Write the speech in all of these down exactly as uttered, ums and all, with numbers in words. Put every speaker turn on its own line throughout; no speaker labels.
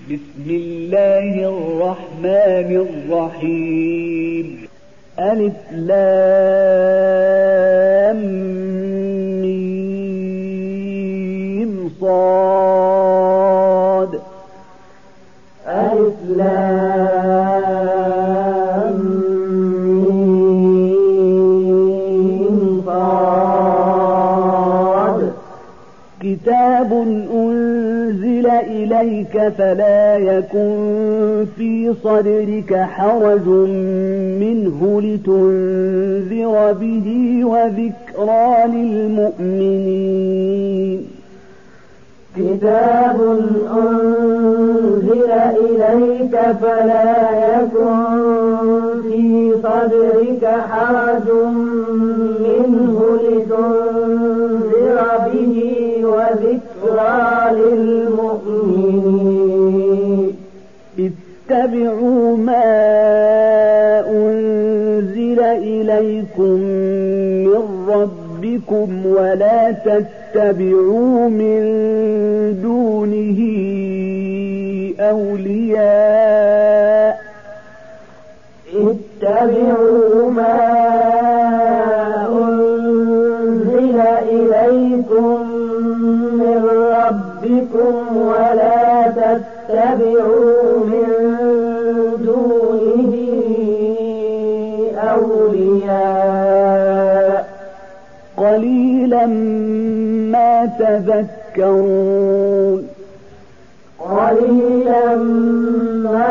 بسم الله الرحمن الرحيم. ألف لام ميم صاد.
ألف لام ميم صاد.
كتاب أنزل إليك فلا يكن في صدرك حرج منه لتنذر به وذكرى للمؤمنين.
كتاب أنزل إليك فلا يكن في صدرك حرج منه لتنذر به وذكرى للمؤمنين.
اتبعوا ما أنزل إليكم من ربكم ولا تتبعوا من دونه أولياء.
اتبعوا ما أنزل إليكم من ربكم ولا تتبعوا من دونه أولياء
قليلا ما تذكرون.
قليلا ما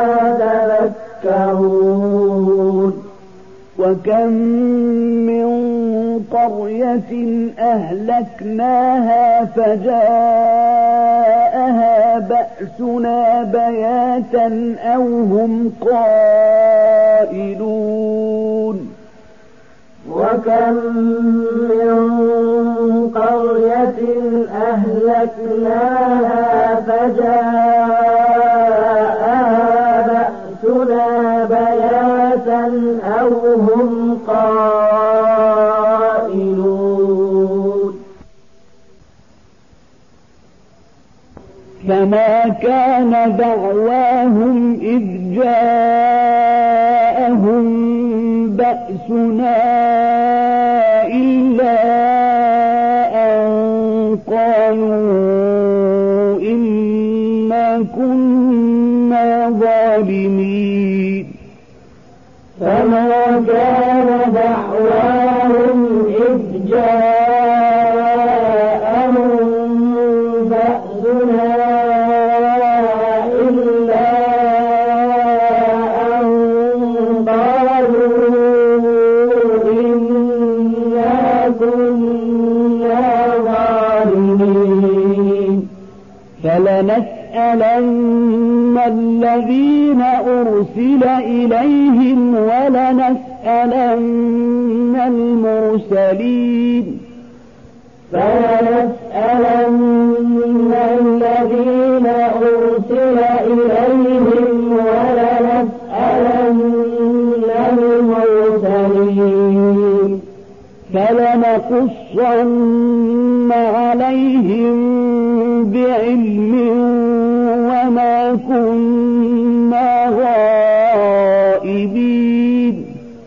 تذكرون.
وكم من قرية أهلكناها فجاءها بأسنا بياتا أو هم قائلون.
وكم من قرية أهلكناها فجاءها بأسنا بياتا أو هم قائلون.
فما كان دعواهم إذ جاءهم بأسنا إلا أن قالوا إنا كنا ظالمين.
فما كان دعواهم إذ جاءهم بأسنا إلا أن قالوا إنا كنا ظالمين.
فلنسألن الذين أرسل إليهم ولنسألن المرسلين.
فلنسألن الذين أرسل إليهم ولنسألن المرسلين.
فلنقصن عليهم بعلم وما كنا غائبين.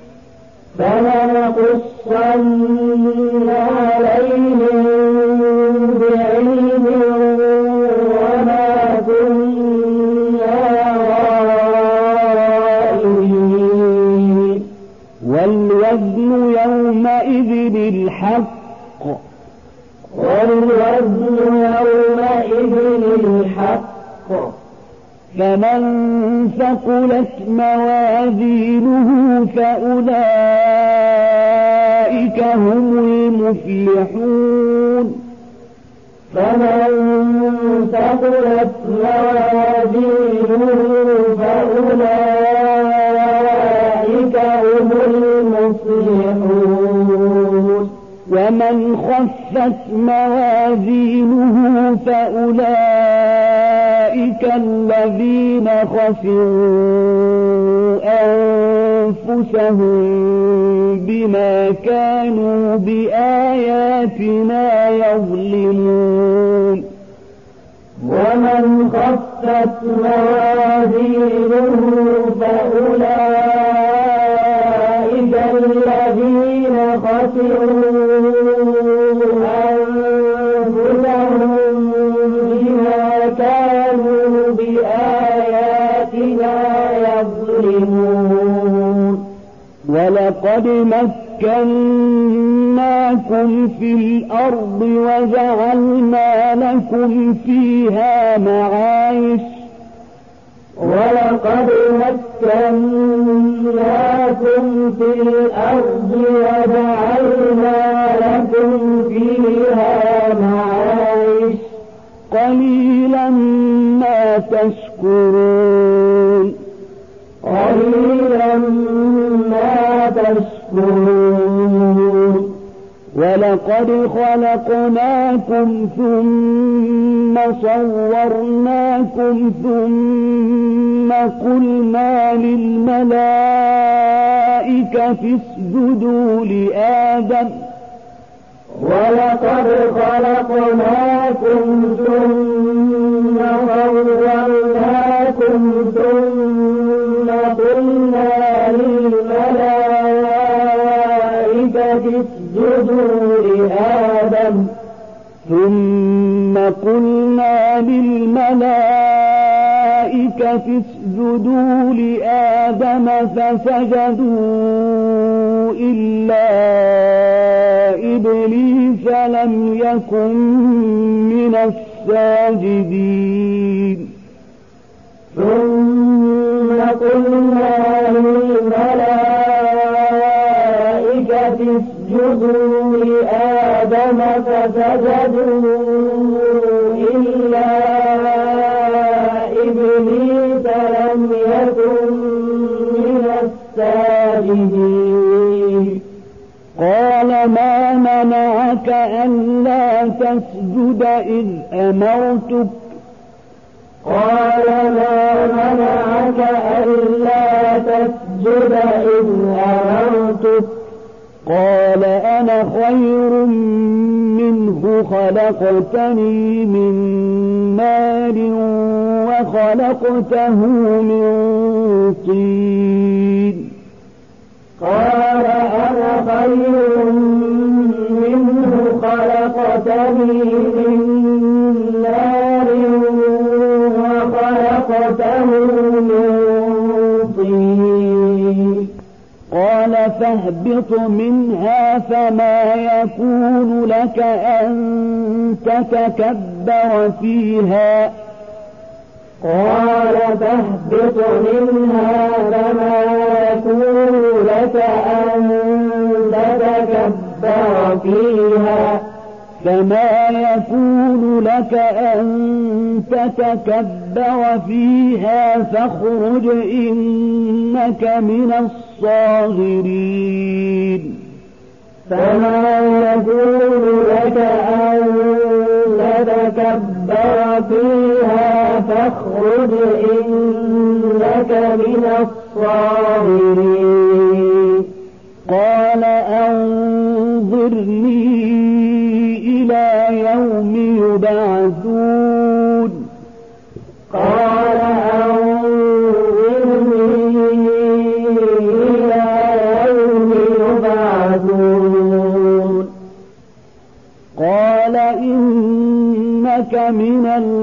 فلنقصن عليهم بعلم وما كنا غائبين.
والوزن يومئذ الحق.
والوزن يومئذ الحق.
فمن ثقلت موازينه فأولئك هم المفلحون.
فمن ثقلت موازينه فأولئك هم المفلحون.
ومن خفت موازينه فأولئك الذين خسروا أنفسهم بما كانوا بآياتنا يظلمون.
ومن خفت خفت موازينه فأولئك الذين خسروا أنفسهم بما كانوا بآياتنا يظلمون
ولقد مكناكم في الأرض وجعلنا لكم فيها معايش
ولقد مكناكم في الأرض وجعلنا لكم فيها معايش
قليلا ما تشكرون
قليلا ما تشكرون
ولقد خلقناكم ثم صورناكم ثم قلنا للملائكة اسجدوا لآدم
ولقد خلقناكم ثم صورناكم ثم قلنا للملائكة اسجدوا لآدم
ثم قلنا للملائكة اسجدوا لآدم فسجدوا إلا إبليس لم يكن من الساجدين
ثم قلنا للملائكة اسجدوا لآدم فسجدوا إلا إبليس لم يكن من الساجدين
قال ما منعك ألا تسجد إذ أمرتك
قال ما منعك ألا تسجد إذ أمرتك
قال أنا خير منه خلقتني من نار وخلقته من طين
قال أنا خير منه خلقتني من نار وخلقته من طين
قال فاهبط منها فما يكون لك أن تتكبر فيها
قال فاهبط منها فما يكون لك أن تتكبر فيها
فما يكون لك أن تتكبر فيها فاخرج إنك من الصاغرين
فما يكون لك أن تتكبر فيها فاخرج إنك من الصاغرين
قال أنظرني إلى يوم يبعثون
قال أنظرني إلى يوم يبعثون
قال إنك من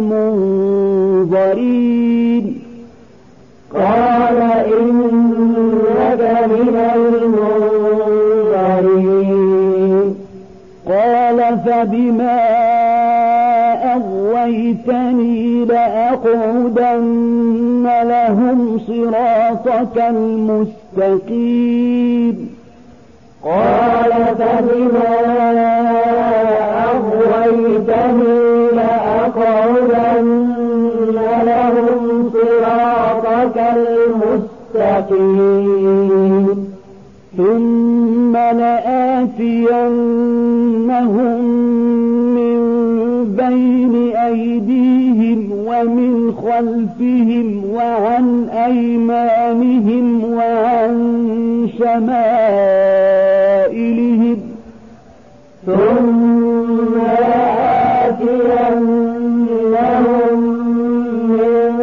المنظرين
قال إنك من المنظرين
قال فبما أغويتني لأقعدن لهم صراطك المستقيم
قال فبما أغويتني لأقعدن لهم صراطك المستقيم
ثم لآتينهم من بين أيديهم ومن خلفهم وعن أيمانهم وعن شمائلهم
ثم لآتينهم من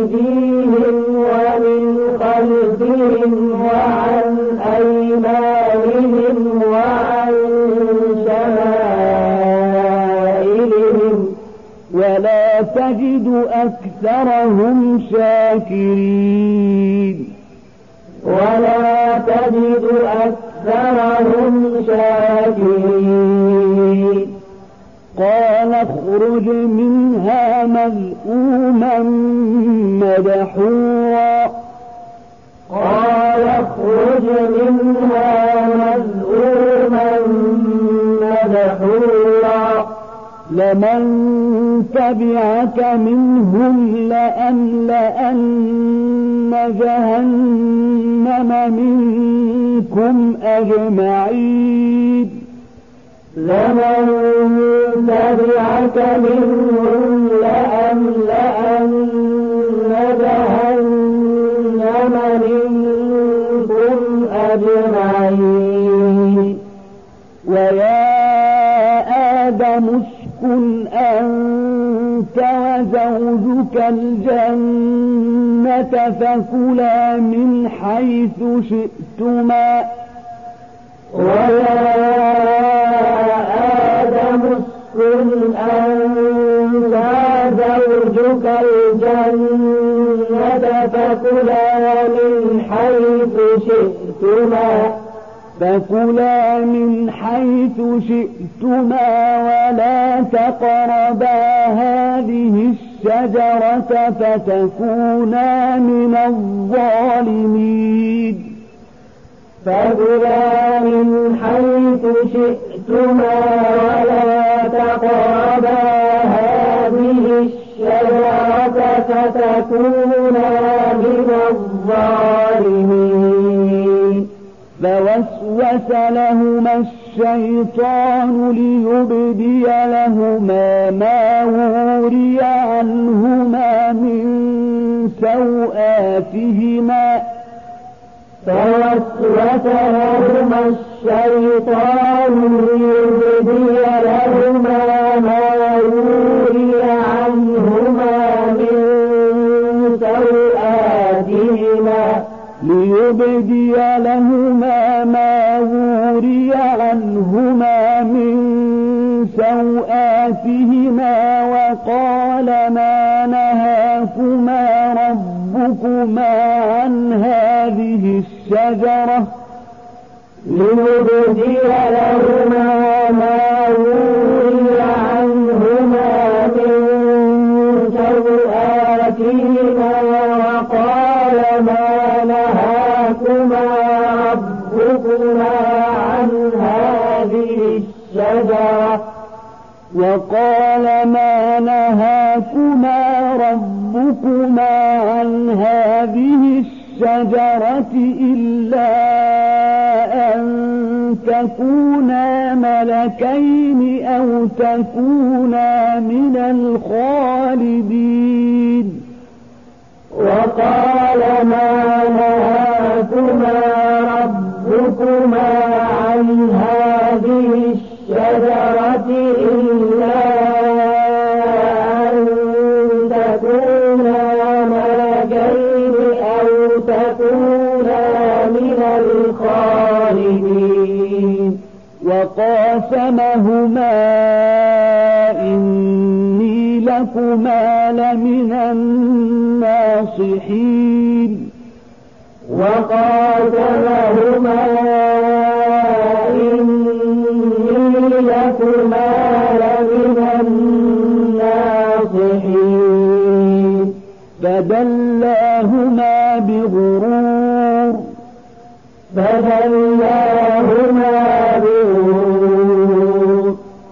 أيديهم ومن خلفهم وعن أيمانهم وعن شمائلهم
ولا تجد أكثرهم شاكرين
ولا تجد أكثرهم شاكرين
قال اخرج منها مذءوما مدحورا
قال اخرج منها مذءوما مدحورا
لمن تبعك منهم لأملأن جهنم منكم أجمعين
لمن تبعك منهم لأملأن جهنم منكم أجمعين
ويا آدم اسكن أنت وزوجك الجنة فكلا من حيث شئتما
ويا آدم اسكن أنت وزوجك الجنة فكلا من حيث شئتما
فكلا من حيث شئتما ولا تقربا هذه الشجرة فتكونا من الظالمين
فكلا من حيث شئتما ولا تقربا هذه الشجرة فتكونا من الظالمين
فوسوس لهما الشيطان ليبدي لهما ما وري عنهما من سوآتهما
فوسوس لهما الشيطان ليبدي لهما ما وري عنهما من سوآتهما
ليبدي لهما ما وري عنهما من سوآتهما وقال ما نهاكما ربكما عن هذه الشجرة
ليبدي لهما ما وري عنهما من سوآتهما وقال ما نهاكما ربكما عن هذه الشجرة
وقال ما نهاكما ربكما عن هذه الشجرة إلا أن تكونا ملكين أو تكونا من الخالدين
وقال ما نهاكما ربكما عن هذه الشجرة إلا أن تكونا ملكين أو تكونا من الخالدين
وقاسمهما إني لكما لمن الناصحين
وقاسمهما إني لكما لمن الناصحين
فدلاهما بغرور
فدلاهما بغرور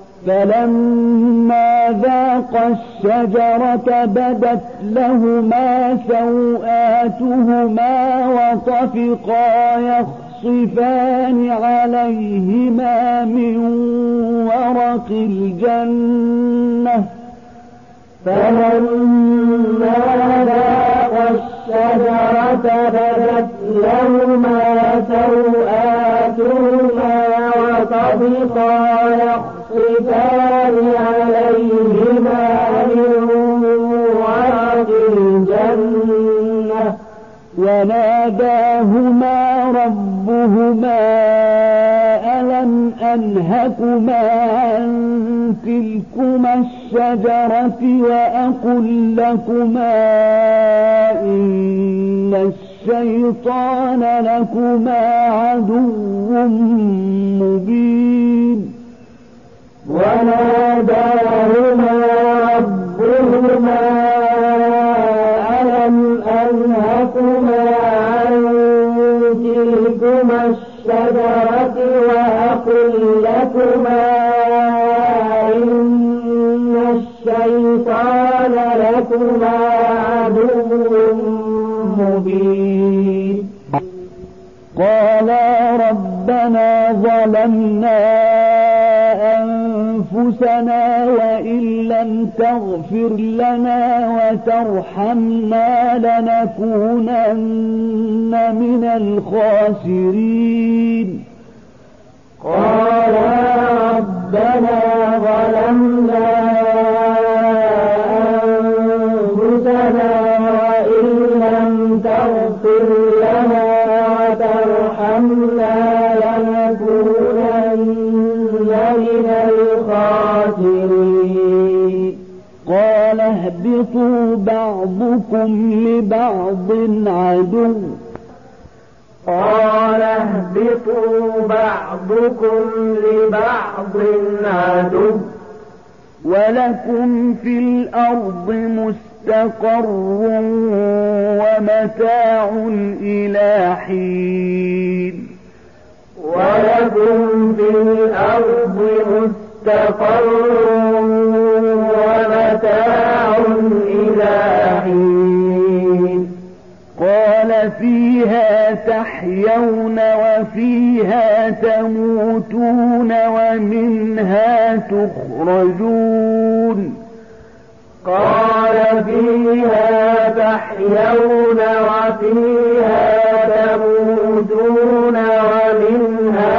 فلما ذاقا الشجرة بدت لهما سوآتهما وطفقا يخصفان عليهما من ورق الجنة
فلما ذاقا الشجرة بدت لهما سوآتهما وطفقا يخصفان عليهما من ورق الجنة الجنة
وناداهما ربهما ألم أنهكما عن تلكما الشجرة وأقل لكما إن الشيطان لكما عدو مبين
وناداهما ربهما ألم أنهكما عن تلكما الشجرة وأقل لكما إن الشيطان لكما عدو مبين
قالا ربنا ظلمنا أنفسنا وإن لم تغفر لنا وترحمنا لنكونن من الخاسرين
قال ربنا ظلمنا أنفسنا وإن لم تغفر لنا وترحمنا لنكونن من الخاسرين
قال اهبطوا بعضكم لبعض عدو
قال اهبطوا بعضكم لبعض عدو
ولكم في الأرض مستقر ومتاع إلى حين
ولكم في الأرض مستقر ومتاع إلى حين
قال فيها تحيون وفيها تموتون ومنها تخرجون
قال فيها تحيون وفيها تموتون ومنها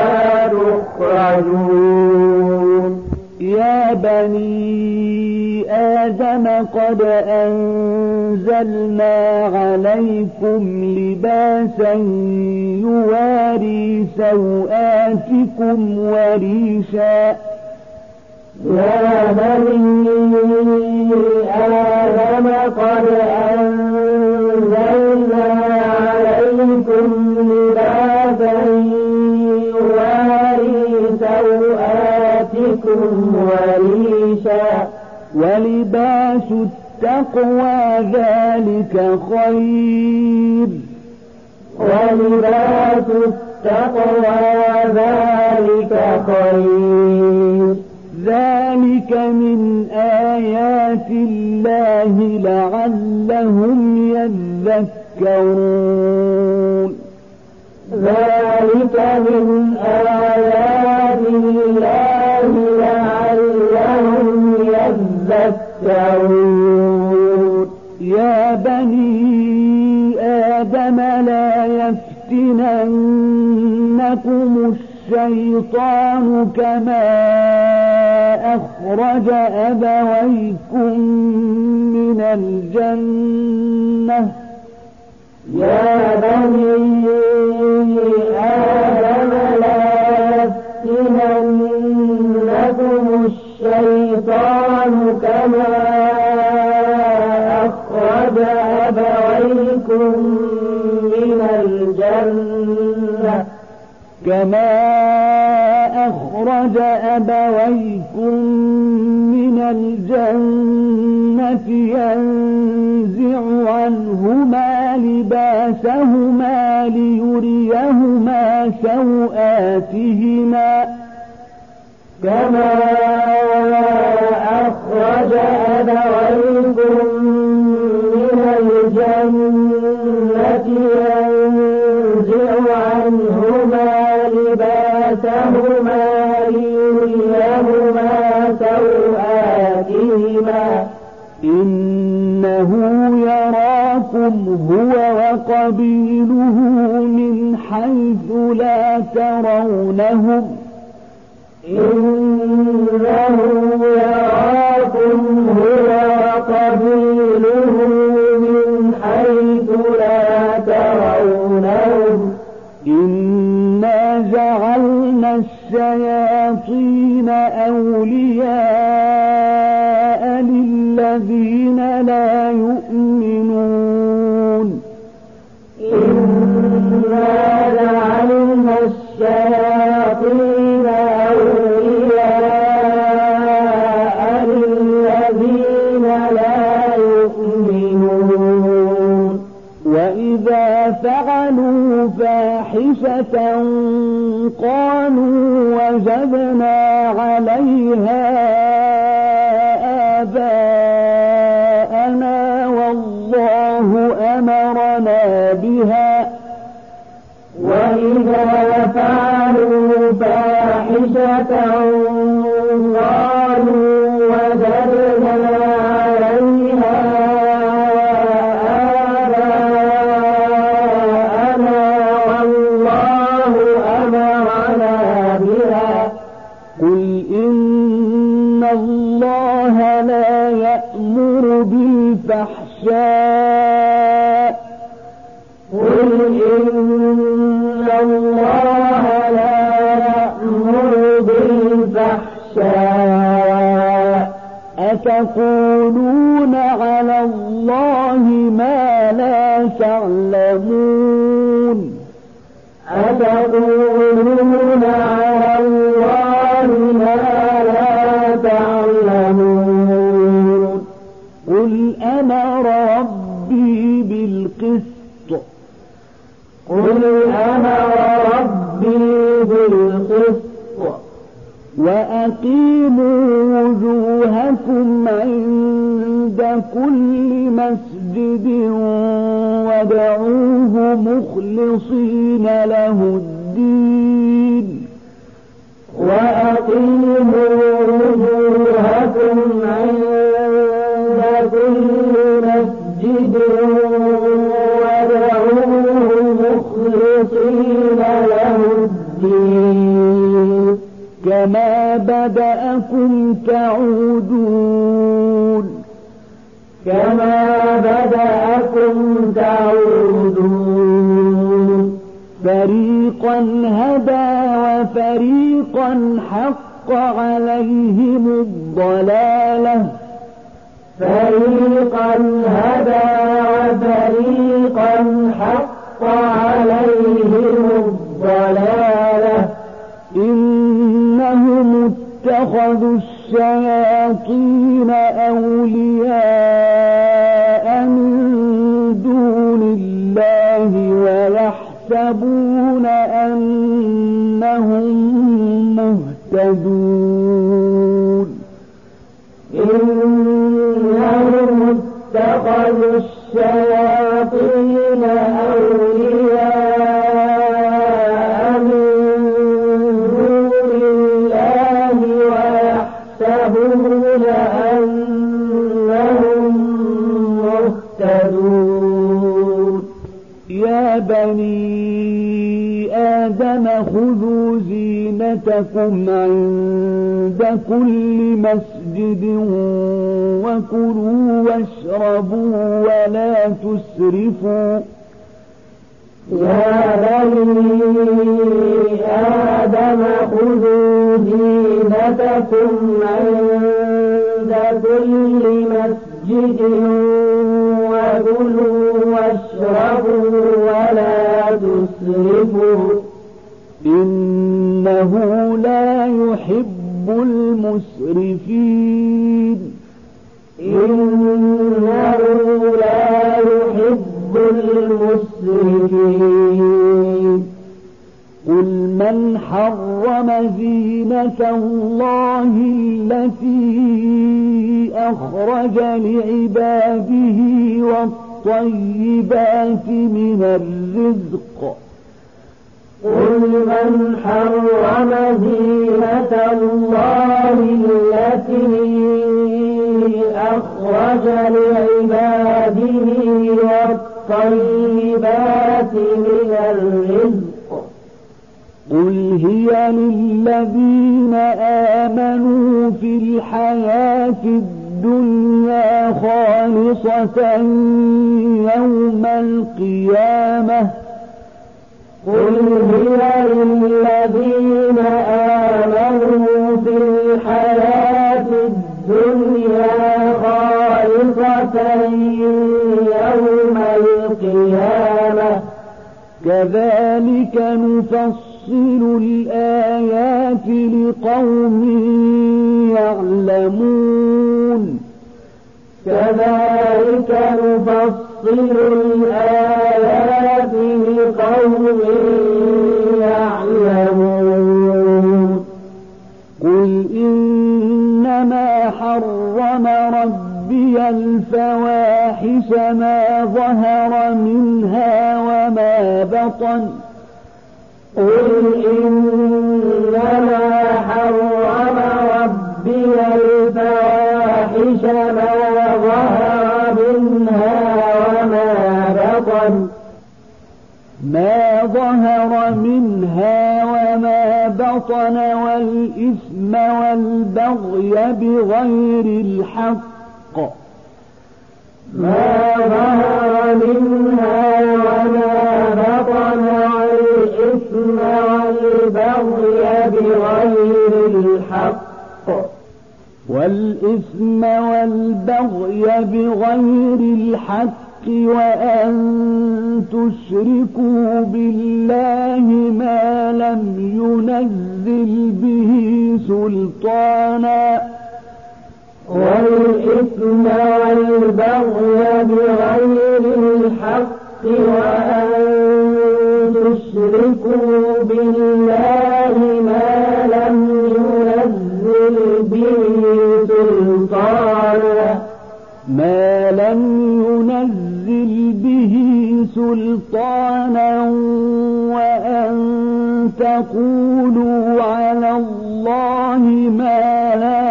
تخرجون
يا بني آدم قد أنزلنا عليكم لباسا يواري سوآتكم وريشا
يا بني آدم قد أنزلنا عليكم لباسا يواري سوآتكم وريشا
ولباس التقوى ذلك خير
ولباس التقوى ذلك خير
ذلك من آيات الله لعلهم يذكرون
ذلك من آيات الله لعلهم يذكرون
يا بني آدم لا يفتننكم الشيطان كما أخرج أبويكم من الجنة
يا بني آدم لا يفتننكم الشيطان كما أخرج أبويكم من الجنة
كما أخرج أبويكم من الجنة ينزع عنهما لباسهما ليريهما سوآتهما
كما أخرج أبويكم من الجنة ينزع عنهما لباسهما ليريهما سوآتهما
إنه يراكم هو وقبيله من حيث لا ترونهم
إنه يراكم هو وقبيله من
الذين لا يؤمنون
إنا جعلنا الشياطين أولياء للذين لا يؤمنون
وإذا فعلوا فاحشة قالوا وجدنا عليها آباءنا والله أمرنا بها
وإذا فعلوا فاحشة قالوا وجدنا عليها آباءنا والله أمرنا بها
قل إن الله لا يأمر بالفحشاء
قل إن الله لا يأمر بالفحشاء
أتقولون على الله ما لا تعلمون
أتقولون على الله ما لا تعلمون
قل أمر ربي بالقسط
قل أمر ربي بالقسط
وأقيموا وجوهكم عند كل مسجد وادعوه مخلصين له الدين
وأقيموا وجوهكم عند كل مسجد وادعوه مخلصين له الدين
كما بدأكم تعودون
كما بدأكم تعودون
فريقا هدى وفريقا حق عليهم الضلالة
فريقا هدى وفريقا حق عليهم الضلالة
إنهم اتخذوا الشياطين أولياء من دون الله ويحسبون أنهم مهتدون
إنهم اتخذوا الشياطين أولياء من دون الله ويحسبون أنهم مهتدون
يا بني آدم خذوا زينتكم عند كل مسجد وكلوا واشربوا ولا تسرفوا
يا بني آدم خذوا زينتكم عند كل مسجد وكلوا واشربوا ولا تسرفوا
إنه لا يحب المسرفين
إنه لا يحب المسرفين
قل من حرم زينة الله التي أخرج لعباده والطيبات من الرزق
قل من حرم زينة الله التي أخرج لعباده والطيبات من الرزق
قل هي للذين آمنوا في الحياة الدنيا خالصة يوم القيامة
قل هي للذين آمنوا في الحياة الدنيا خالصة يوم القيامة
كذلك نفصل الآيات لقوم يعلمون
كذلك نفصل الآيات لقوم يعلمون
قل إنما حرم ربي الفواحش ما ظهر منها وما بطن
قل إنما حرم ربي الفواحش ما ظهر منها وما بطن
ما ظهر منها وما بطن والإثم والبغي بغير الحق
ما ظهر منها وما بطن والإثم والبغي بغير الحق
والإثم والبغي بغير الحق وأن تشركوا بالله ما لم ينزل به سلطانا
والإثم والبغي بغير الحق وأن تشركوا بالله ما لم ينزل به سلطانا
ما لم ينزل به سلطانا وأن تقولوا على الله ما لا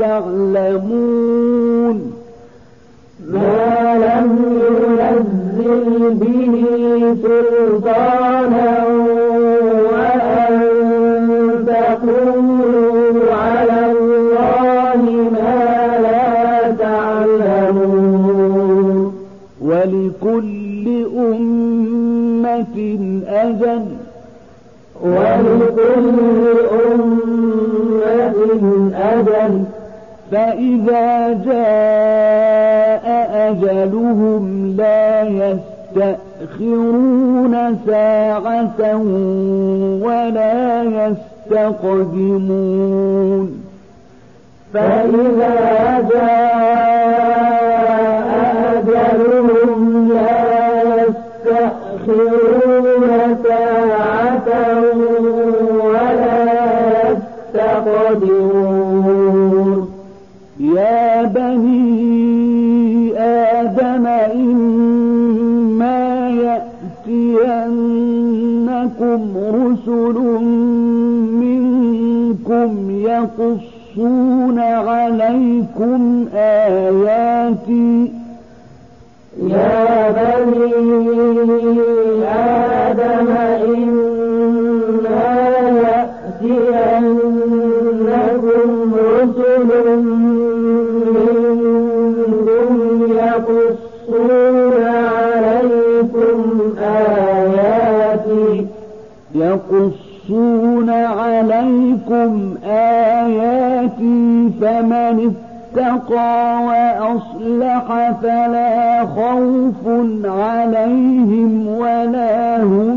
تعلمون
ما لم ينزل به سلطانا وأن تقولوا على الله ما لا تعلمون
ولكل أمة أجل
ولكل أمة أجل
فإذا جاء أجلهم لا يستأخرون ساعة ولا يستقدمون
فإذا جاء أجلهم لا يستأخرون ساعة ولا يستقدمون
يا بني آدم إما يأتينكم رسل منكم يقصون عليكم آياتي
يا بني آدم إما يأتينكم رسل منكم يقصون عليكم آياتي
يقصون عليكم آياتي فمن اتقى وأصلح فلا خوف عليهم ولا هم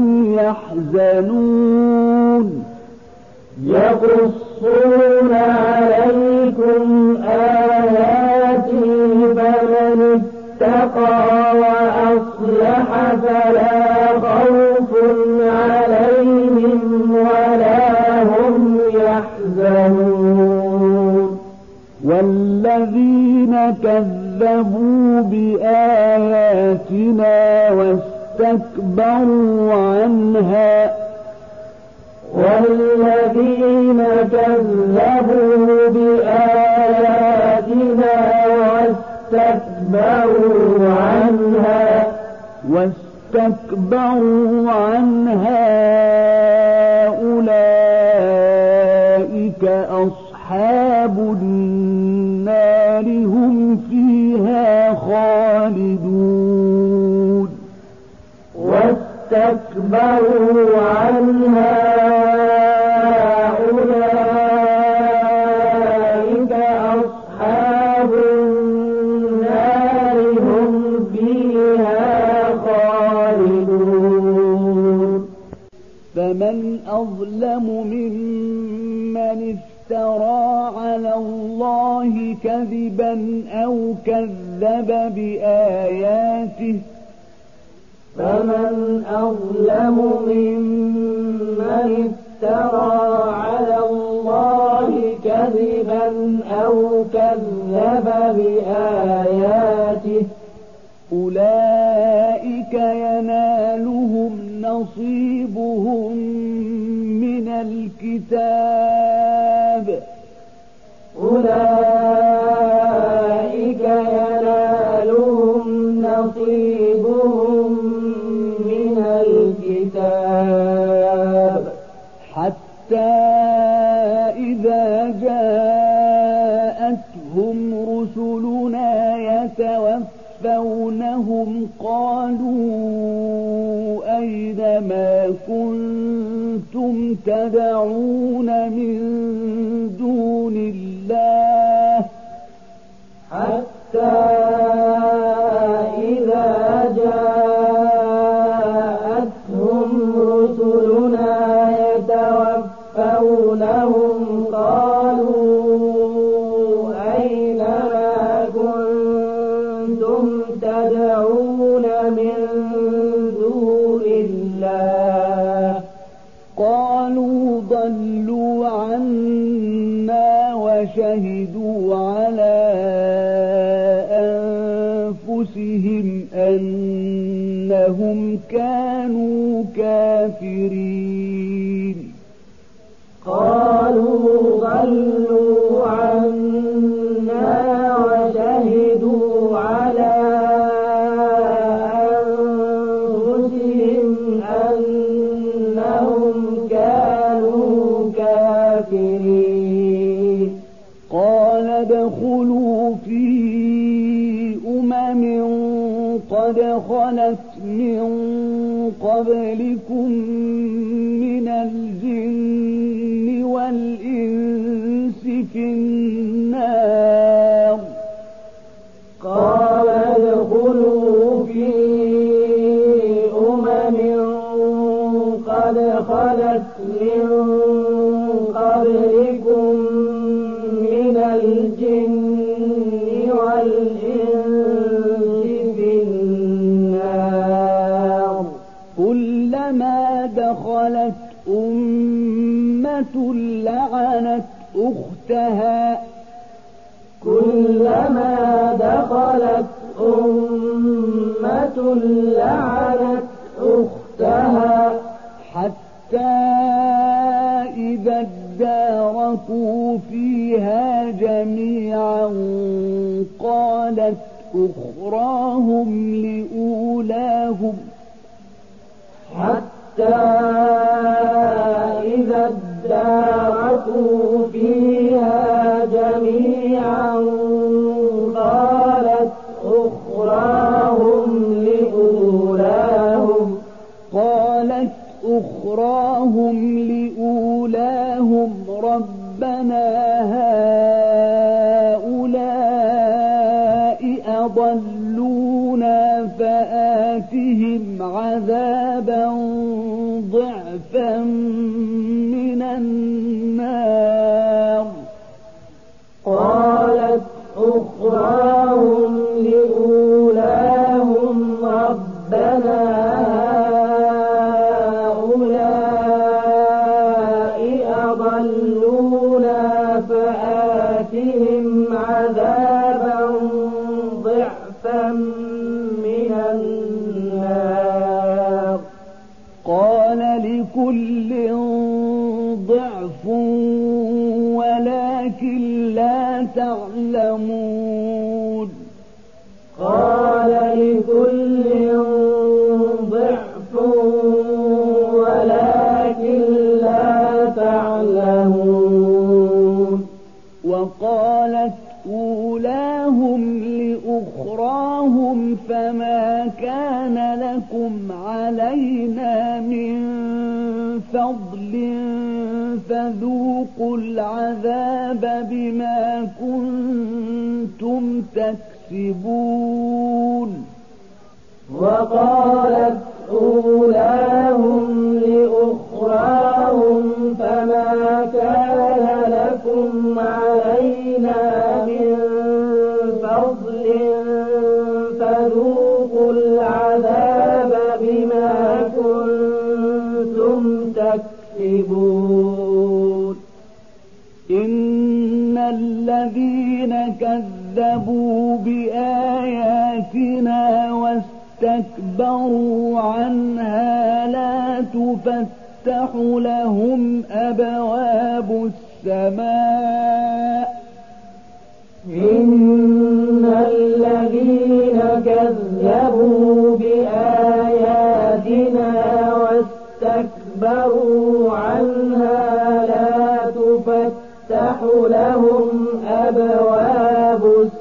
يحزنون
يقصون عليكم آياتي فمن اتقى وأصلح فلا خوف عليهم ولا هم يحزنون
والذين كذبوا بآياتنا واستكبروا عنها
والذين كذبوا بآياتنا واستكبروا عنها
واستكبروا عنها أولئك أصحاب النار هم فيها خالدون
واستكبروا عنها أولئك أصحاب النار
أظلم ممن افترى على الله كذبا أو كذب بآياته
فمن أظلم ممن افترى على الله كذبا أو كذب بآياته
أولئك ينالهم نصيبهم من الكتاب
أولئك ينالهم نصيبهم من الكتاب
حتى إذا جاءتهم رسلنا يتوفونهم قالوا أين ما كنتم تدعون من دون الله
حتى إذا جاءتهم رسلنا يتوفونهم قالوا أين ما كنتم تدعون من دون الله
قالوا ضلوا عنا وشهدوا على أنفسهم أنهم كانوا كافرين
قالوا ضلوا عنا وشهدوا على أنفسهم أنهم كانوا كافرين
قال ادخلوا في أمم قد خلت من قبلكم من الجن والإنس في النار
قال ادخلوا في أمم قد خلت من قبلكم من الجن والإنس في النار
كلما دخلت أمة لعنت أختها
كلما دخلت أمة لعنت أختها
حتى إذا اداركوا فيها جميعا قالت أخراهم لأولاهم
حتى إذا اداركوا فيها جميعا قالت أخراهم لأولاهم
قالت أخراهم لأولاهم ربنا هؤلاء أضلونا فآتهم عذابا ضعفا من النار
قالت أخراهم لأولاهم ربنا هؤلاء أضلونا فآتهم عذابا ضعفا من النار
قال لكل ضعف ولكن لا تعلمون
قال لكل ضعف ولكن لا تعلمون
وقالت أولاهم لأخراهم فما كان لكم علينا من فضل فذوقوا العذاب بما كنتم تكسبون
وقالت أولاهم لأخراهم
كذبوا بآياتنا واستكبروا عنها لا تفتح لهم أبواب السماء
إن الذين كذبوا بآياتنا واستكبروا عنها لا تفتح لهم أبواب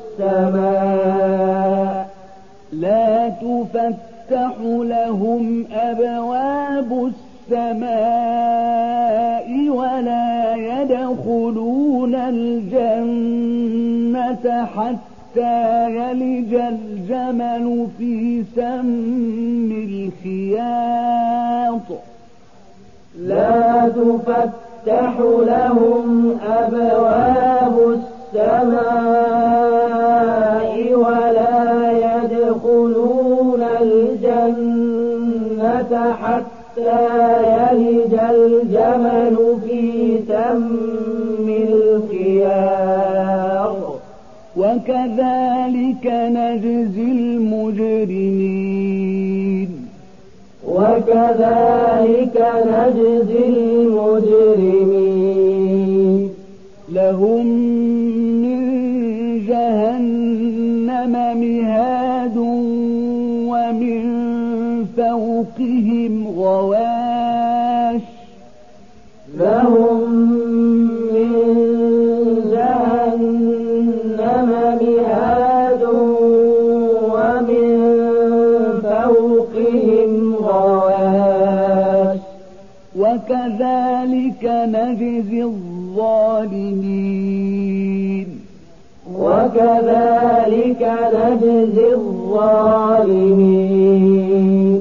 السماء
لا تفتح لهم أبواب السماء ولا يدخلون الجنة حتى يلج الجمل في سم الخياط
لا تفتح لهم أبواب السماء ولا يدخلون الجنة حتى يلج الجمل في سم الخياط
وكذلك نجزي المجرمين
وكذلك نجزي المجرمين
لهم من جهنم مهاد ومن فوقهم غواش
لهم من جهنم مهاد ومن فوقهم غواش
وكذلك نجزي الظالمين
وكذلك نجزي الظالمين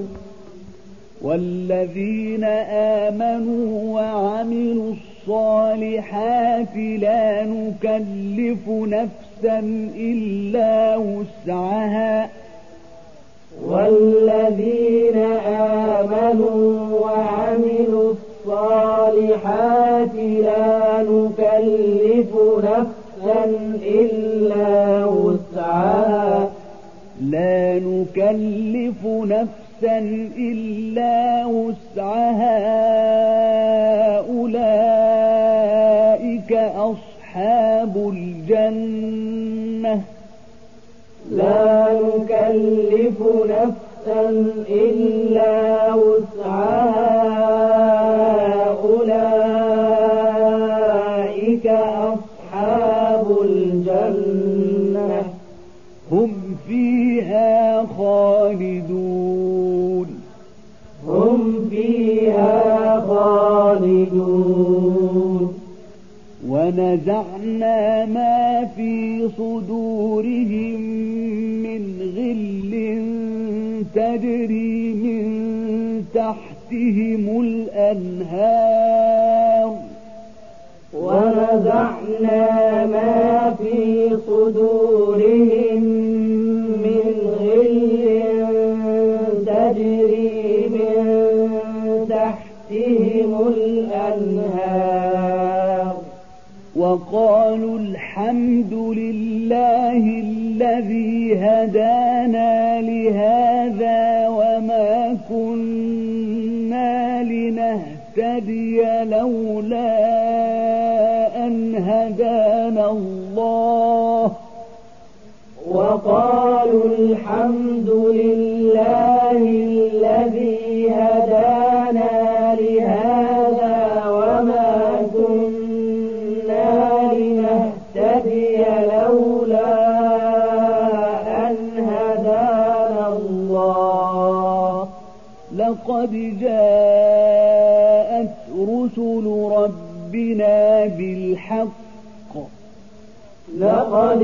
والذين آمنوا وعملوا الصالحات لا نكلف نفسا إلا وسعها
والذين آمنوا وعملوا الصالحات لا نكلف نفسا إلا وسعها
لا نكلف نفسا إلا وسعها أولئك أصحاب الجنة
لا نكلف نفسا إلا وسعها أولئك أصحاب الجنة
هم فيها خالدون
هم فيها خالدون
ونزعنا ما في صدورهم من غل تجري من تحتهم الأنهار
ونزعنا ما في صدورهم من غل تجري من تحتهم الأنهار
وقالوا الحمد لله الذي هدانا لهذا وما كنا لنهتدي لولا أن هدانا الله
وقالوا الحمد لله الذي هدانا لهذا وما كنا لنهتدي لولا أن هدانا الله
لقد جاءت رسل ربنا بالحق
لقد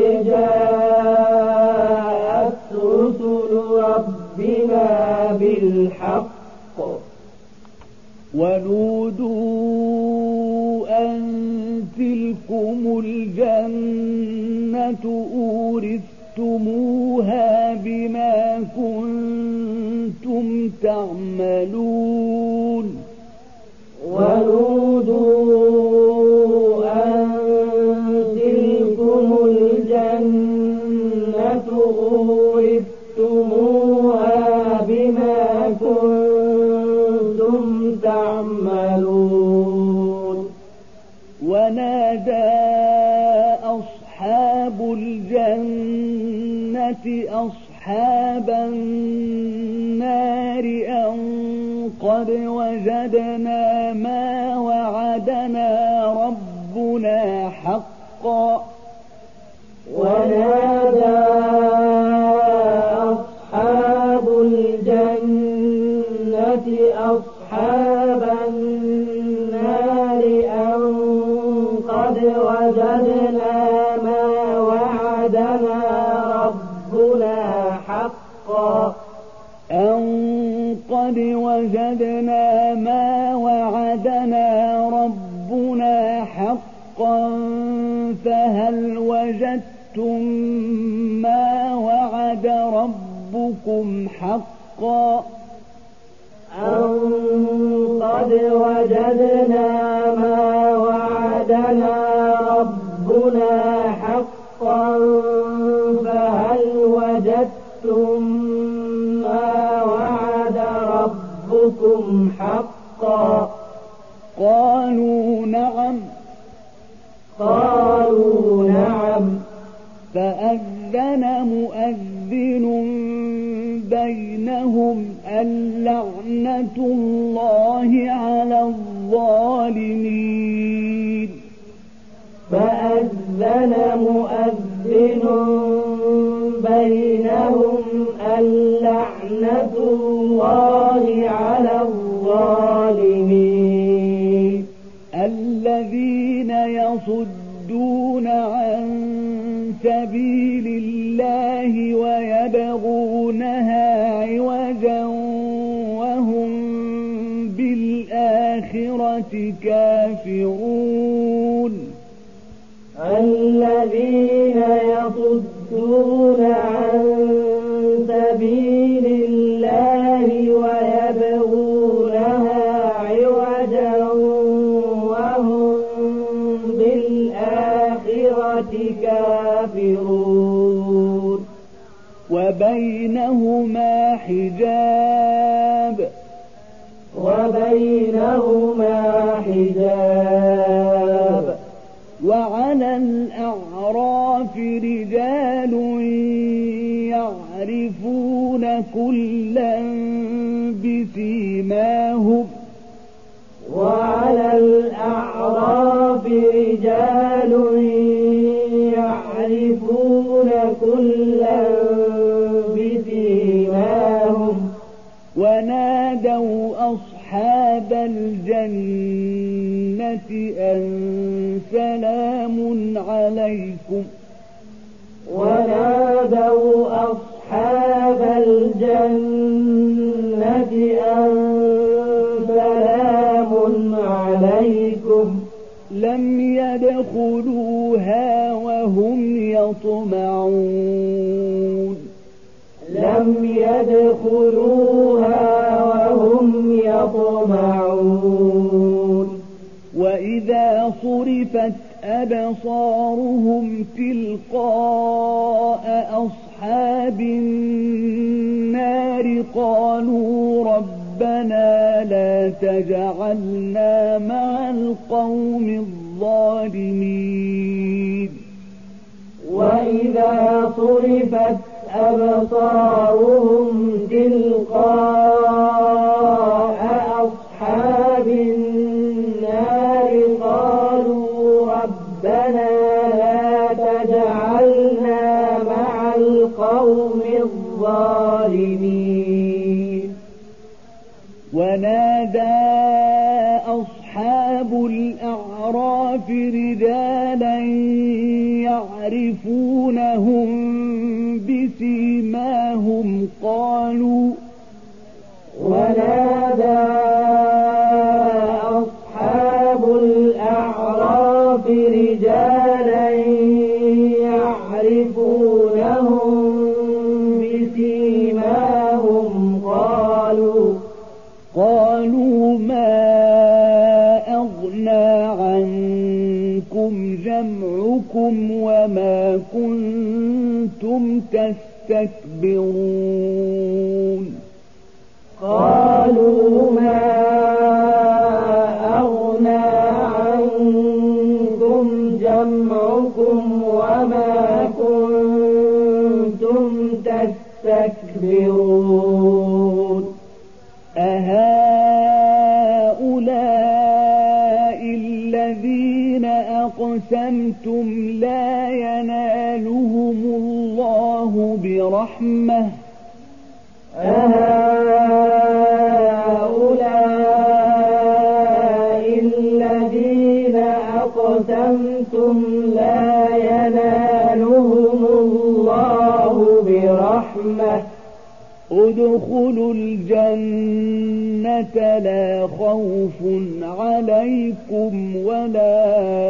جاءت رسل ربنا بالحق
ونودوا أن تلكم الجنة أورثتموها بما كنتم تعملون
ونودوا أن تلكم الجنة
قد وجدنا ما وعدنا ربنا حقا
ونادى أصحاب الجنة أصحاب النار أن قد وجدنا ما وعدنا ربنا حقا
أن قد وجدنا ما وعدنا ربنا حقا فهل وجدتم ما وعد ربكم حقا
أن قد وجدنا ما وعدنا ربنا حقا فهل وجدتم ما وعد ربكم حقا
قالوا نعم
قالوا نعم
فأذن مؤذن بينهم اللعنة الله على الظالمين
فأذن مؤذن بينهم اللعنة الله على الظالمين
الذين يصدون عن سبيل الله ويبغونها عوجا وهم بالآخرة كافرون
الذين يصدون عن سبيل الله ويبغونها عوجا وهم بالآخرة كافرون
وبينهما حجاب
وبينهما حجاب
وعلى الأعراف رجال يعرفون كلا بسيماهم
وعلى الأعراف رجال يعرفون كلا بسيماهم
ونادوا أصحاب الجنة أن سلام عليكم
ونادوا أصحاب الجنة أن سلام عليكم
لم يدخلوها وهم يطمعون
لم يدخلوها وهم يطمعون
وإذا صرفت أبصارهم تلقاء أصحاب النار قالوا ربنا لا تجعلنا مع القوم الظالمين
وإذا صرفت أبصارهم تلقاء أصحاب النار قالوا ربنا لا تجعلنا مع القوم الظالمين
ونادى أصحاب الأعراف رجالا يعرفونهم بسيماهم قالوا
ونادى أصحاب الأعراف رجالا يعرفونهم بسيماهم قالوا
قالوا ما أغنى عنكم جمعكم وما كنتم تستكبرون
قالوا ما
أقسمتم لا ينالهم الله برحمة
أهؤلاء الذين أقسمتم لا ينالهم الله برحمة
ادخلوا الجنة لا خوف عليكم ولا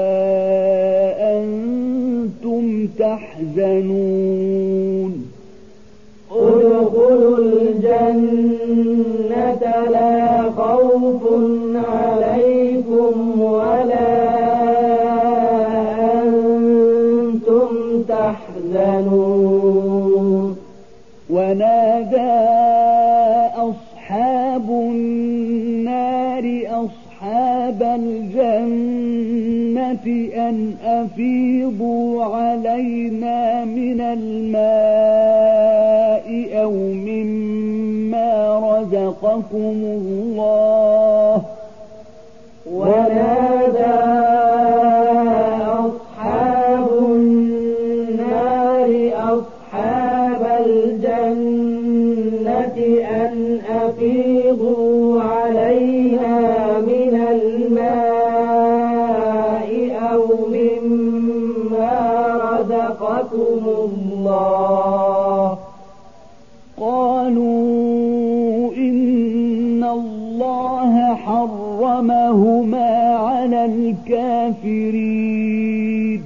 أنتم تحزنون
ادخلوا الجنة لا خوف عليكم ولا أنتم تحزنون
ونادى أصحاب النار أصحاب الجنة أن أفيضوا علينا من الماء أو مما رزقكم الله
ونادى أصحاب النار أصحاب الجنة أن أفيضوا علينا من الماء أو مما رزقكم الله
قالوا إن الله حرمهما على الكافرين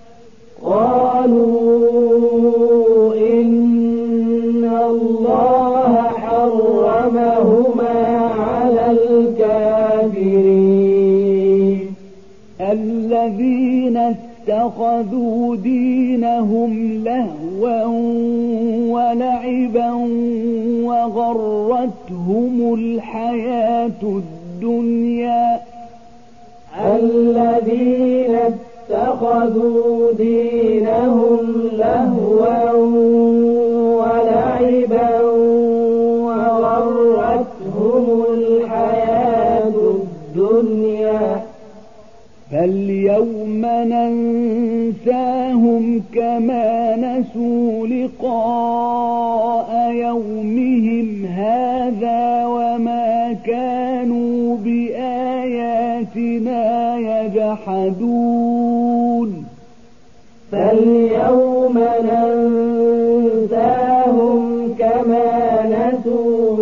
قالوا إن الله حرمهما على الكافرين
الذين اتخذوا دينهم لهوا ولعبا وغرتهم الحياة الدنيا
الذين اتخذوا دينهم لهوا ولعبا وغرتهم الحياة الدنيا
فاليوم ننساهم كما نسوا لقاء يومهم هذا وما كانوا بآياتنا يجحدون
فاليوم ننساهم كما نسوا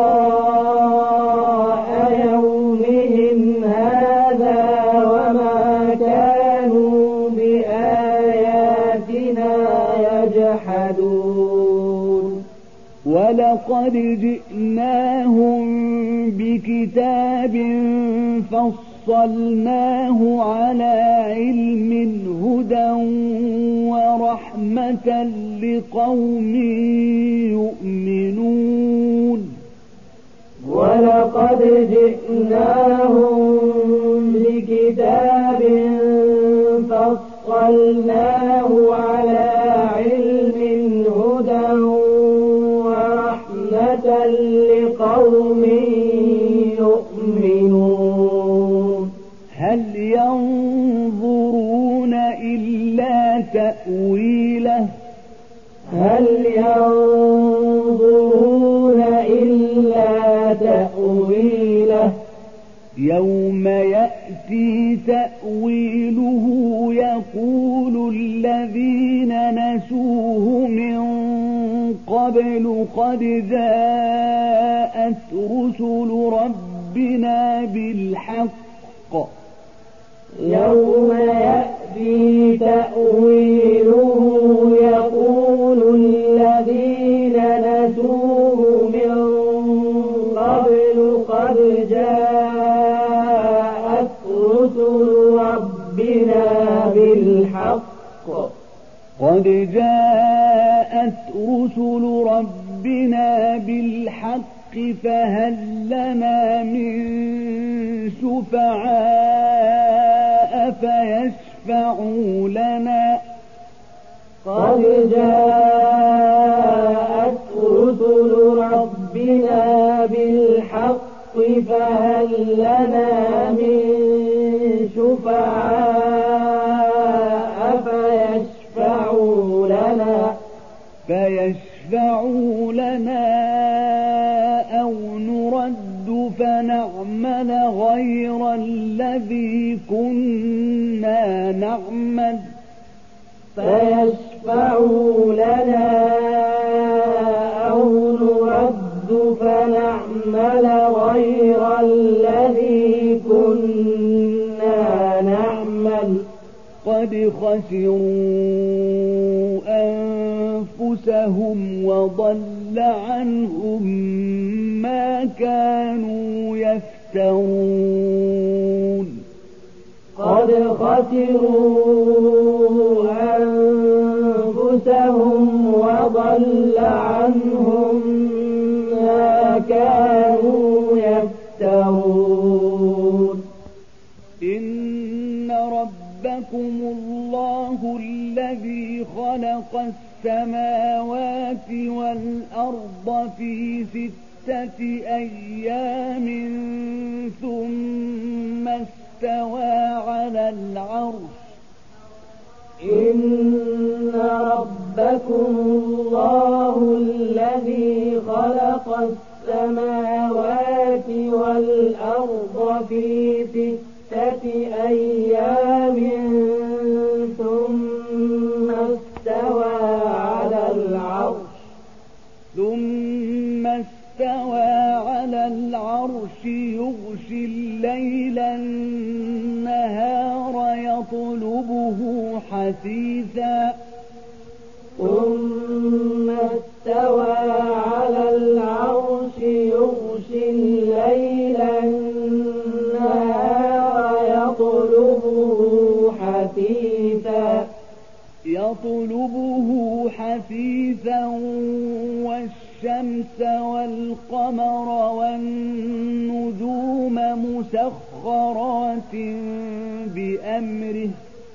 لقاء يومهم هذا وما كانوا بآياتنا يجحدون
ولقد جئناهم بكتاب فصلناه على علم هدى ورحمة لقوم يؤمنون
ولقد جئناهم بكتاب فصلناه على علم هدى ورحمة لقوم يؤمنون
هل ينظرون إلا تأويله
هل ينظرون إلا تأويله
يوم يأتي تأويله يقول الذين نسوه من قبل قد جاءت رسل ربنا بالحق
يوم يأتي تأويله يقول الذين نسوه من قبل قد جاءت رسل ربنا بالحق
قد جاءت رسل ربنا بالحق فهل لنا من شفعاء فيشفعوا لنا
قد جاءت رسل ربنا بالحق فهل لنا من شفعاء
أو نرد فنعمل غير الذي كنا نعمل
فيشفعوا لنا أو نرد فنعمل غير الذي كنا نعمل
قد خسروا أنفسهم وضل عنهم ما كانوا يفترون
قد خسروا أنفسهم وضل عنهم ما كانوا يفترون
إن ربكم الله الذي خلق السماوات والأرض في ستة أيام ثم استوى على العرش
إن ربكم الله الذي خلق السماوات والأرض في ستة أيام ثم استوى على العرش
ثم استوى على العرش يغشي الليل النهار يطلبه حثيثا
ثم استوى على العرش يغشي الليل النهار يطلبه حثيثا
يطلبه حثيثا والشمس والقمر والنجوم مسخرات بأمره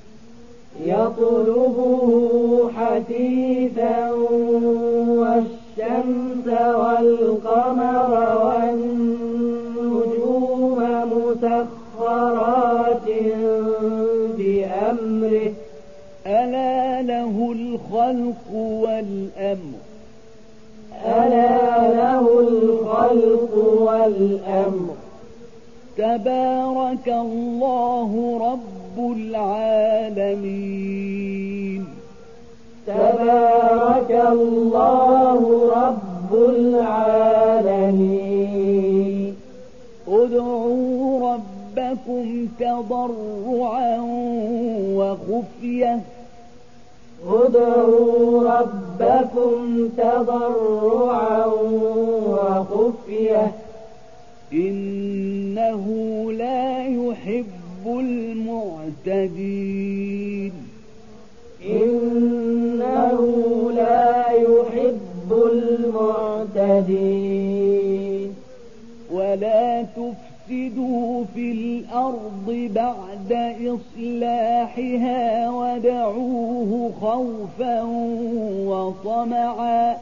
يطلبه حثيثا والشمس والقمر والنجوم مسخرات بأمره
ألا له الخلق والأمر
ألا له الخلق والأمر
تبارك الله رب العالمين
تبارك الله رب العالمين
ادعوا ربكم تضرعا وخفية
ادعوا ربكم تضرعا وخفية
إنه لا يحب المعتدين
إنه لا يحب المعتدين
ولا تفسدوا في الأرض بعد إصلاحها ودعوه خوفا وطمعا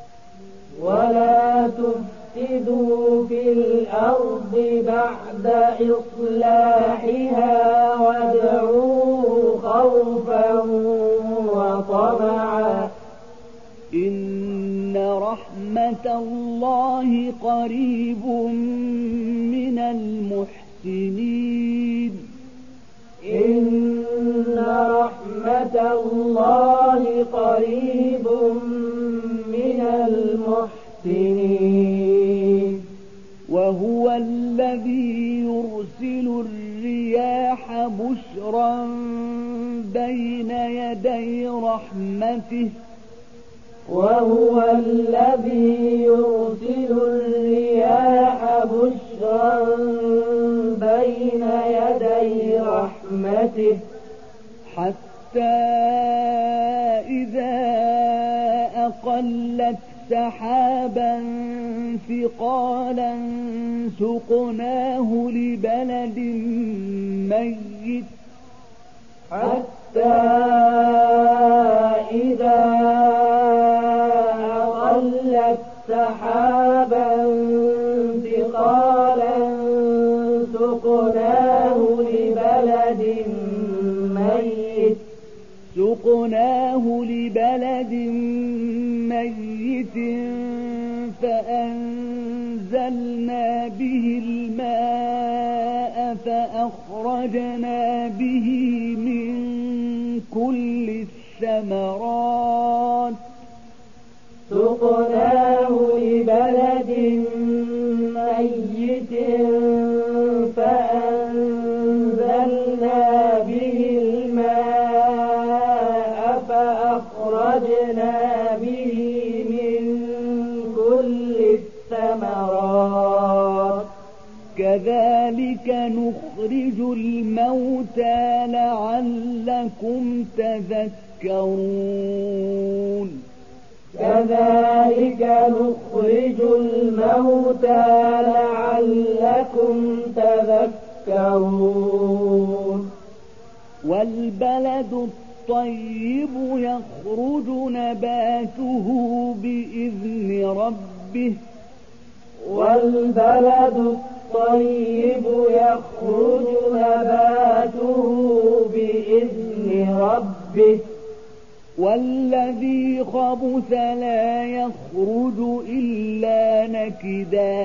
ولا تفسدوا في الأرض بعد إصلاحها وادعوه خوفا وطمعا
إن رحمة الله قريب من المحسنين
إن رحمة الله قريب من المحسنين
وهو الذي يرسل الرياح بشرا بين يدي رحمته
وهو الذي يرسل الرياح بشرا بين يدي رحمته
حتى إذا أقلت سحابا ثقالا سقناه لبلد ميت
حتى إذا أقلت سحابا ثقالا سقناه لبلد ميت
سقناه لبلد ميت فأ فأنزلنا به الماء فأخرجنا به من كل الثمرات
سقناه لبلد ميت فأنزلنا به الماء فأخرجنا به من كل الثمرات
كذلك نخرج الموتى لعلكم تذكرون
كذلك نخرج الموتى لعلكم تذكرون
والبلد الطيب يخرج نباته بإذن ربه
والبلد الطيب يخرج نباته بإذن ربه
والذي خبث لا يخرج إلا نكدا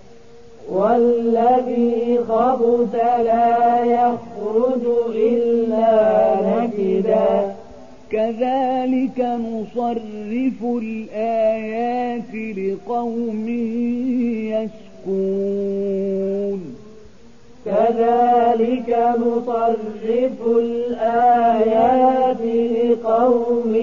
والذي خبث لا يخرج إلا نكدا
كذلك نصرف الآيات لقوم يشكرون
كذلك نصرف الآيات لقوم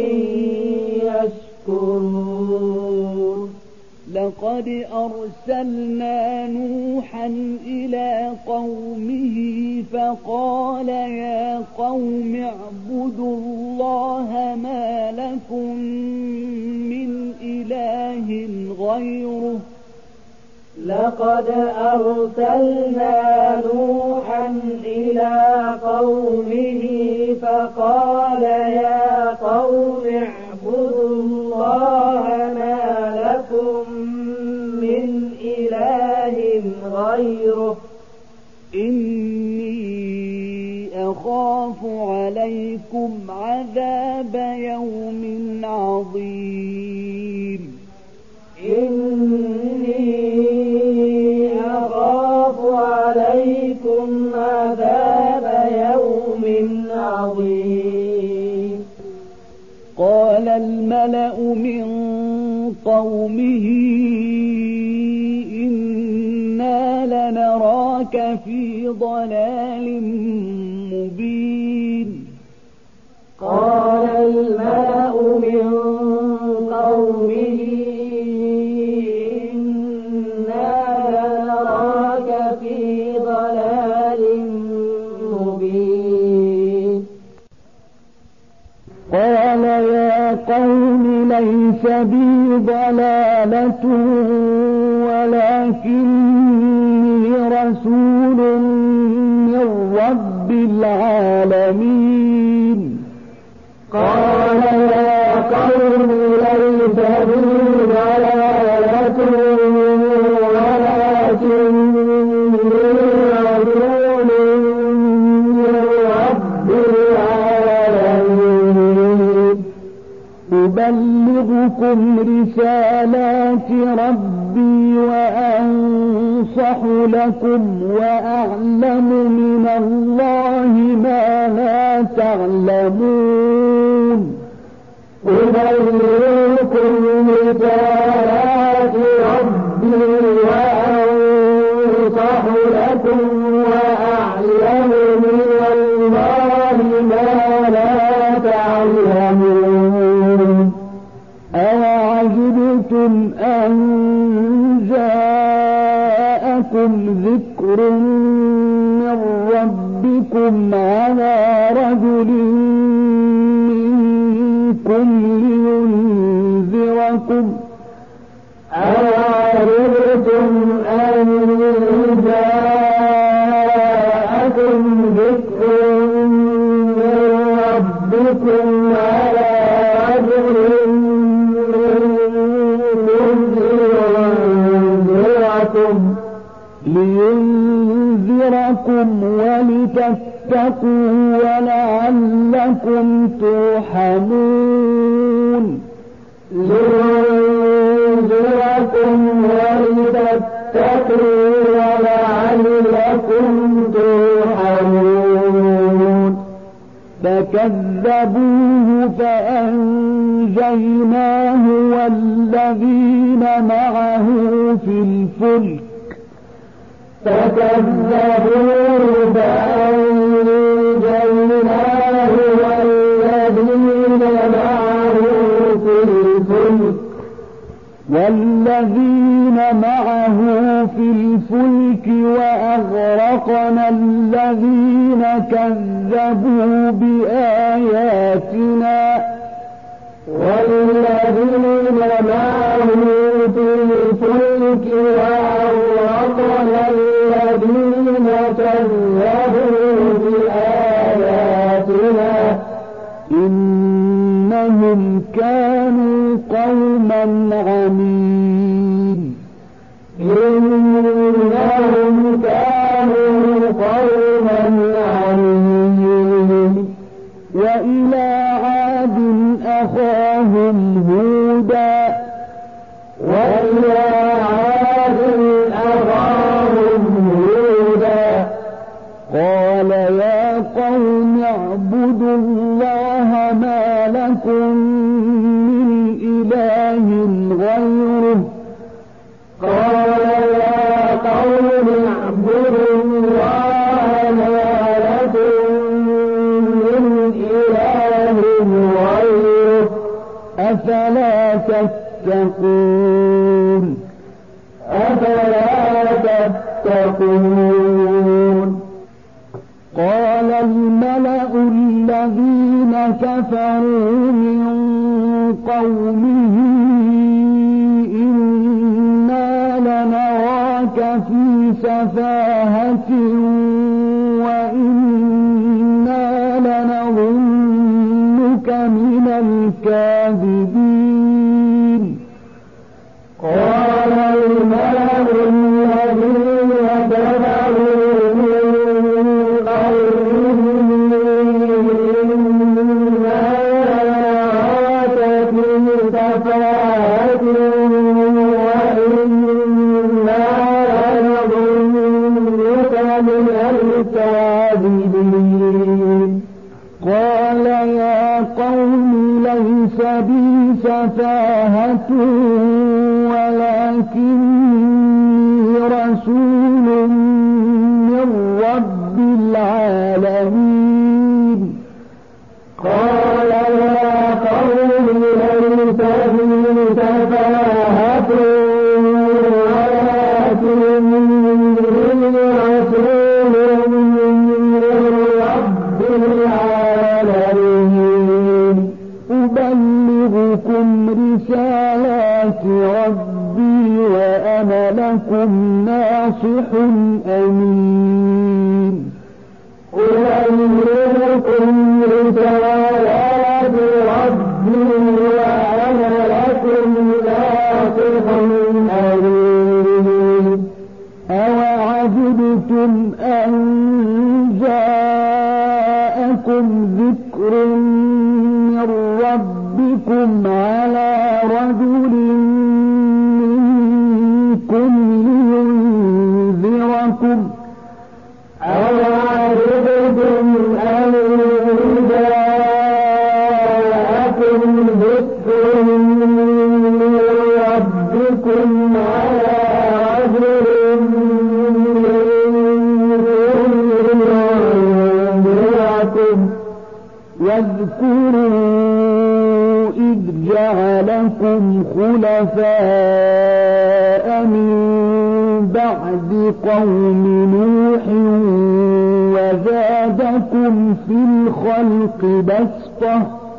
يشكرون
لقد أرسلنا نوحا إلى قومه فقال يا قوم اعبدوا الله ما لكم من إله غيره
لقد أرسلنا نوحا إلى قومه فقال يا قوم اعبدوا الله ما لكم من إله غيره
إني أخاف عليكم عذاب يوم عظيم
إني أخاف عليكم عذاب يوم عظيم
قال الملأ من قومه إنا لنراك في ضلال مبين
قال الملأ من قومه إنا لنراك في ضلال مبين
قال يا قوم ليس بي ضلالة ولكني رسول من رب العالمين
قال يا قوم ليس بي ضلالة ولكني رسول من رب العالمين
أبلغكم رسالات ربي وأنصح لكم وأعلم من الله ما لا تعلمون
أبلغكم رسالات ربي وأنصح لكم وأعلم من الله ما لا تعلمون
أوعجبتم أن جاءكم ذكر من ربكم على رجل منكم لينذركم
أوعجبتم أن جاءكم ذكر من ربكم على رجل
لينذركم ولتتقوا ولعلكم ترحمون
لينذركم ليبلوكم ولتتقوا ولعلكم ترحمون.
فكذبوه فأنجيناه والذين معه في الفلك
فكذبوه فأنجيناه والذين معه في الفلك
والذين معه في الفلك وأغرقنا الذين كذبوا بآياتنا
والذين معه في الفلك وأغرقنا الذين كذبوا بآياتنا
إنهم كانوا قوما عمين.
إنهم كانوا قوما عمين.
وإلى عاد أخاهم هودا
وإلى عاد أخاهم هودا
قال يا قوم اعبدوا الله ما لكم من إله غيره.
قال يا قوم اعبدوا الله ما لكم من إله غيره
أفلا تتقون
أفلا تتقون.
قال الملأ الذين كفروا من قومه إنا لنراك في سفاهة وإنا لنظنك من الكاذبين.
قال الملأ الذين كفروا من قومه إنا لنراك في سفاهة وإنا لنظنك من الكاذبين.
قال يا قوم ليس بي سفاهة ولكني رسول من رب العالمين.
قال يا قوم ليس بي سفاهة ولكني رسول من رب العالمين.
أبلغكم رسالات ربي وأنا لكم ناصح أمين.
أبلغكم رسالات ربي وأنا لكم ناصح أمين.
أوعجبتم أن جاءكم ذكر من ربكم على رجل منكم لينذركم.
أوعجبتم أن جاءكم ذكر من ربكم على رجل
واذكروا إذ جعلكم خلفاء من بعد قوم نوح وزادكم في الخلق بسطة.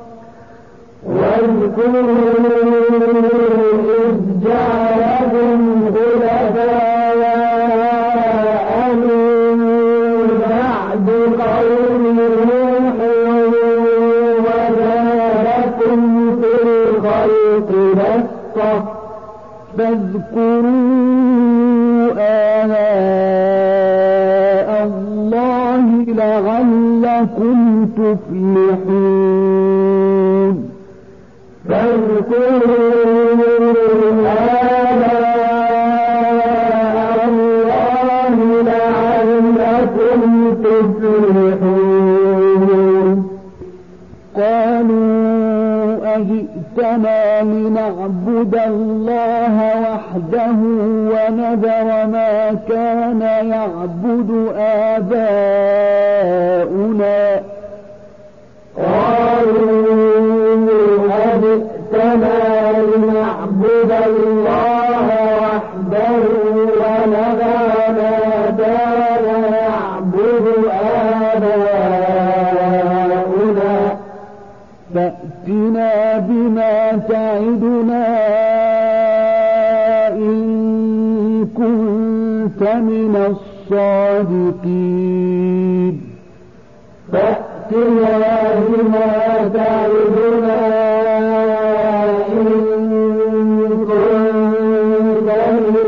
واذكروا إذ جعلكم خلفاء من بعد قوم نوح وزادكم في الخلق بسطة.
فاذكروا آلاء الله لعلكم تفلحون.
فاذكروا
ونذر ما كان يعبد آباؤنا
قالوا أجئتنا لنعبد الله وحده ونذر ما كان يعبد آباؤنا
فأتنا بما تعدنا إن كنت من الصادقين
فأتنا بما تعدنا إن كنت من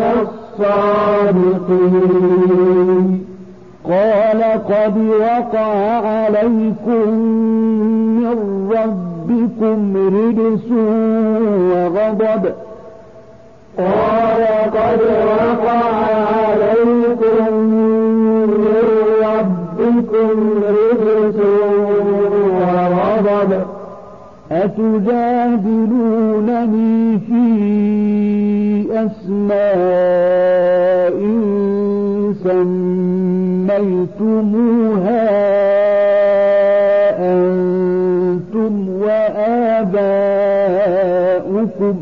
الصادقين
قال قد وقع عليكم من ربكم رجس وغضب
قال قد وقع عليكم من ربكم رجس وغضب
أتجادلونني في أسماء سميتموها أنتم وآباؤكم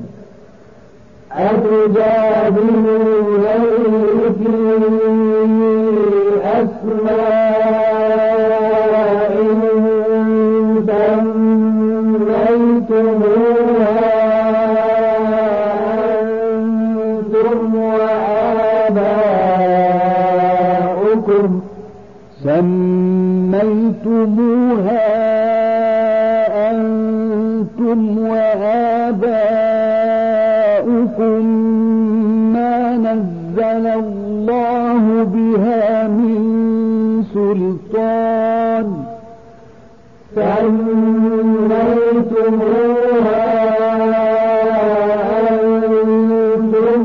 أتجادلونني في أسماء سميتموها أنتم وآباؤكم
سميتموها أنتم وآباؤكم ما نزل الله بها من سلطان
سميتموها أنتم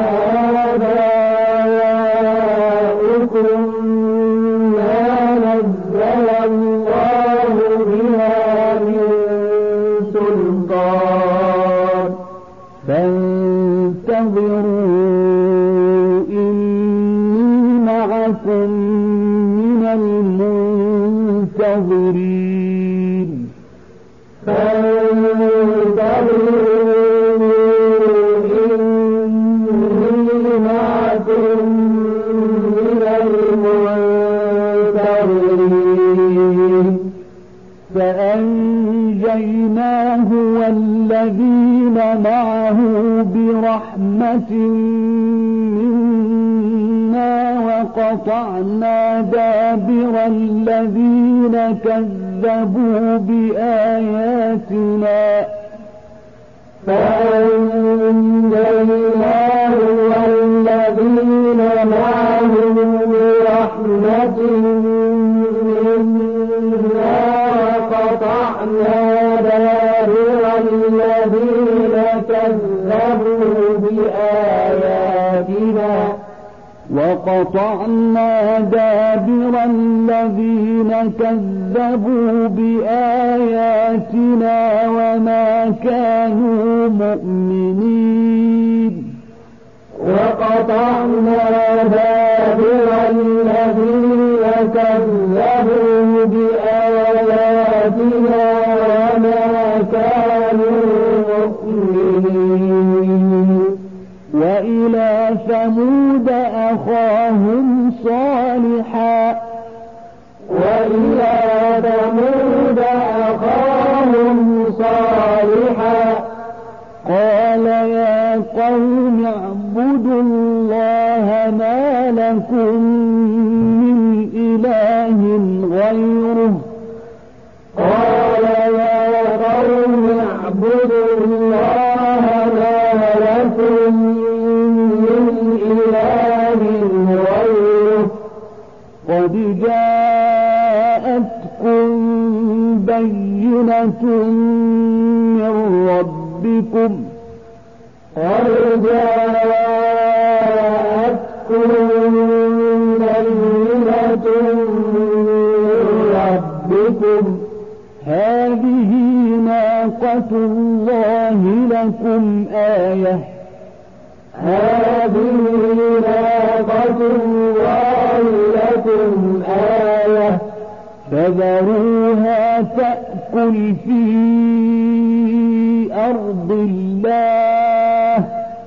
وآباؤكم ما نزل الله بها من سلطان
فانتظروا إني معكم من المنتظرين
فانتظروا إني معكم من المنتظرين
فأنجيناه والذين معه برحمة منا وقطعنا دابر الذين كذبوا بآياتنا
فأنجيناه والذين معه برحمة منا وقطعنا دابر الذين كذبوا بآياتنا
وقطعنا دابر الذين كذبوا بآياتنا وما كانوا مؤمنين
وقطعنا دابر الذين كذبوا بآياتنا وما كانوا مؤمنين
وإلى ثمود أخاهم صالحا
وإلى ثمود أخاهم صالحا
قال يا قوم اعبدوا الله ما لكم من إله غيره
قال يا قوم اعبدوا الله ما لكم من إله غيره
قد جاءتكم بينة من ربكم
قد جاءتكم بينة من ربكم
هذه ناقة الله لكم آية
هذه الله لكم آية
فذروها تأكل في أرض الله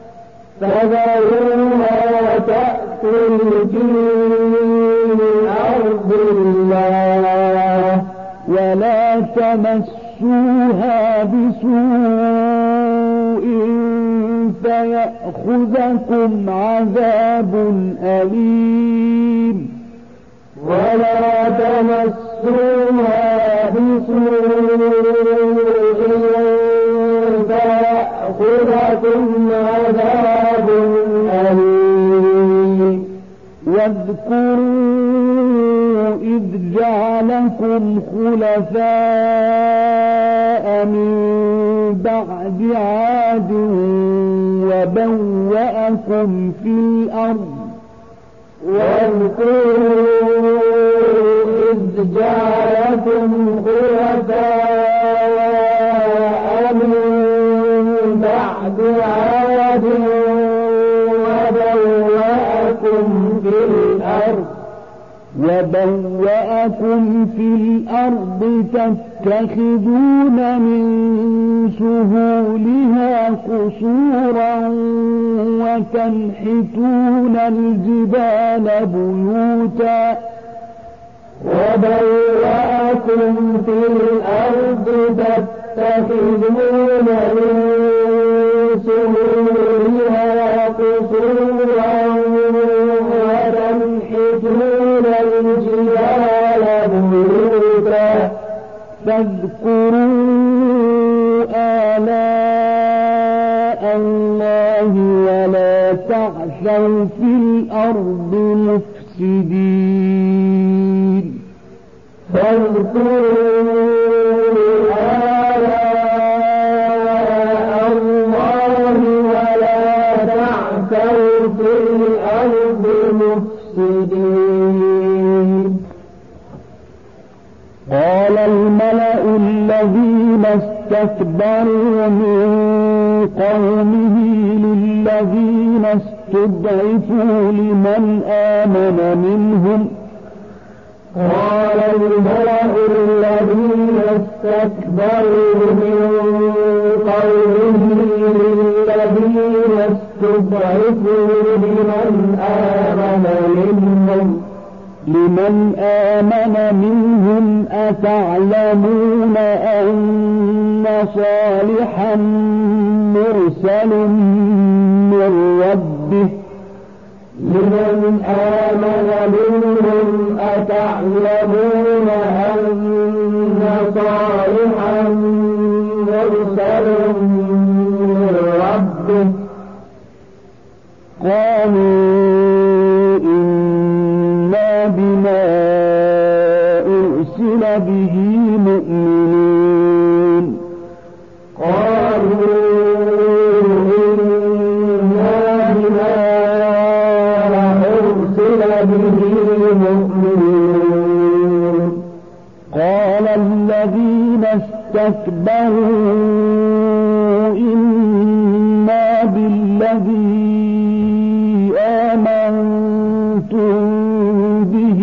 فذروها تأكل في أرض الله
ولا تمسوها بسوء فيأخذكم عذاب أليم
ولا تمسوها بسوء فيأخذكم عذاب أليم
واذكروا إذ جعلكم خلفاء من بعد عاد وبوأكم في الأرض
واذكروا إذ جعلكم خلفاء من بعد عاد وبوأكم في الأرض
وبوأكم في الأرض تتخذون من سهولها قصورا وتنحتون الجبال بيوتا
وبوأكم في الأرض تتخذون من سهولها قصورا وتنحتون الجبال بيوتا
فاذكروا آلاء الله ولا تعثوا في الأرض مفسدين
فاذكروا آلاء الله ولا تعثوا في الأرض مفسدين
قال الملأ الذين استكبروا من قومه للذين استضعفوا لمن آمن منهم
قال الملأ الذين استكبروا من قومه للذين استضعفوا لمن آمن منهم
لمن آمن منهم أتعلمون أن صالحا مرسل من ربه
لمن آمن منهم أتعلمون أن صالحا مرسل من ربه
قالوا إنا بما أرسل به مؤمنون
قالوا إنا بما أرسل به مؤمنون
قال الذين استكبروا إنا بالذي آمنتم به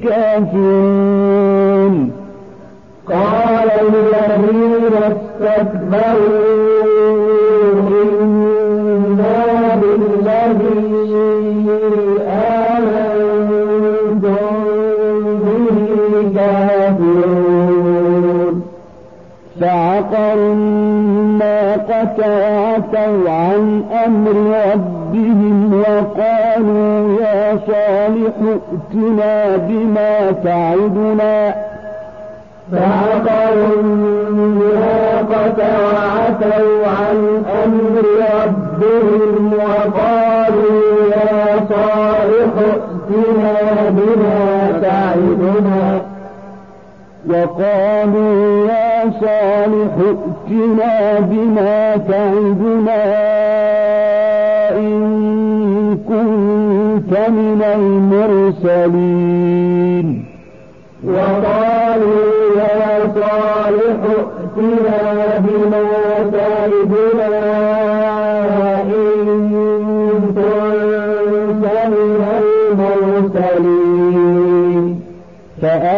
كافرون
قال الذين استكبروا إنا بالذي آمنتم به كافرون
فعقروا الناقة وعتوا عن أمر ربهم وقالوا يا صالح ائتنا بما تعدنا
فعقروا الناقة وعتوا عن أمر ربهم وقالوا يا صالح ائتنا بما تعدنا
وقالوا يا صالح ائتنا بما تعدنا إن كنت من المرسلين
وقالوا يا صالح ائتنا بما تعدنا إن كنت من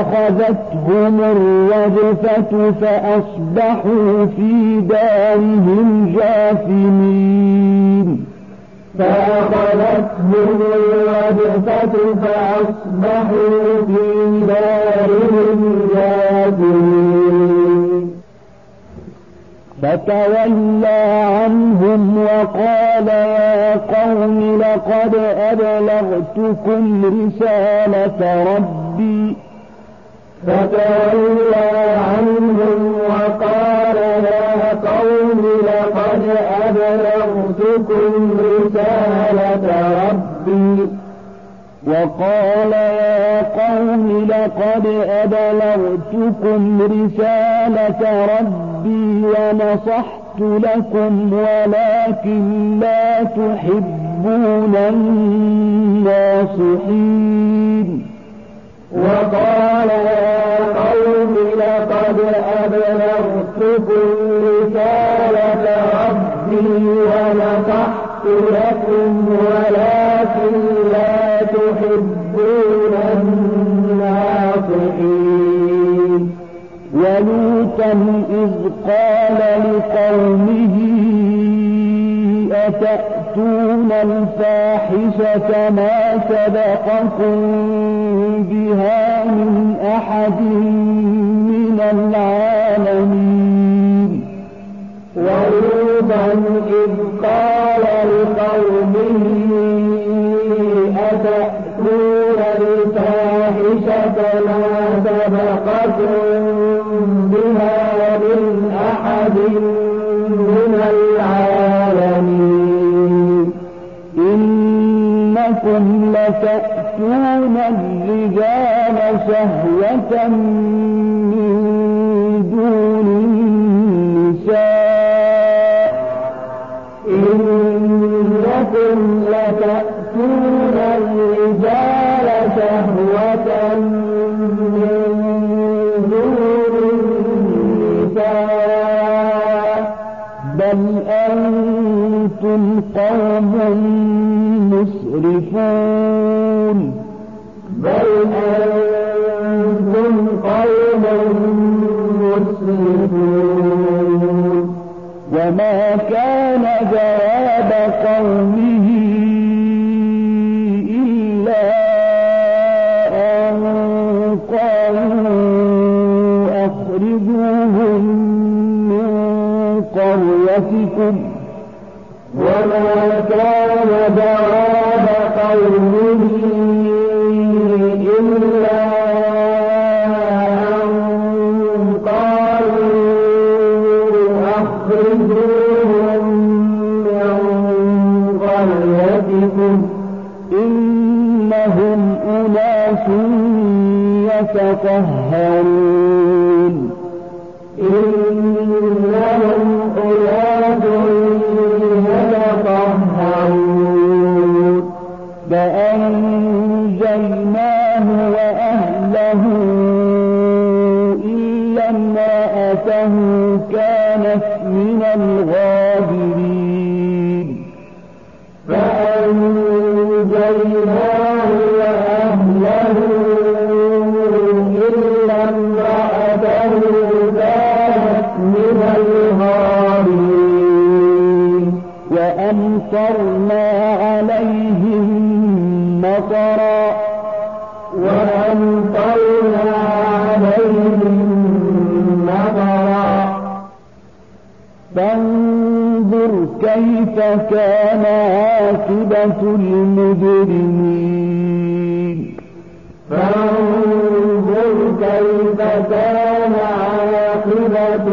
فأخذتهم الرجفة فأصبحوا في دارهم جاثمين
فأخذتهم الرجفة فأصبحوا في دارهم جاثمين
فتولى عنهم وقال يا قوم لقد أبلغتكم رسالة ربي
فتولى عنهم وقال يا قوم لقد أبلغتكم رسالة ربي
وقال يا قوم لقد أبلغتكم رسالة ربي ونصحت لكم ولكن لا تحبون الناصحين
وقال يا قوم لقد أبلغتكم رسالة ربي ونصحت لكم ولكن لا تحبون الناصحين
ولوطا إذ قال لقومه أتأتون الفاحشة ما سبقكم بها من أحد من العالمين
ولوطا إذ قال لقومه أتأتون الفاحشة ما سبقكم بها من أحد من العالمين
إنكم لتأتون الرجال شهوة من دون النساء
إنكم لتأتون الرجال شهوة من دون النساء
بل أنتم قوم مسرفون
بل أنتم قوم مسرفون
وما كان جواب قومه إلا أن قالوا أخرجوهم من قريتكم
وما كان جواب قومه إلا أن قالوا أخرجوهم من قريتكم
إنهم أناس يتطهرون
إنهم أناس يتطهرون
فأنجيناه وأهله إلا امرأته كانت من الغابرين
فأنجيناه وأهله إلا امرأته كانت من الغابرين
وأمطرنا عليهم مطرا
وأمطرنا عليهم مطرا
فانظر كيف كان عاقبة المجرمين
فانظر كيف كان عاقبة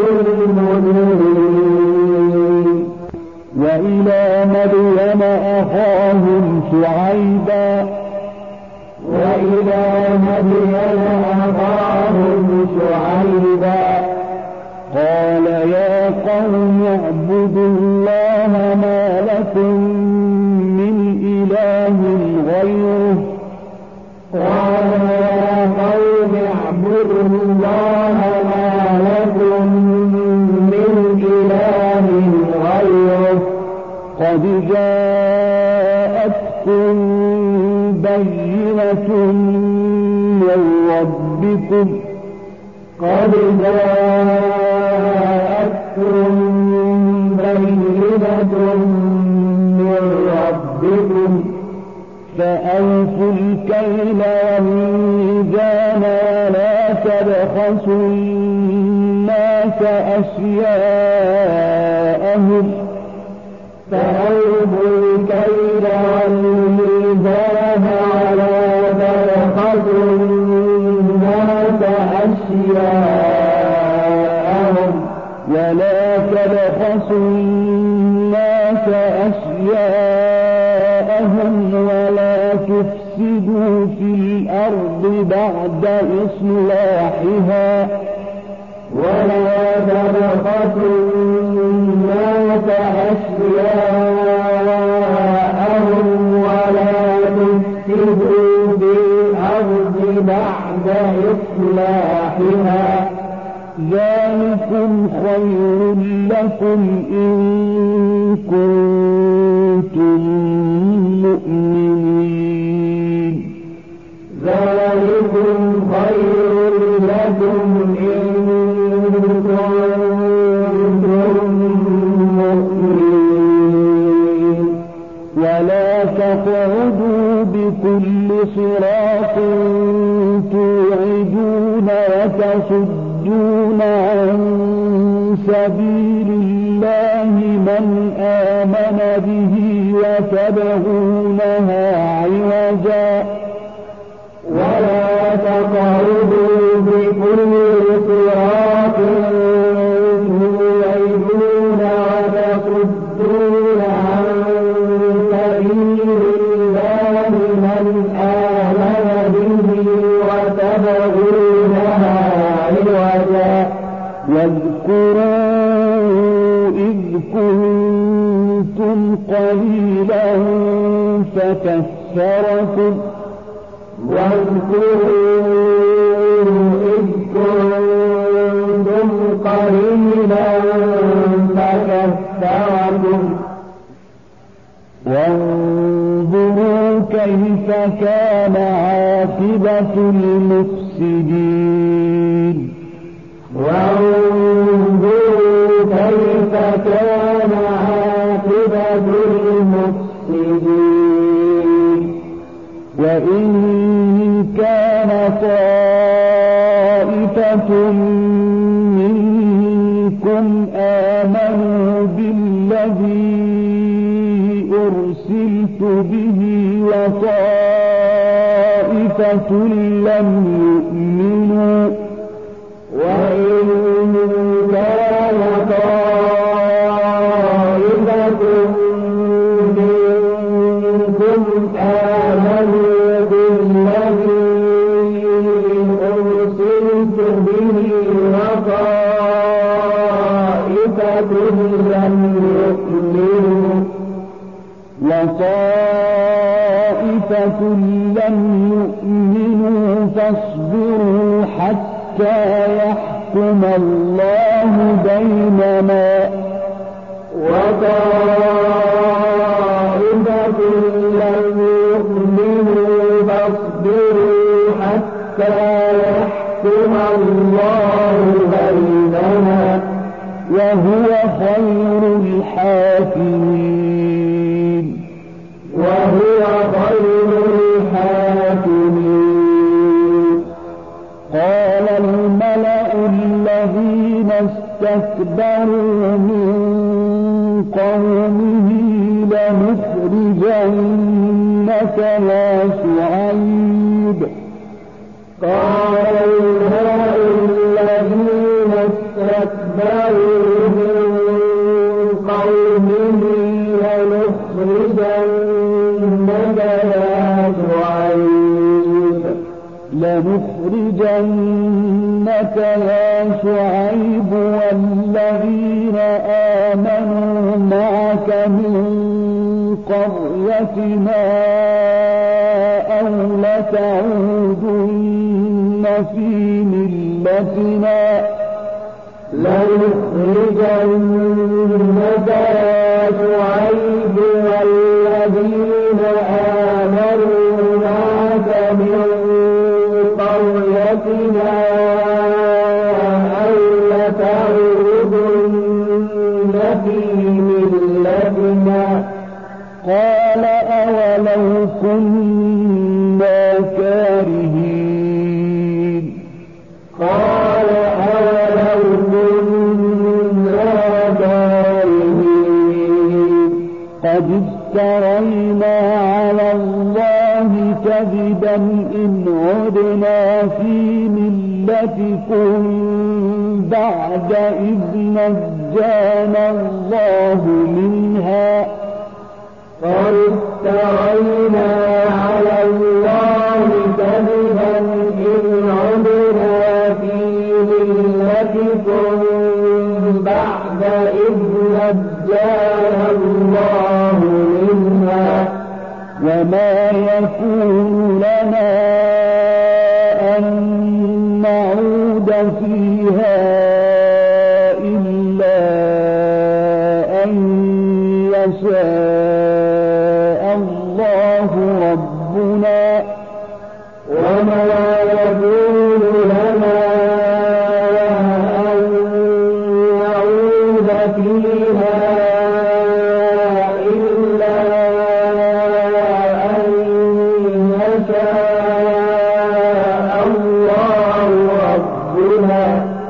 المجرمين
وإلى مدين أخاهم شعيبا
وإلى مدين أخاهم شعيبا
قال يا قوم اعبدوا الله ما لكم من إله غيره
قال يا قوم اعبدوا الله ما لكم من إله غيره
قد جاءتكم بينة من ربكم ربكم
قد جاءتكم بينة من ربكم
فأوفوا الكيل والميزان ولا تبخسوا الناس أشياءهم
فأوفوا الكيل والميزان ولا تبخسوا الناس أشياءهم
ولا تبخسوا الناس أشياءهم ولا تفسدوا في الأرض بعد إصلاحها
ولا تبخسوا الناس أشياءهم ولا تفسدوا في الأرض بعد إصلاحها
ذلكم خير لكم إن كنتم مؤمنين
ذلكم خير لكم إن كنتم مؤمنين
ولا تقعدوا بكل صراط توعدون وتصدون عن سبيل الله من آمن به وتبغونها عوجا
ولا تقعدوا بكل صراط توعدون وتصدون عن سبيل الله من آمن به وتبغونها عوجا
واذكروا إذ كنتم قليلا فكثركم
واذكروا إذ كنتم قليلا فكثركم
وانظروا كيف كان عاقبة المفسدين
وانظروا كيف كان عاقبة المفسدين
وإن كان طائفة منكم آمنوا بالذي أرسلت به وطائفة لم يؤمنوا
وإن كان طائفة منكم آمنوا بالذي أرسلت به وطائفة لم يؤمنوا
وطائفة لم يؤمنوا فاصبروا حتى يحكم الله بيننا
وطائفة لم يؤمنوا فاصبروا حتى يحكم الله بيننا
وهو خير الحاكمين
وهو خير الحاكمين
قال الملأ الذين استكبروا من قومه لنخرجنك يا شعيب
قال الملأ الذين استكبروا من قومه لنخرجنك يا شعيب
لنخرجنك يا شعيب والذين آمنوا معك من قريتنا أو لتعودن في ملتنا
لنخرجنك يا شعيب والذين آمنوا معك من قريتنا
شعيبا إن عدنا في ملتكم بعد إذ نجانا الله منها
قد افترينا على الله كذبا إن عدنا في ملتكم بعد إذ نجانا الله منها
وما يكون لنا أن نعود فيها إلا أن يشاء الله ربنا
وما يكون لنا أن نعود فيها إلا أن يشاء الله ربنا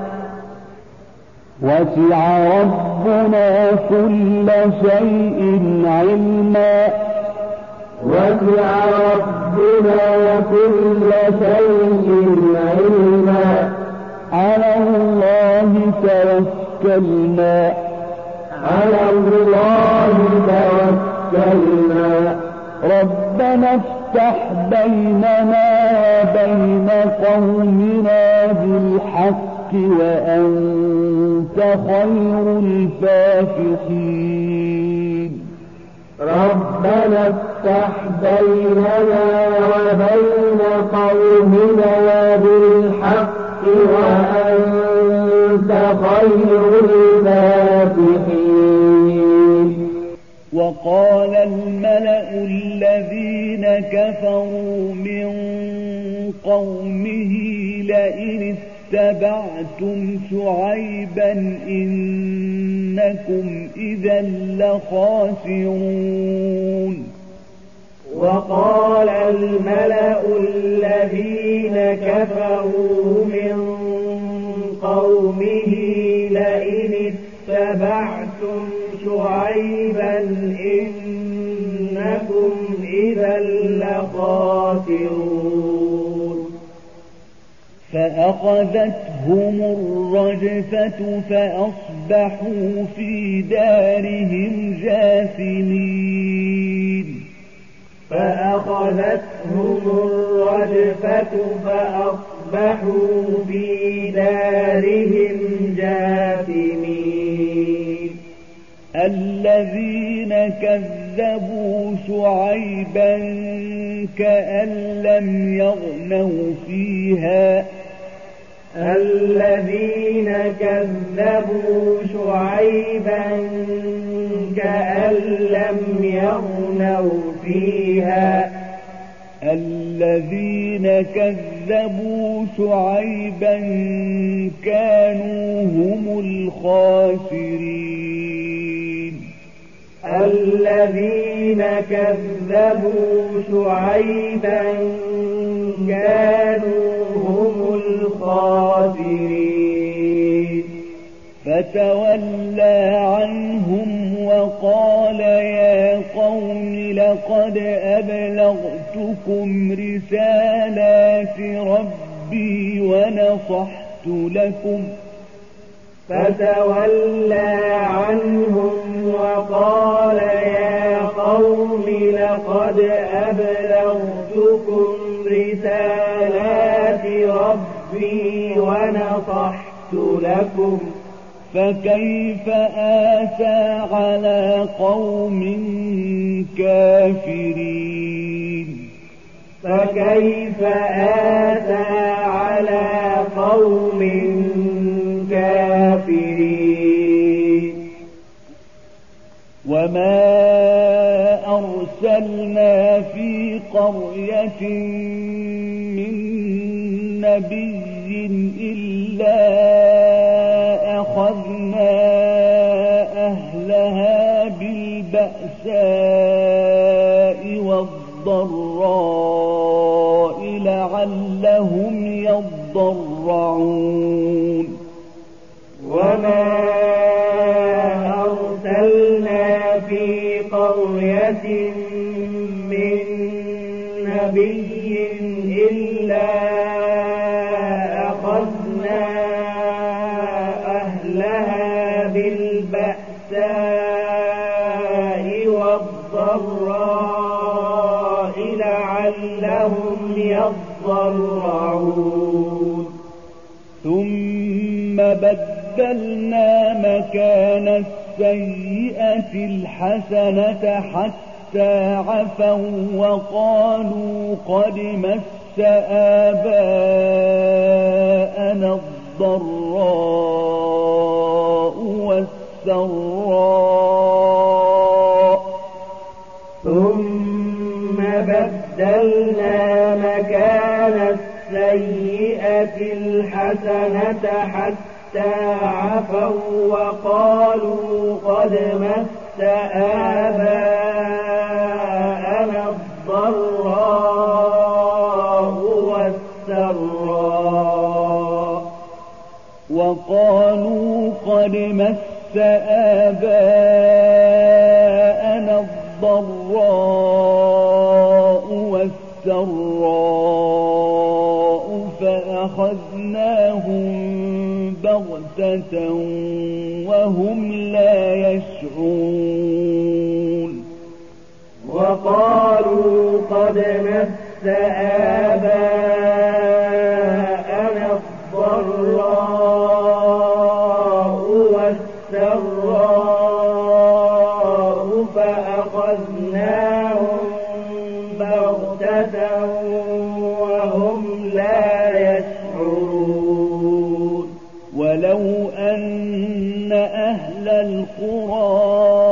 وسع ربنا كل شيء علما
وسع ربنا كل شيء علما
على الله توكلنا
على الله توكلنا
ربنا افتح بيننا وبين قومنا بالحق وأنت خير الفاتحين
ربنا افتح بيننا وبين قومنا بالحق وأنت خير الفاتحين
وقال الملأ الذين كفروا من قومه لئن اتبعتم شعيبا إنكم إذا لخاسرون
وقال الملأ الذين كفروا من قومه لئن اتبعتم شعيبا إنكم إذا لخاسرون
فأخذتهم الرجفة فأصبحوا في دارهم جاثمين
فأخذتهم الرجفة فأصبحوا في دارهم جاثمين
الذين كذبوا شعيبا كأن لم يغنوا فيها
الذين كذبوا شعيبا كأن لم يغنوا فيها
الذين كذبوا شعيبا كانوا هم الخاسرين
الذين كذبوا شعيبا كانوا هم الخاسرين
فتولى عنهم وقال يا قوم لقد أبلغتكم رسالات ربي ونصحت لكم
فتولى عنهم وقال يا قوم لقد أبلغتكم رسالات ربي ونصحت لكم
فكيف آسى على قوم كافرين
فكيف آسى على قوم كافرين
وما أرسلنا في قرية من نبي إلا أخذنا أهلها بالبأساء والضراء لعلهم يضرعون
وما أرسلنا في قرية من نبي إلا أخذنا أهلها بالبأساء والضراء لعلهم يضرعون
ثم بدلنا مكان السيئة الحسنة حتى عفوا وقالوا قد مس آباءنا الضراء والسراء
ثم بدلنا مكان السيئة الحسنة حتى عفوا وقالوا قد مس آباءنا الضراء والسراء
وقالوا قد مس آباءنا الضراء والسراء فأخذناهم بغتة وهم لا يشعرون
وقالوا قد مس آباءنا الضراء والسراء فأخذناهم بغتة وهم لا يشعرون
ولو أن أهل القرى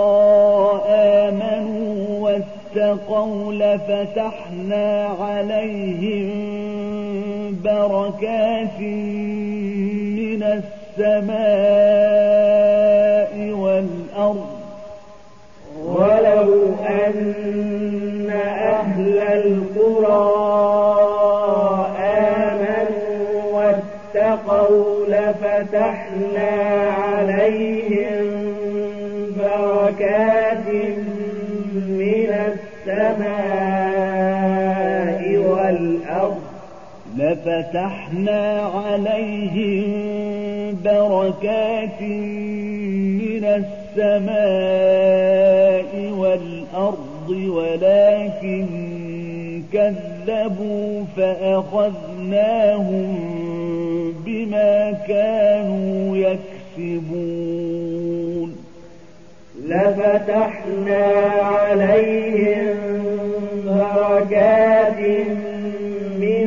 آمنوا واتقوا لفتحنا عليهم بركات من السماء والأرض
ولو أن أهل القرى آمنوا واتقوا لفتحنا عليهم بركات من السماء والأرض
لفتحنا عليهم بركات من السماء والأرض ولكن كذبوا فأخذناهم بما كانوا يكسبون
لفتحنا عليهم بركات من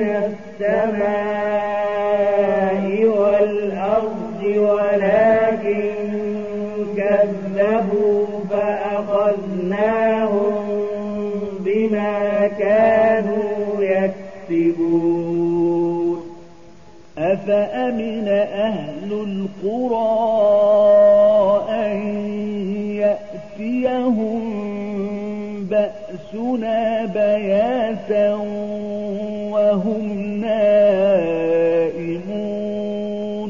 السماء والأرض ولكن كذبوا فأخذناهم بما كانوا يكسبون
أفأمن أهل القرى أن يأتيهم بأسنا بياتا وهم نائمون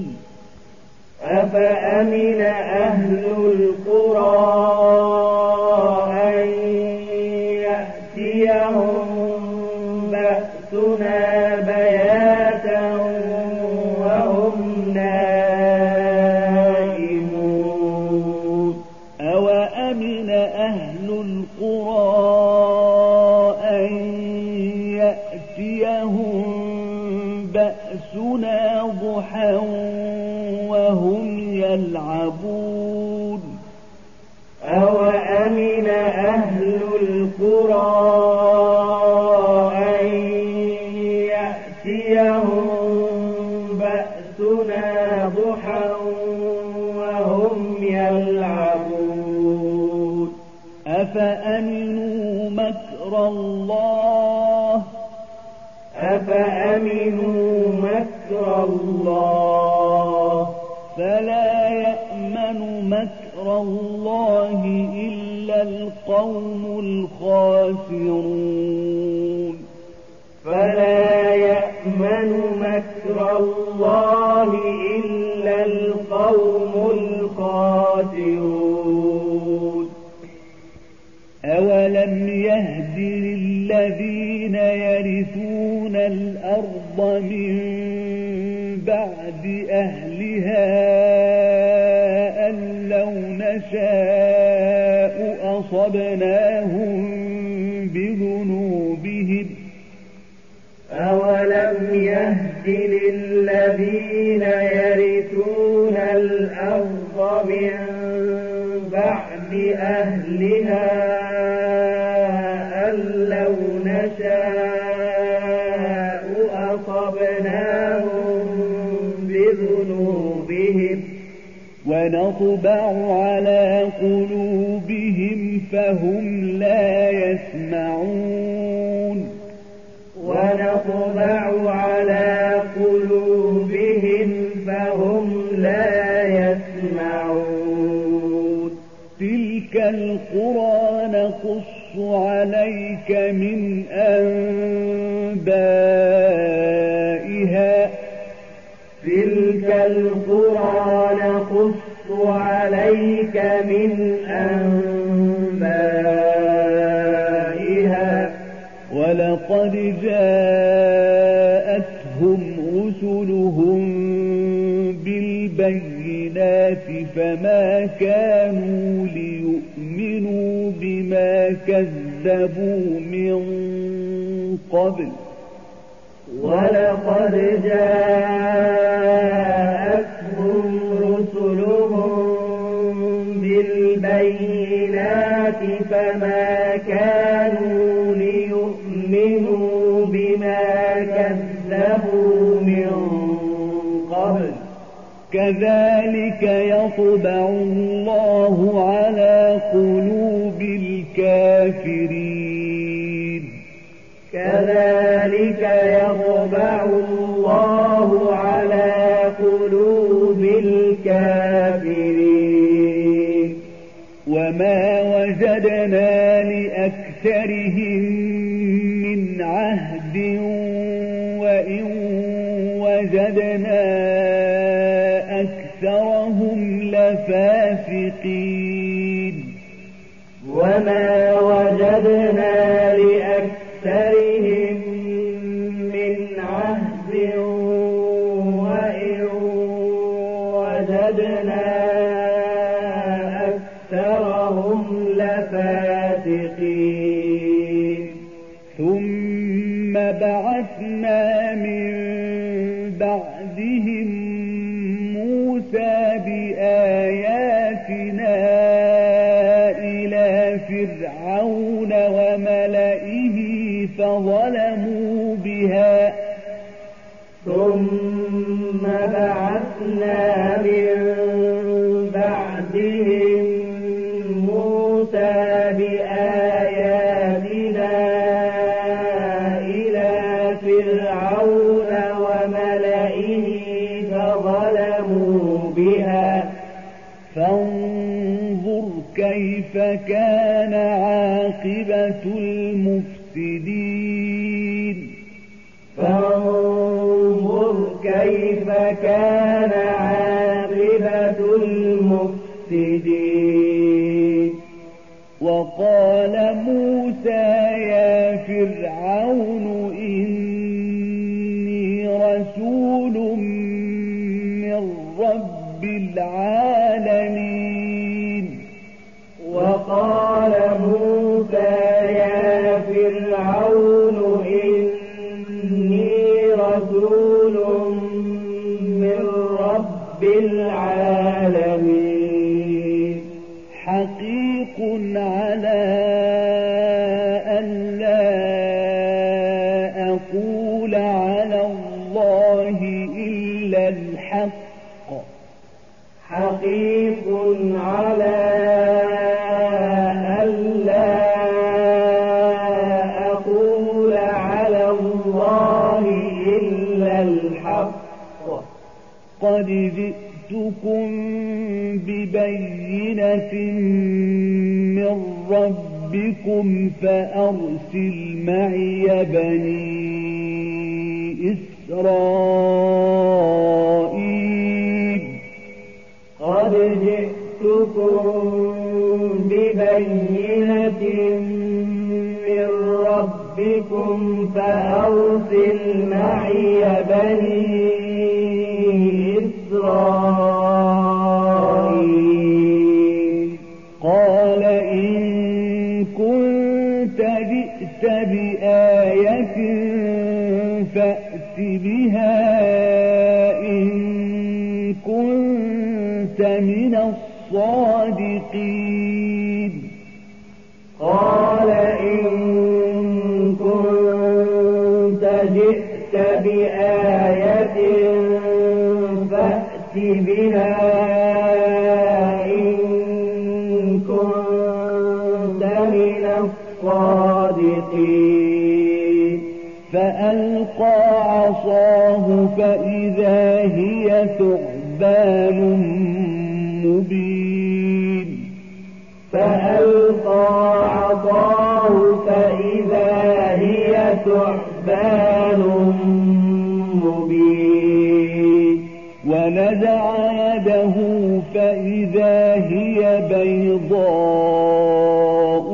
أفأمن أهل القرى أن يأتيهم بأسنا بياتا وهم نائمون
أوأمن أهل القرى أن يأتيهم بأسنا ضحى وهم يلعبون
أوأمن أهل القرى أن يأتيهم بأسنا ضحى وهم يلعبون
أفأمنوا مكر الله
أفأمنوا مكر الله
فلا يأمن مكر الله إلا القوم الخاسرون
فلا يأمن مكر الله إلا القوم الخاسرون
أولم يهد للذين يرثون الأرض من بعد أهلها أن لو نشاء أصبناهم بذنوبهم
أولم يهد للذين يرثون الأرض من بعد أهلها أن لو نشاء أصبناهم بذنوبهم
ونطبع على قلوبهم فهم لا يسمعون
ونطبع على قلوبهم فهم لا يسمعون
تلك القرى نقص عليك من أنبائها
تلك القرى نقص عليك من أنبائها
ولقد جاءتهم رسلهم بالبينات فما كانوا ليؤمنوا بما كذبوا من قبل
ولقد جاءتهم رسلهم بالبينات فما كانوا ليؤمنوا بما كذبوا من قبل
كذلك يطبع الله على قلوب الكافرين
كذلك يطبع الله على قلوب الكافرين
وما وجدنا لأكثرهم من عهد وإن وجدنا أكثرهم لفاسقين
وما وجدنا لأكثرهم من عهد وإن وجدنا أكثرهم لفاسقين
ثم بعثنا من بعدهم موسى بآياتنا إلى فرعون وملئه فظلموا بها
ثم بعثنا من بعدهم موسى بآياتنا إلى فرعون وملئه فظلموا بها
فانظر كيف كان عاقبة المفسدين
فانظر كيف كان عاقبة المفسدين
وقال موسى يا فرعون إني رسول من رب العالمين
وقال موسى يا فرعون إني رسول من رب العالمين
حقيق على أن لا أقول على الله إلا الحق
حقيق على ألا أقول على الله إلا الحق
قد جئتكم ببينة من ربكم فأرسل معي بني إسرائيل
قد جئتكم ببينة من ربكم فأرسل معي بني إسرائيل
قال إن كنت جئت بآية فأت بها إن كنت من الصادقين
قال إن كنت جئت بآية فأت بها إن كنت من الصادقين
فألقى عصاه فإذا هي ثعبان مبين
فألقى عصاه فإذا هي ثعبان مبين
ونزع يده فإذا هي بيضاء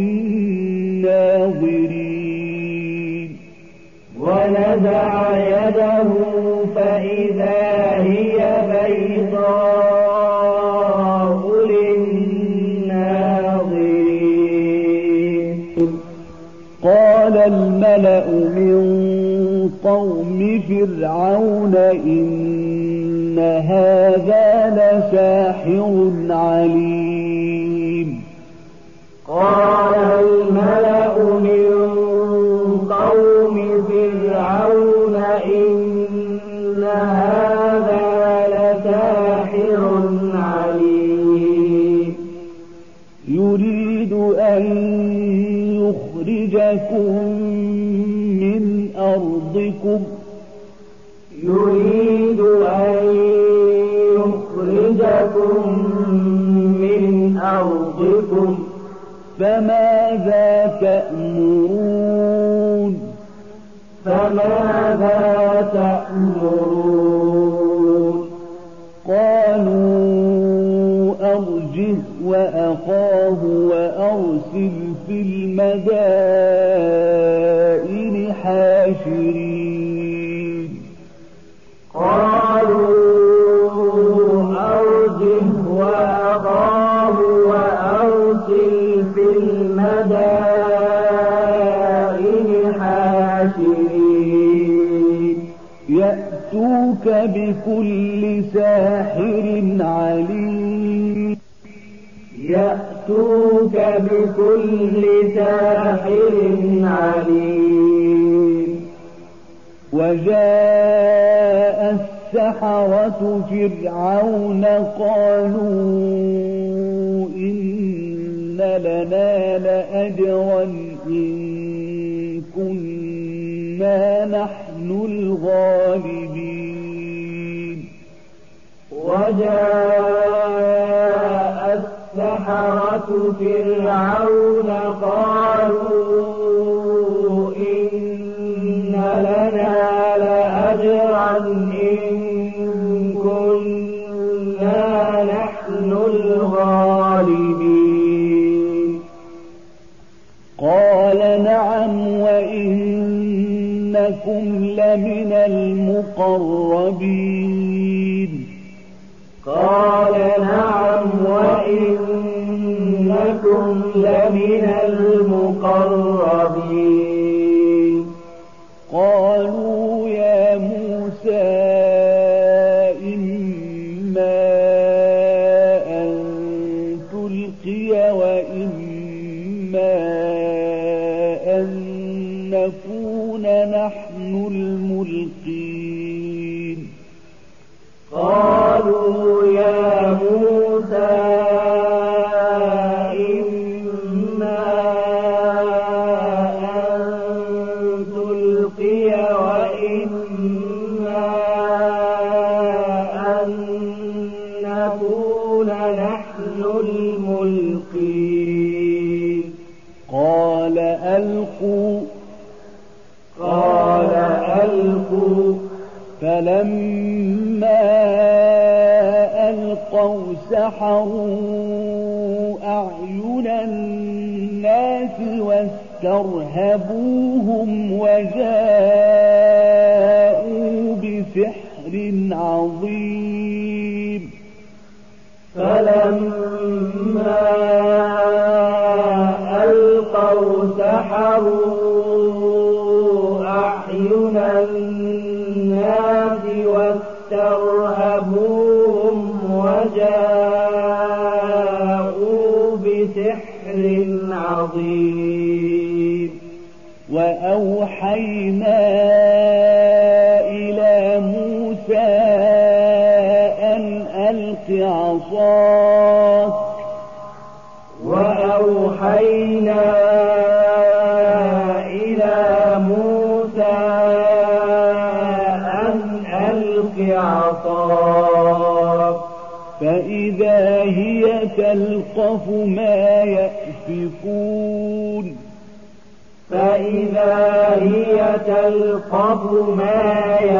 للناظرين
ونزع يده فإذا هي بيضاء للناظرين
قال الملأ من قوم فرعون إن هذا لساحر عليم
قال الملأ من قوم فرعون إن هذا لساحر عليم
يريد أن يخرجكم من أرضكم
يريد أن يخرجكم من أرضكم
فماذا تأمرون
فماذا تأمرون
قالوا أرجه وأخاه وأرسل في المدائن حاشرين
قالوا أرجه وأخاه وأرسل في المدائن حاشرين
يأتوك بكل ساحر عليم
يأتوك بكل ساحر عليم
وجاء السحرة فرعون قالوا إن لنا لأجرا إن كنا نحن الغالبين
وجاء السحرة فرعون قالوا إن لنا لأجرا إن كنا نحن الغالبين
قال نعم وإنكم لمن المقربين
قال نعم وإنكم لمن المقربين
قالوا يا موسى إما أن تلقي وإما أن نكون نحن الملقين
قالوا يا موسى إما أن تلقي وإما أن نكون نحن الملقين
قال ألقوا
قال ألقوا
فلما ألقوا سحروا أعين الناس واسترهبوهم وجاءوا وأوحينا إلى موسى أن ألق عصاك
وأوحينا إلى موسى أن ألق عصاك
فإذا هي تلقف ما يأفكون
فإذا هي تلقف ما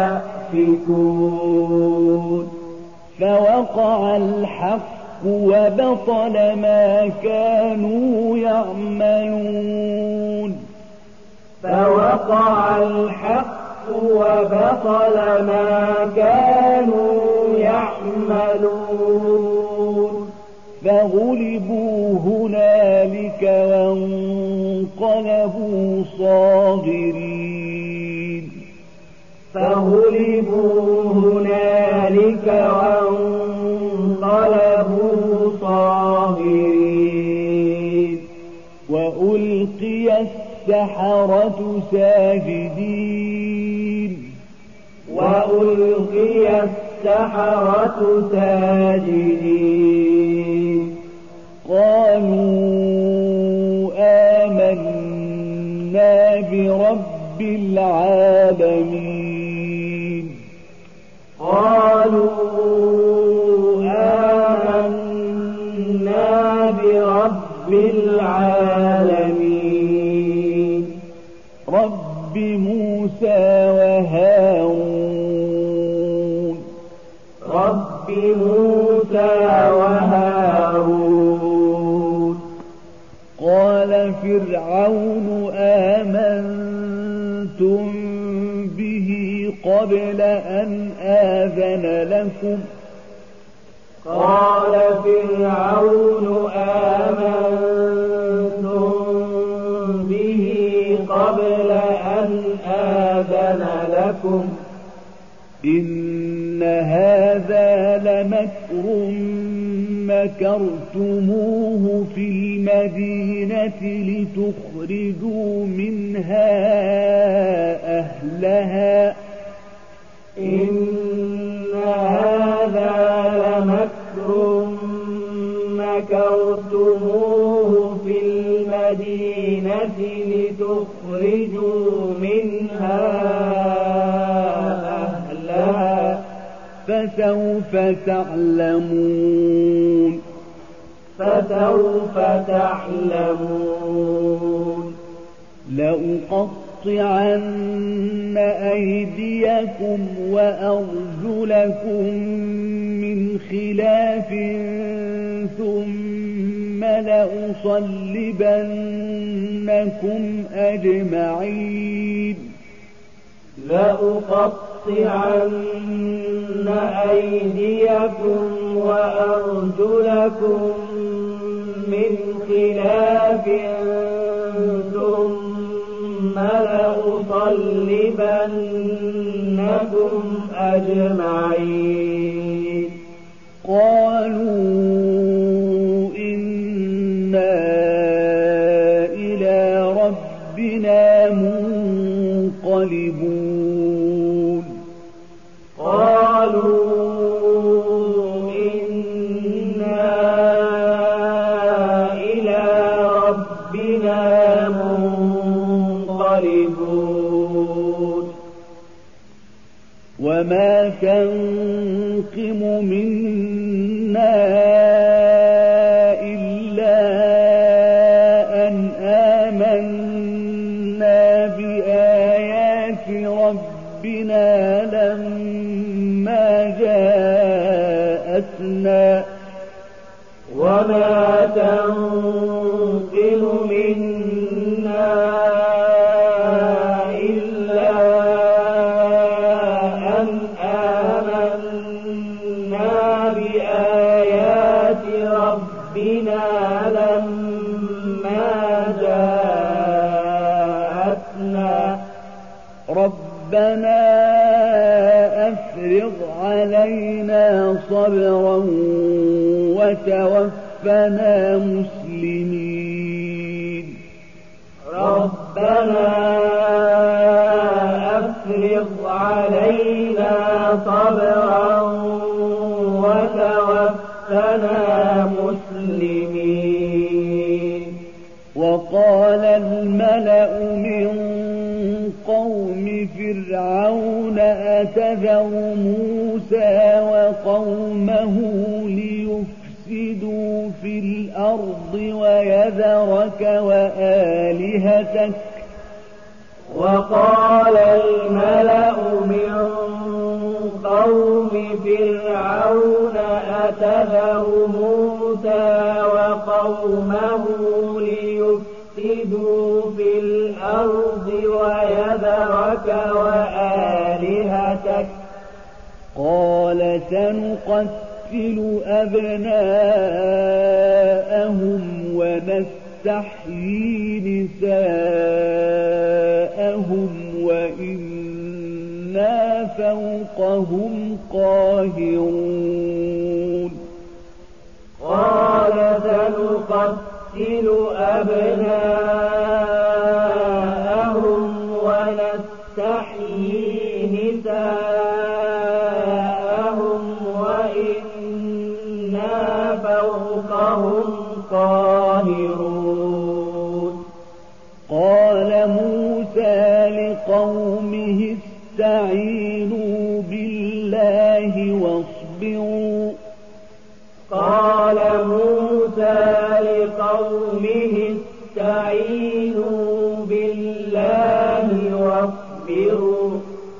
يأفكون
فوقع الحق وبطل ما كانوا يعملون
فوقع الحق وبطل ما كانوا يعملون
فغلبوا هنالك وانقلبوا صاغرين
فغلبوا هنالك وانقلبوا صاغرين
وألقي السحرة ساجدين
وألقي السحرة ساجدين
قالوا آمنا برب العالمين
قالوا آمنا برب العالمين
رب موسى وهارون
رب موسى وهارون
قال فرعون آمنتم به قبل أن آذن لكم
قال فرعون آمنتم به قبل أن آذن لكم
إن هذا لمكر مكرتموه في المدينة لتخرجوا منها أهلها
إن هذا لمكر مكرتموه في المدينة لتخرجوا منها أهلها
فسوف تعلمون
فسوف تعلمون
لأقطعن أيديكم وأرجلكم من خلاف ثم لأصلبنكم أجمعين
لأقطعن أيديكم وأرجلكم من خلاف ثم لأصلبنكم أجمعين
قالوا إنا إلى ربنا منقلبون
قالوا إنا إلى ربنا منقلبون
وما تنقم منا إلا أن آمنا بآيات ربنا لما جاءتنا
وما تنقم منا إلا أن آمنا بآيات ربنا لما جاءتنا
ربنا أفرغ علينا صبرا وتوفنا مسلمين
ربنا أفرغ علينا صبرا وتوفنا مسلمين.
وقال الملأ من قوم فرعون أتذر موسى وقومه ليفسدوا في الأرض ويذرك وآلهتك.
وقال الملأ من قوم فرعون أتذر موسى وقومه ليفسدوا في الأرض ويذرك وآلهتك.
قال سنقتل أبناءهم ونستحيي نساءهم وإنا فوقهم قاهرون.
قال سنقتل أبناءهم ونستحيي نساءهم وإنا فوقهم قاهرون. قال موسى لقومه استعينوا بالله واصبروا. قال موسى لقومه استعينوا بالله واصبروا.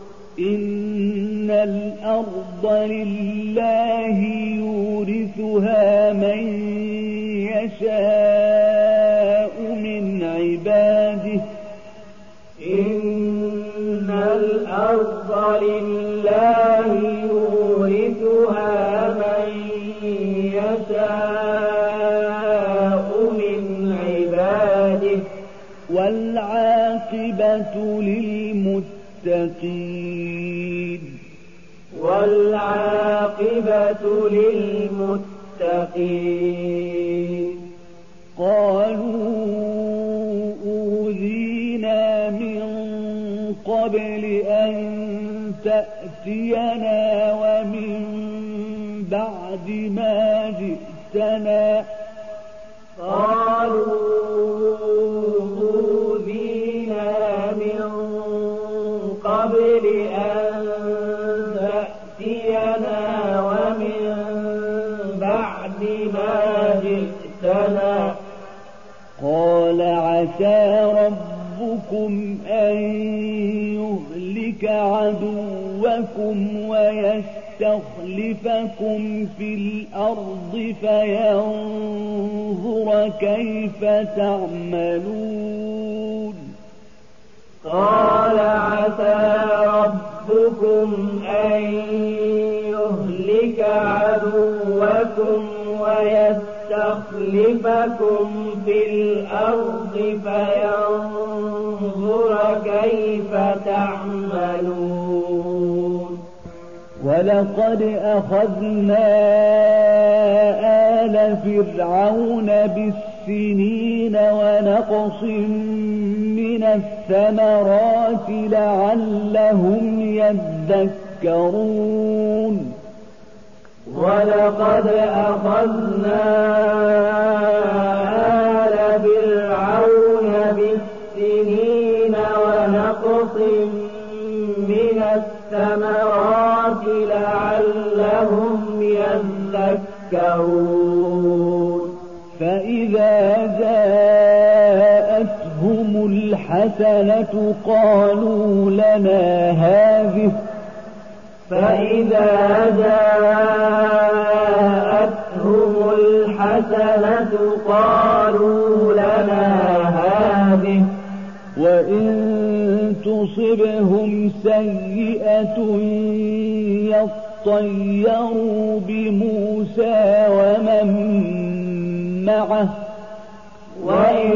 إن الأرض لله يورثها من يشاء من عباده. إن الأرض لله يورثها من يشاء من عباده والعاقبة للمتقين. والعاقبة للمتقين. قالوا أوذينا من قبل أن تأتينا ومن بعد ما جئتنا. قالوا أوذينا من قبل أن تأتينا ومن بعد ما جئتنا. قال عسى ربكم أن يهلك عدوكم ويستخلفكم في الأرض فينظر كيف تعملون. قال عسى ربكم أن يهلك عدوكم ويستخلفكم في الأرض فينظر كيف تعملون. ولقد أخذنا آل فرعون بالسنين ونقص من الثمرات لعلهم يذكرون. ولقد أخذنا آل فرعون بالسنين ونقص من الثمرات لعلهم يذكرون. فإذا جاءتهم الحسنة قالوا لنا هذه. فإذا جاءتهم الحسنة قالوا لنا هذه وإن تصبهم سيئة يطيروا بموسى ومن معه وإن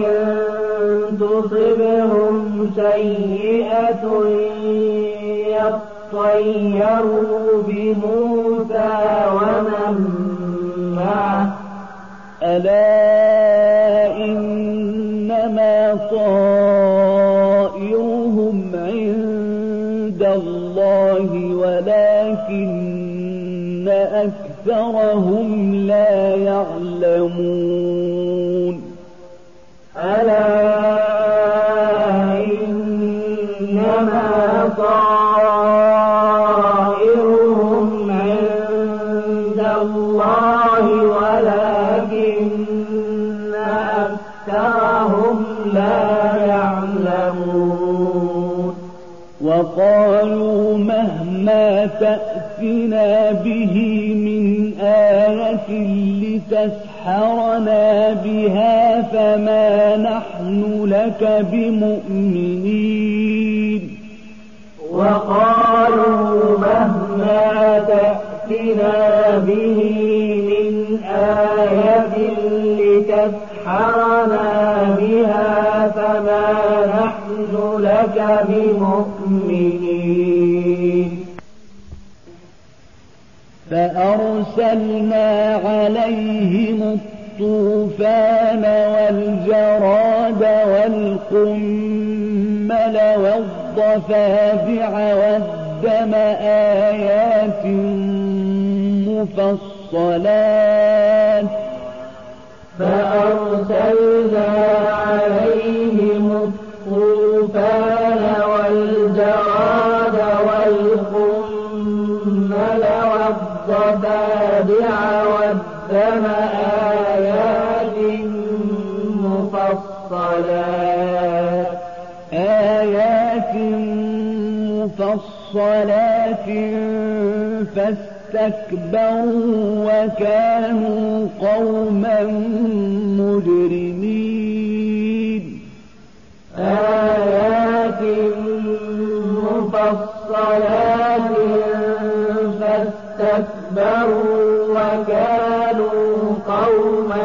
تصبهم سيئة يطيروا بموسى ومن معه ألا إنما طائرهم عند الله
الله ولكن أكثرهم لا يعلمون
ألا إنما طائرهم عند الله ولكن أكثرهم لا يعلمون
وقالوا مهما تأتنا به من آية لتسحرنا بها فما نحن لك بمؤمنين
وقالوا مهما تأتنا به من آية لتسحرنا بها فما نحن لك بمؤمنين
فأرسلنا عليهم الطوفان والجراد والقمل والضفادع والدم آيات مفصلات
فأرسلنا عليهم الطوفان والجراد والقمل والضفادع والدم آيات مفصلات آيات
مفصلات فاستكبروا وكانوا قوما مجرمين
آيات مفصلات فاستكبروا وكانوا قوما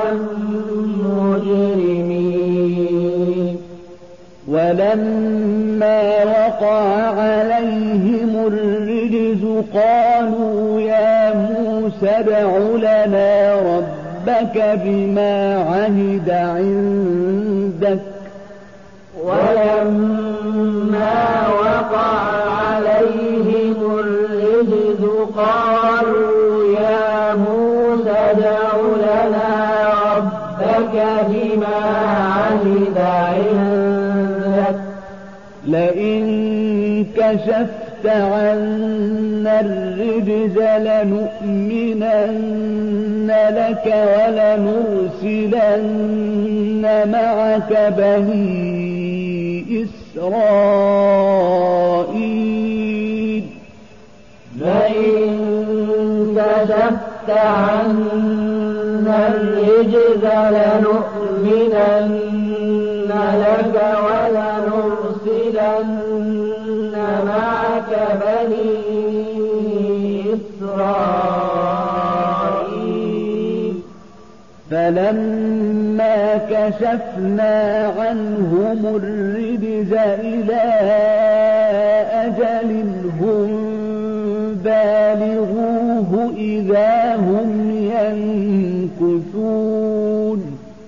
مجرمين
ولما وقع عليهم الرجز قالوا يا موسى ادع لنا ربك بما عهد عندك
ولما وقع عليهم الرجز قالوا يا موسى ادع لنا ربك بما عهد عندك
لئن كشفت عنا الرجز لنؤمنن لك ولنرسلن معك بني إسرائيل
لئن كشفت عنا الرجز لنؤمنن لك ولنرسلن معك بني إسرائيل
فلما كشفنا عنهم الرجز إلى أجل هم بالغوه إذا هم ينكثون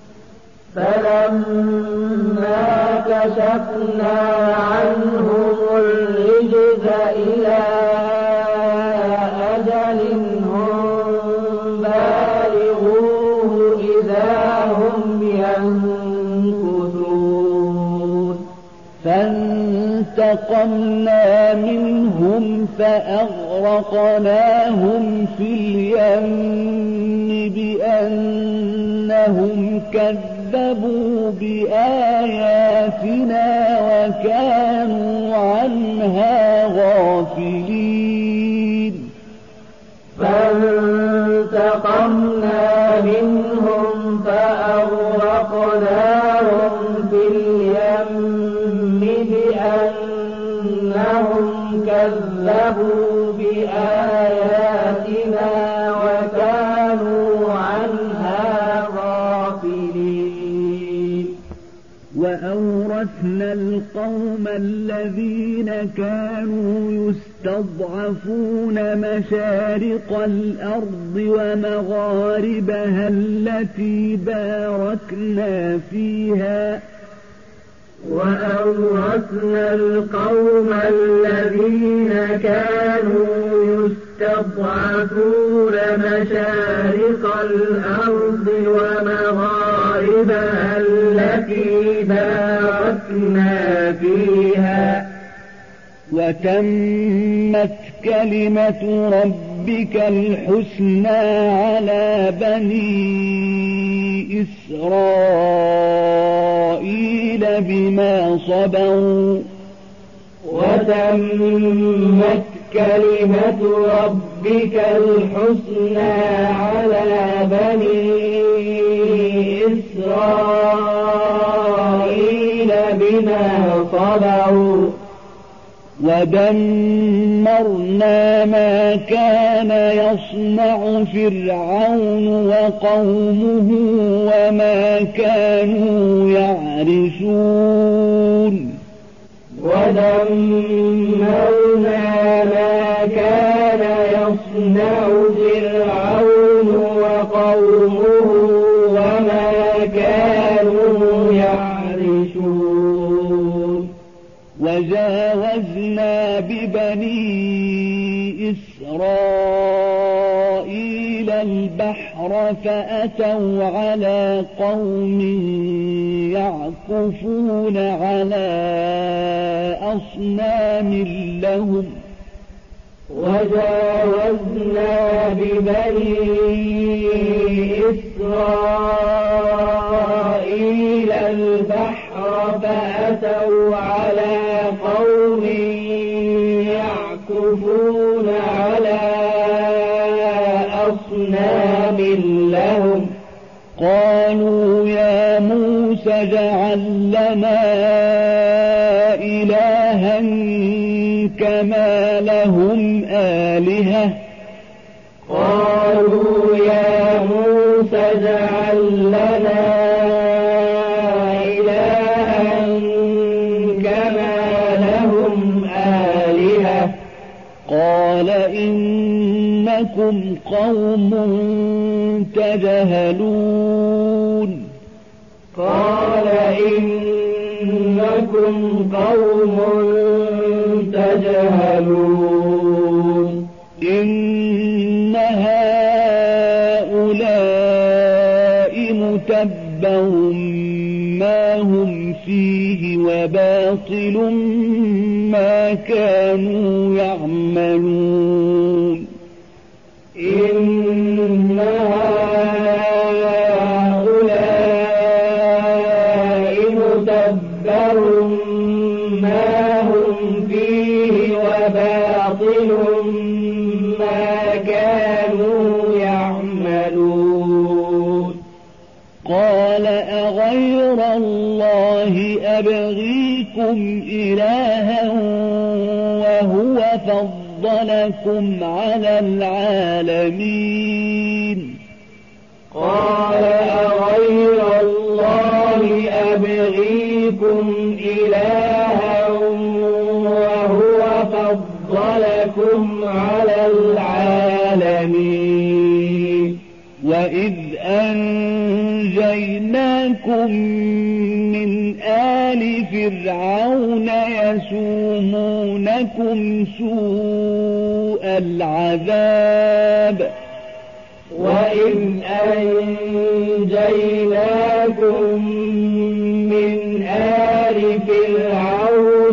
فلما كشفنا عنهم الرجز إلى أجل هم بالغوه إذا هم ينكثون
فانتقمنا منهم فأغرقناهم في اليم بأنهم كذبوا بآياتنا وكانوا عنها غافلين
فانتقمنا منهم فأغرقناهم في اليم بأنهم كذبوا بآياتنا وكانوا عنها غافلين
وأورثنا القوم الذين كانوا يستضعفون مشارق الأرض ومغاربها التي باركنا فيها
وأورثنا القوم الذين كانوا يستضعفون مشارق الأرض ومغاربها التي باركنا فيها
وتمت كلمة ربك الحسنى على بني إسرائيل بما صبروا
وتمت كلمة ربك الحسنى على بني إسرائيل بما صبروا
ودمرنا ما كان يصنع فرعون وقومه وما كانوا يعرشون
ودمرنا ما كان يصنع فرعون وقومه وما كانوا يعرشون
وجاوزنا ببني إسرائيل البحر فأتوا على قوم يعكفون على أصنام لهم
وجاوزنا ببني إسرائيل البحر فأتوا على قوم يعكفون على أصنام لهم
قالوا يا موسى اجعل لنا إلها كما لهم آلهة
قالوا يا موسى اجعل لنا إلها كما لهم آلهة
قال إنكم قوم تجهلون
قال إنكم قوم تجهلون
إن هؤلاء متبر ما هم فيه وباطل ما كانوا يعملون
إن هؤلاء متبر ما هم فيه وباطل ما كانوا يعملون
قال أغير الله أبغيكم إلها وهو فضلكم على العالمين
قال أغير الله أبغيكم إلها وهو فضلكم على العالمين
وإذ أنجيناكم من آل فرعون يسومونكم سوء العذاب
وإذ أنجيناكم من آل فرعون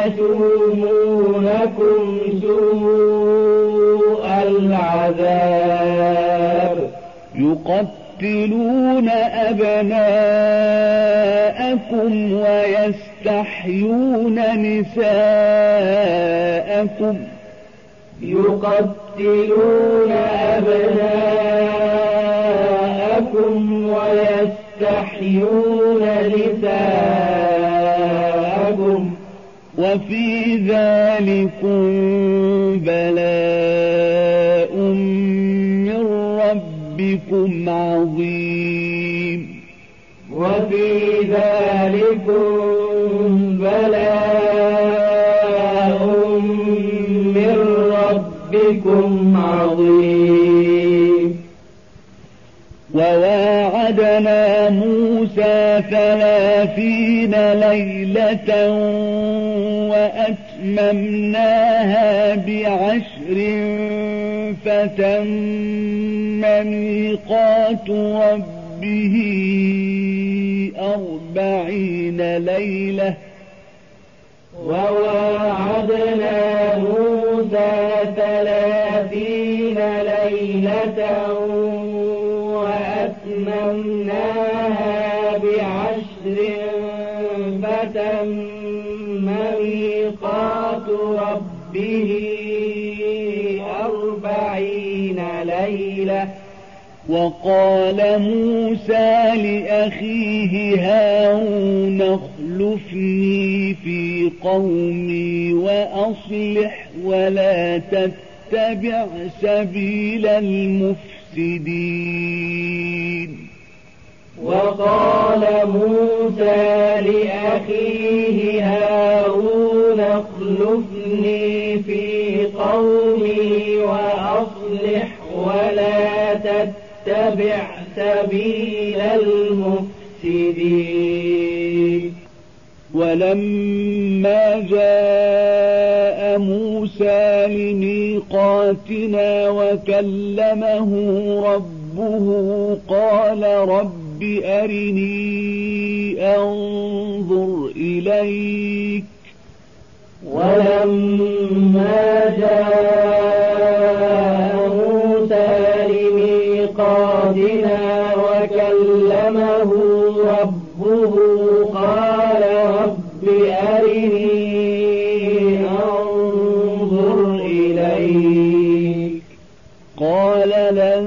يسومونكم سوء العذاب
يقتلون أبناءكم ويستحيون نساءكم
يقتلون أبناءكم ويستحيون نساءكم
وفي ذلكم بلاء من ربكم عظيم
وفي ذلكم بلاء من ربكم عظيم
وواعد ووعدنا موسى ثلاثين ليلة وأتممناها بعشر فتم ميقات ربه أربعين ليلة
ووعدنا موسى ثلاثين ليلة وأتممناها بعشر فتم ميقات ربه أربعين ليلة
وقال موسى لأخيه هارون اخلفني في قومي وأصلح ولا تتبع سبيل المفسدين
وقال موسى لأخيه هارون اخلفني في قومي وأصلح ولا تتبع سبيل المفسدين
ولما جاء موسى لميقاتنا وكلمه ربه قال رب أرني أنظر إليك
ولما جاء موسى لميقاتنا وكلمه ربه قال رب أرني أنظر إليك
قال لن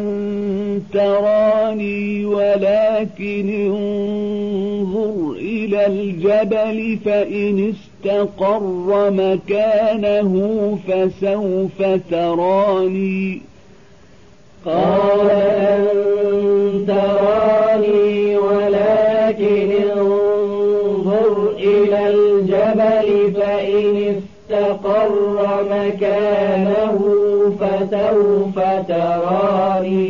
تراني ولكن انظر إلى الجبل فإن استقر مكانه فسوف تراني
قال لن تراني ولكن انظر إلى الجبل فإن استقر مكانه فسوف تراني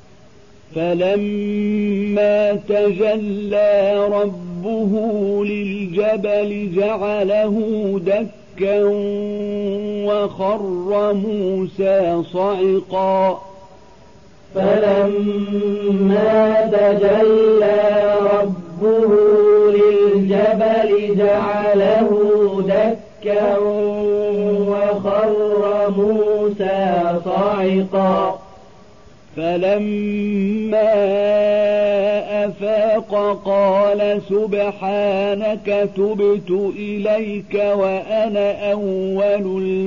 فلما تجلى ربه للجبل جعله دكا وخر موسى صعقا
فلما تجلى ربه للجبل جعله دكا وخر موسى صعقا
فلما أفاق قال سبحانك تبت إليك وأنا أول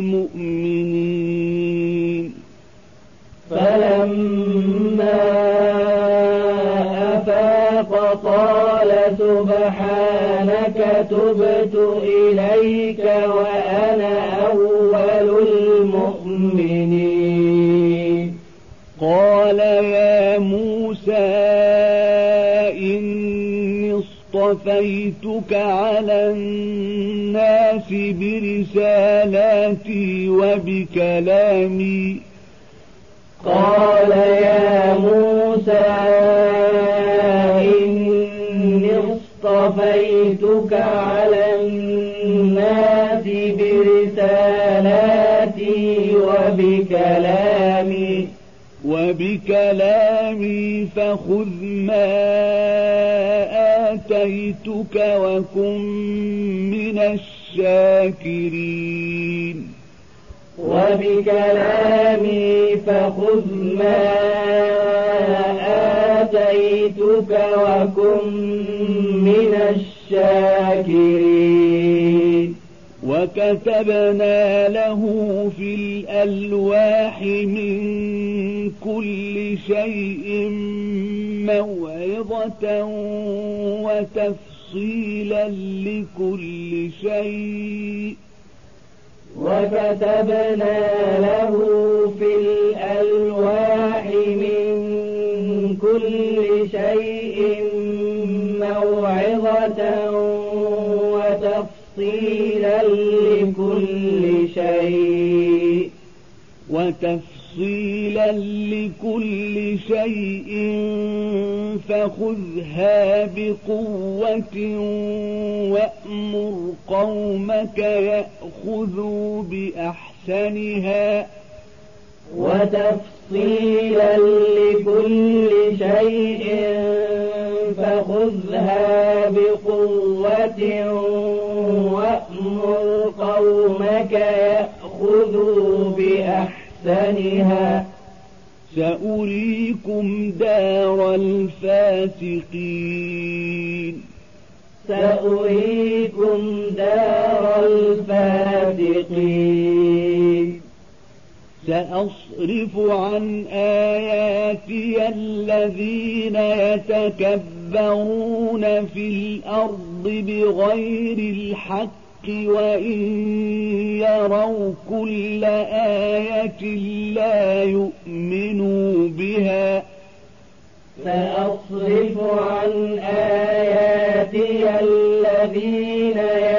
المؤمنين
فلما أفاق قال سبحانك تبت إليك وأنا أول المؤمنين
قال يا موسى إني اصطفيتك على الناس برسالاتي وبكلامي
قال يا موسى إني اصطفيتك على الناس برسالاتي وبكلامي
وبكلامي فخذ ما آتيتك وكن من الشاكرين
وبكلامي فخذ ما آتيتك وكن من الشاكرين
وكتبنا له في الألواح من كل شيء موعظة وتفصيلا لكل شيء
وكتبنا له في الألواح من كل شيء موعظة وتفصيلا لكل شيء
وتفصيلا تفصيلا لكل شيء فخذها بقوة وأمر قومك يأخذوا بأحسنها
وتفصيلا لكل شيء فخذها بقوة وأمر قومك يأخذوا بأحسنها
سأريكم دار الفاسقين
سأريكم دار الفاسقين
سأصرف عن آياتي الذين يتكبرون في الأرض بغير الحق وإن يروا كل آية لا يؤمنوا بها
سأصرف عن آياتي الذين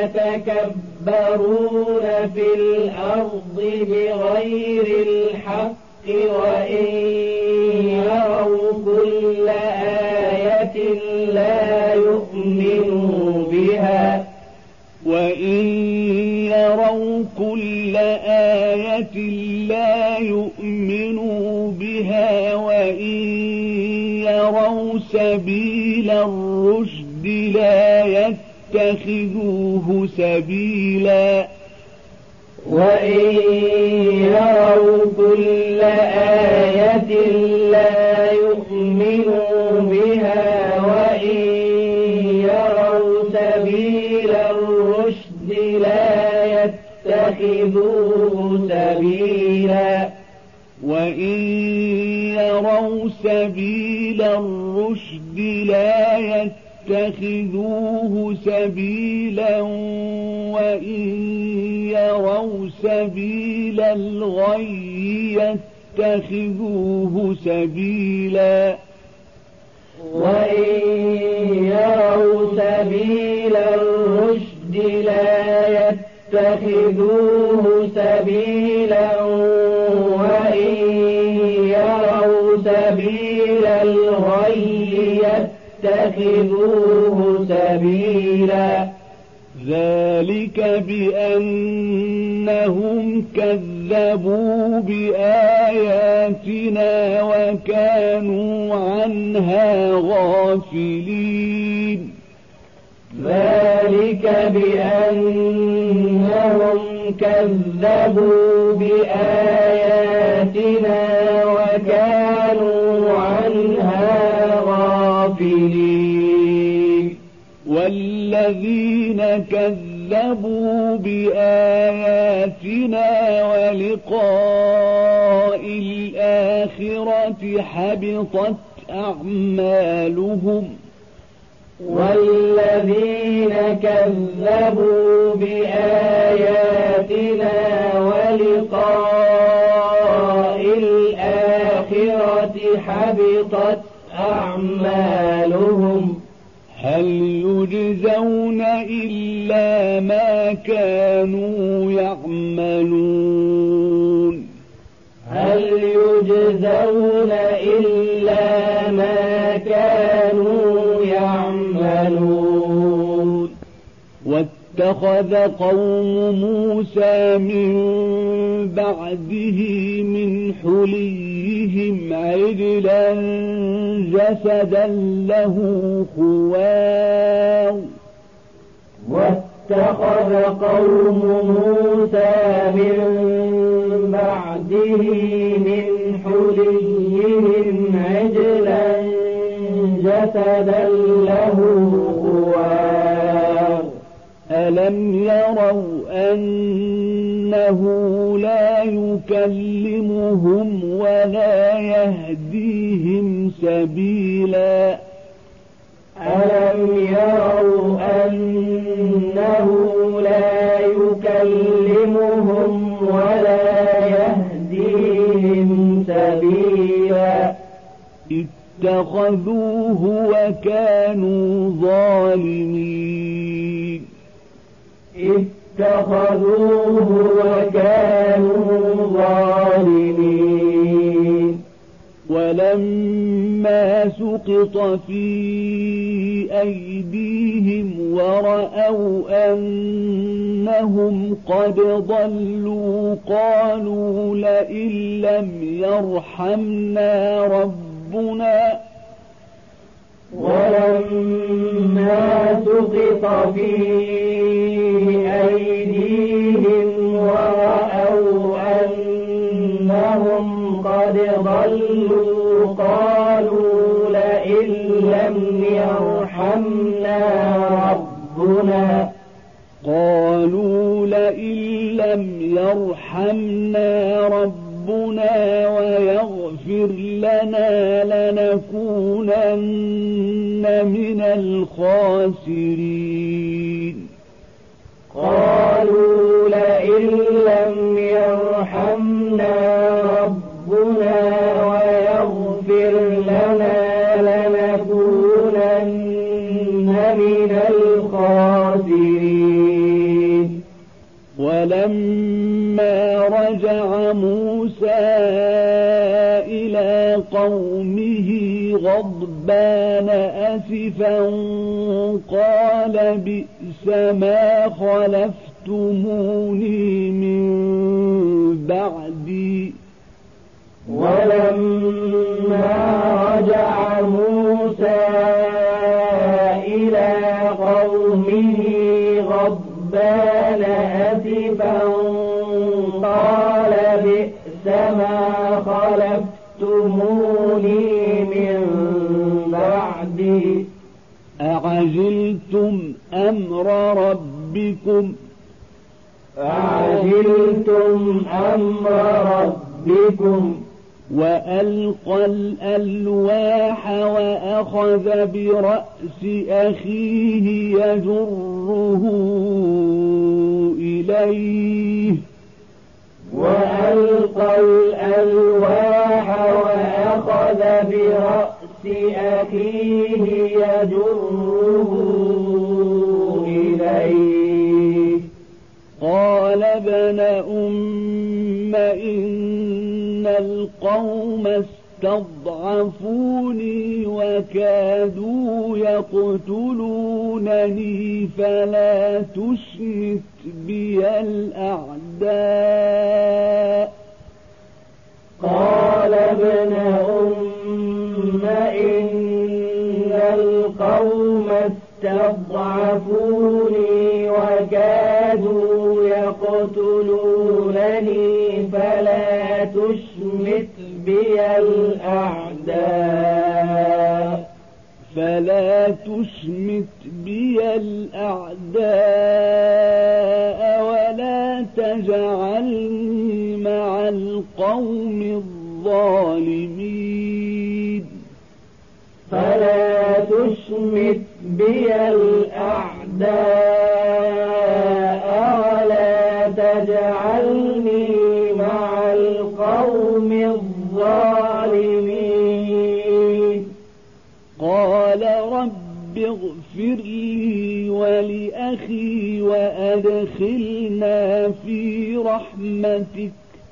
يتكبرون في الأرض بغير الحق وإن يروا كل آية لا يؤمنوا بها
وإن يروا كل آية لا يؤمنوا بها وإن يروا سبيل الرشد لا يتخذوه سبيلا
وإن يروا كل آية لا يؤمنوا بها وإن يروا سبيل الرشد لا يتخذوه سبيلا
وإن يروا سبيل الرشد لا يتخذوه سبيلا وإن يروا سبيل الغي يتخذوه سبيلا
وإن يروا سبيل الرشد لا يتخذوه سبيلا وإن يروا سبيل الغي يتخذوه سبيلا
ذلك بأنهم كذبوا بآياتنا وكانوا عنها غافلين
ذلك بأنهم كذبوا بآياتنا وكانوا عنها غافلين
والذين كذبوا بآياتنا ولقاء الآخرة حبطت أعمالهم
والذين كذبوا بآياتنا ولقاء الآخرة حبطت أعمالهم
هل يجزون إلا ما كانوا يعملون
هل يجزون إلا ما كانوا يعملون
واتخذ قوم موسى من بعده من حليهم عجلا جسدا له خوار
واتخذ قوم موسى من بعده من حليهم عجلا جسدا له خوار
ألم يروا أنه لا يكلمهم ولا يهديهم سبيلا
ألم يروا أنه لا يكلمهم ولا يهديهم سبيلا
اتخذوه وكانوا ظالمين
اتخذوه وكانوا ظالمين
سقط في أيديهم ورأوا أنهم قد ضلوا قالوا لئن لم يرحمنا ربنا
ولما سقط في أيديهم ورأوا أنهم قد ضلوا قالوا لئن لم يرحمنا ربنا
قالوا لئن لم يرحمنا ربنا ويغفر لنا لنكونن من الخاسرين
قالوا لئن لم يرحمنا ربنا ويغفر لنا لنكونن من الخاسرين
ولما رجع موسى إلى قومه غضبان أسفا قال بئس ما خلفتموني من بعدي
ولما رجع موسى إلى قومه غضبان أسفا قال بئس ما خلفتموني من بعدي
أعجلتم أمر ربكم
أعجلتم أمر ربكم
وألقى الألواح وأخذ برأس أخيه يجره إليه
وألقى الألواح وأخذ برأس أخيه يجره إليه
قال ابن أم إن القوم استضعفوني وكادوا يقتلونني فلا تشمت بي الأعداء
قال ابن أم إن القوم استضعفوني وكادوا يقتلونني فلا تشمت بي الأعداء
فلا تشمت بي الأعداء ولا تجعلني مع القوم الظالمين
فلا تشمت بي الأعداء ولا تجعلني مع القوم الظالمين
قال رب اغفر لي ولأخي وأدخلنا في رحمتك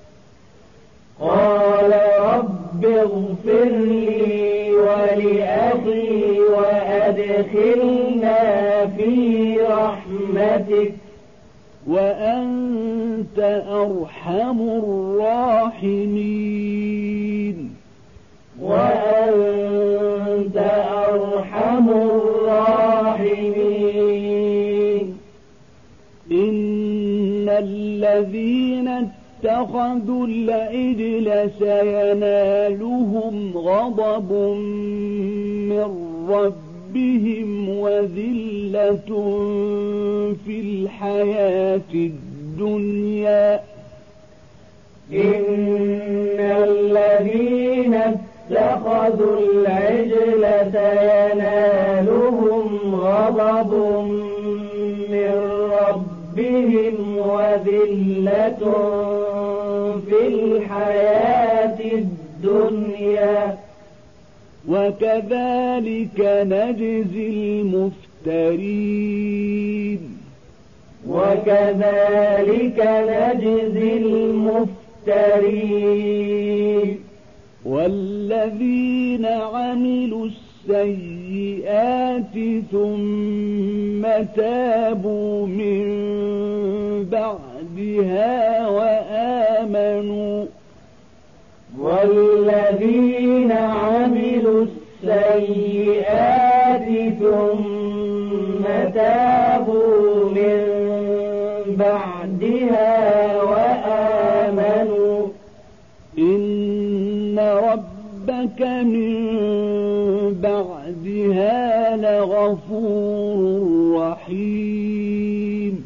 قال رب اغفر لي ولأخي وأدخلنا في رحمتك
وأنت أرحم الراحمين
وأنت أرحم الراحمين
إن الذين اتخذوا العجل سينالهم غضب من ربهم وذلة في الحياة الدنيا
إن الذين اتخذوا العجل سينالهم غضب من ربهم وذلة في الحياة الدنيا
وكذلك نجزي المفترين
وكذلك نجزي المفترين
والذين عملوا السيئات ثم تابوا من بعدها وآمنوا
والذين عملوا السيئات ثم تابوا من بعدها وآمنوا
إن ربك من بعدها لغفور رحيم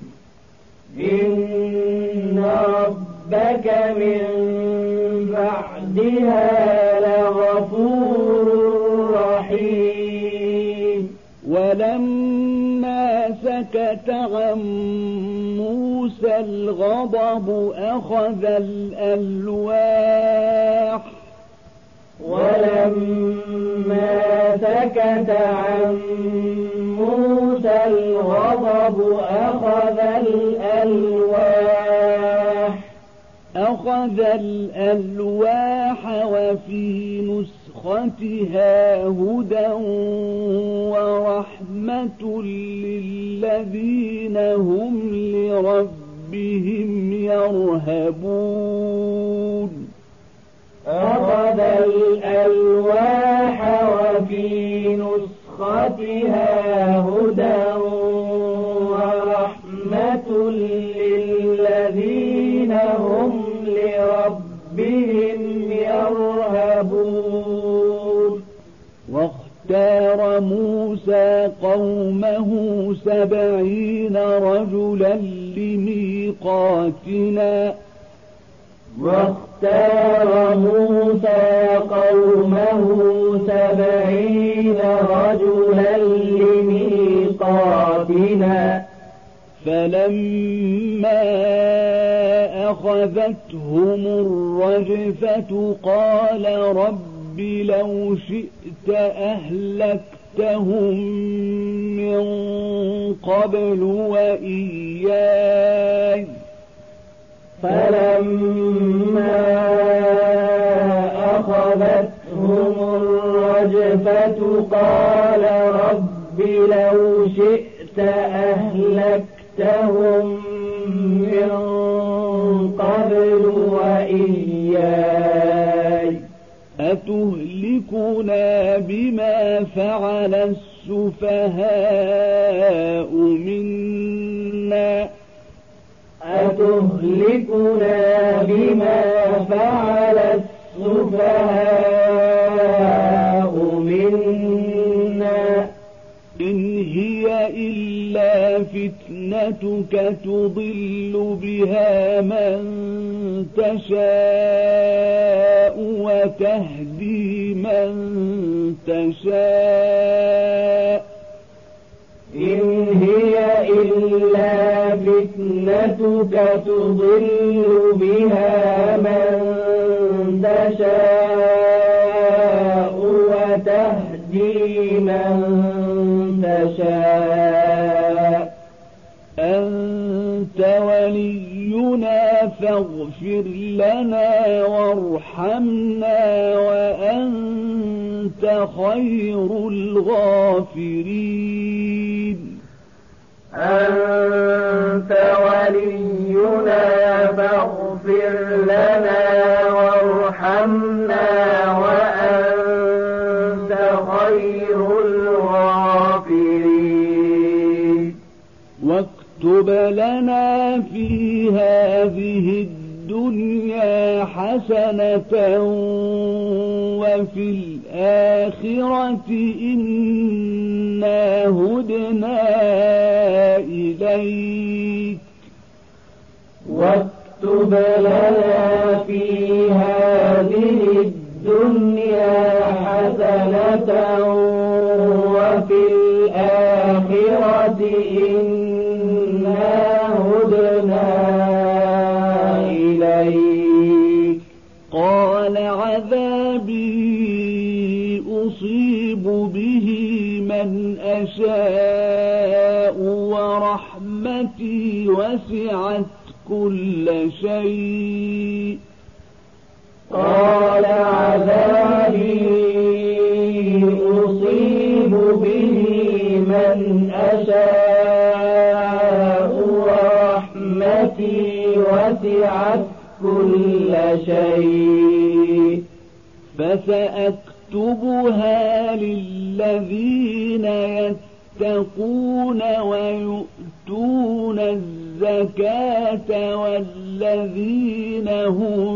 إن ربك من بعدها لغفور رحيم
ولما سكت عن موسى الغضب أخذ الألواح
ولما سكت عن موسى الغضب أخذ الألواح
أخذ الألواح وفي نسختها هدى ورحمة للذين هم لربهم يرهبون
أخذ الألواح وفي نسختها هدى ورحمة للذين هم لربهم يرهبون
واختار موسى قومه سبعين رجلا لميقاتنا
واختار موسى قومه سبعين رجلا لميقاتنا
فلما أخذتهم الرجفة قال رب لو شئت أهلكتهم من قبل وإياي
فلما أخذتهم الرجفة قال رب لو شئت أهلكتهم من قبل وإياي
أتهلكنا بما فعل السفهاء منا
أتهلكنا بما فعل السفهاء منا
إن هي إلا فتنتك تضل بها من تشاء وتهدي من تشاء
إن هي إلا فتنتك تضل بها من تشاء وتهدي من تشاء
أنت ولينا فاغفر لنا وارحمنا وأنت خير الغافرين
أنت ولينا فاغفر لنا وارحمنا وأنت خير الغافرين
واكتب لنا في هذه الدنيا حسنة وفي الآخرة إنا هدنا إليك
واكتب لنا في هذه الدنيا حسنة وفي الآخرة إنا هدنا إليك
قال عذابي أصيب به من أشاء ورحمتي وسعت كل شيء
قال عذابي أصيب وسعت كل شيء
فسأكتبها للذين يتقون ويؤتون الزكاة والذين هم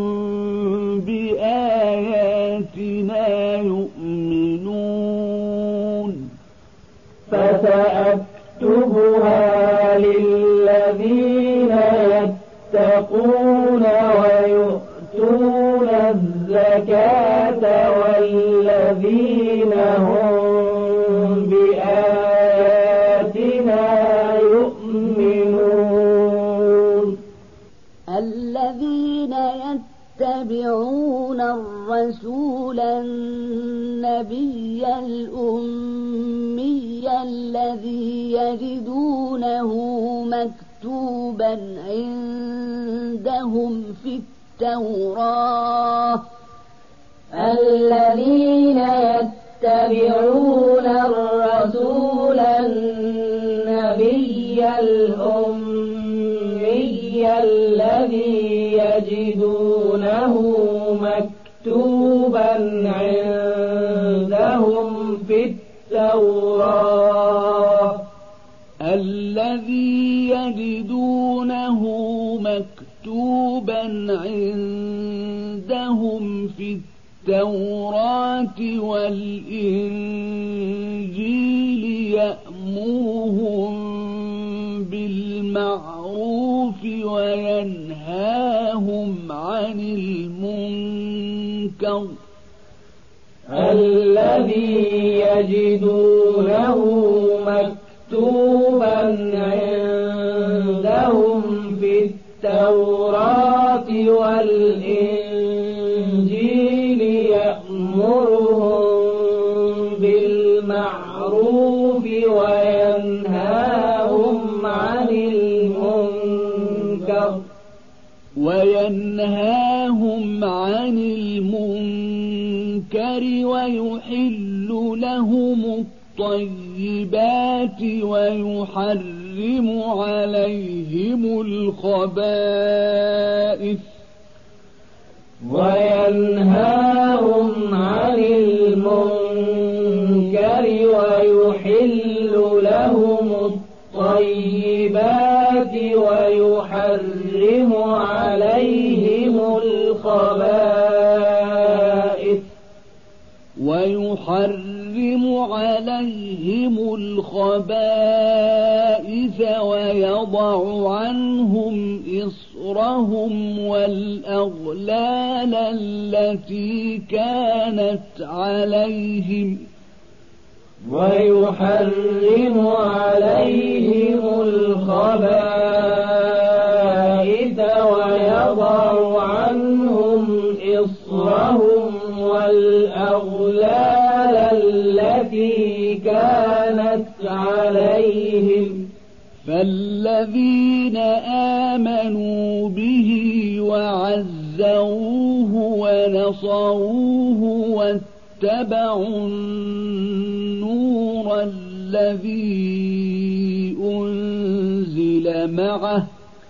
بآياتنا يؤمنون
فسأكتبها للذين يتقون ويؤتون الزكاة والذين هم بآياتنا يؤمنون
الذين يتبعون الرسول النبي الأمي الذي يجدونه مكتوبا عندهم في التوراة
الذين يتبعون الرسول النبي الأمي الذي يجدونه مكتوبا عندهم في التوراة
الذي يجدونه مكتوبا عندهم في التوراة والإنجيل يأمرهم بالمعروف وينهاهم عن المنكر
الذي يجدونه مكتوبا عندهم في التوراة والإنجيل يأمرهم بالمعروف وينهاهم عن المنكر
وينهاهم عن المنكر ويحل لهم الطيبات ويحرم عليهم الخبائث
وينهاهم عن المنكر ويحل لهم الطيبات ويحرم عليهم الخبائث
ويحرم عليهم الخبائث ويضع عنهم إصرهم والأغلال التي كانت عليهم
ويحرم عليهم الخبائث ويضع عنهم إصرهم والأغلال التي كانت عليهم
فالذين آمنوا به وعزروه ونصروه واتبعوا النور الذي أنزل معه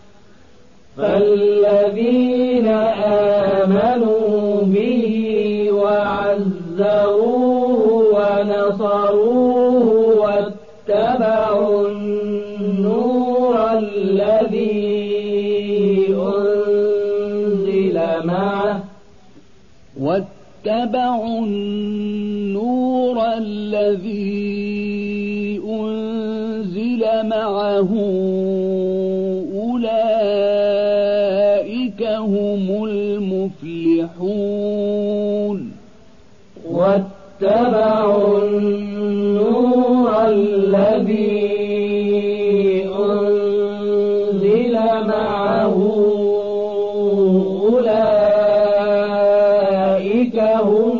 فالذين آمنوا به وعزروه ونصروه واتبعوا النور الذي أنزل معه
واتبعوا النور الذي أنزل معه أولئك هم المفلحون
واتبعوا النور الذي أنزل معه أولئك هم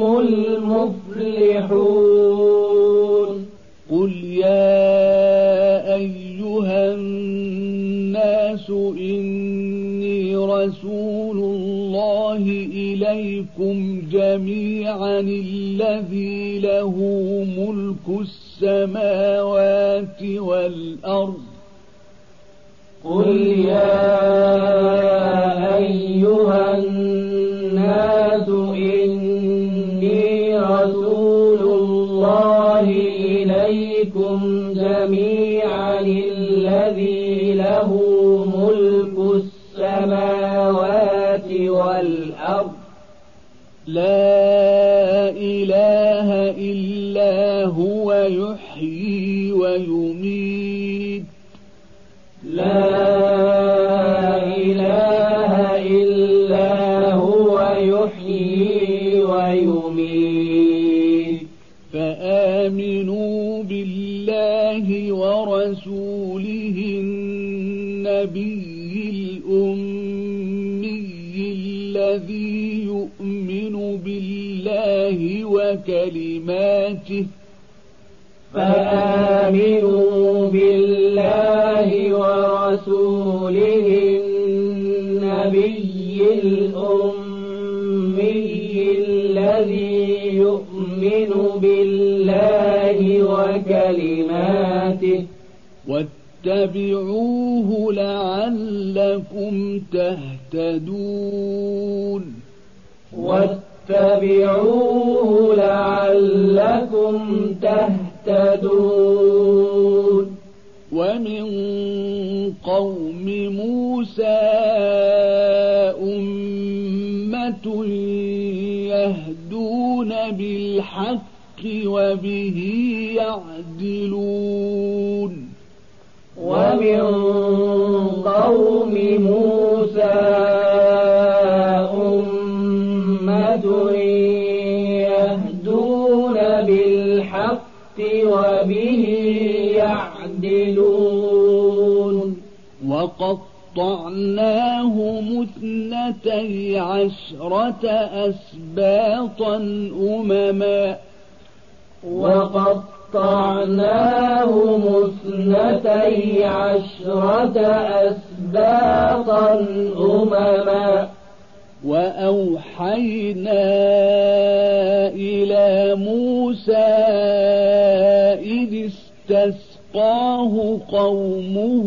المفلحون
قل يا أيها الناس إني رسول الله إليكم جميعا الذي له ملك السماوات والأرض
قل يا أيها الناس إني رسول الله إليكم جميعا الذي له ملك السماوات والأرض
لا إله إلا هو يحيي ويميت
لا إله إلا هو يحيي ويميت
فآمنوا بالله ورسوله النبي الأمي الذي يؤمن بالله وكلماته
فآمنوا بالله ورسوله النبي الأمي الذي يؤمن بالله وكلماته
واتبعوه لعلكم تهتدون
واتبعوه لعلكم تهتدون
ومن قوم موسى أمة يهدون بالحق وبه يعدلون
ومن قوم موسى أمة يهدون بالحق وبه يعدلون
وقطعناهم اثنتي عشرة أسباطا أمما
وقطعناهم اثنتي عشرة أسباطا أمما
وأوحينا إلى موسى إذ استسقاه قومه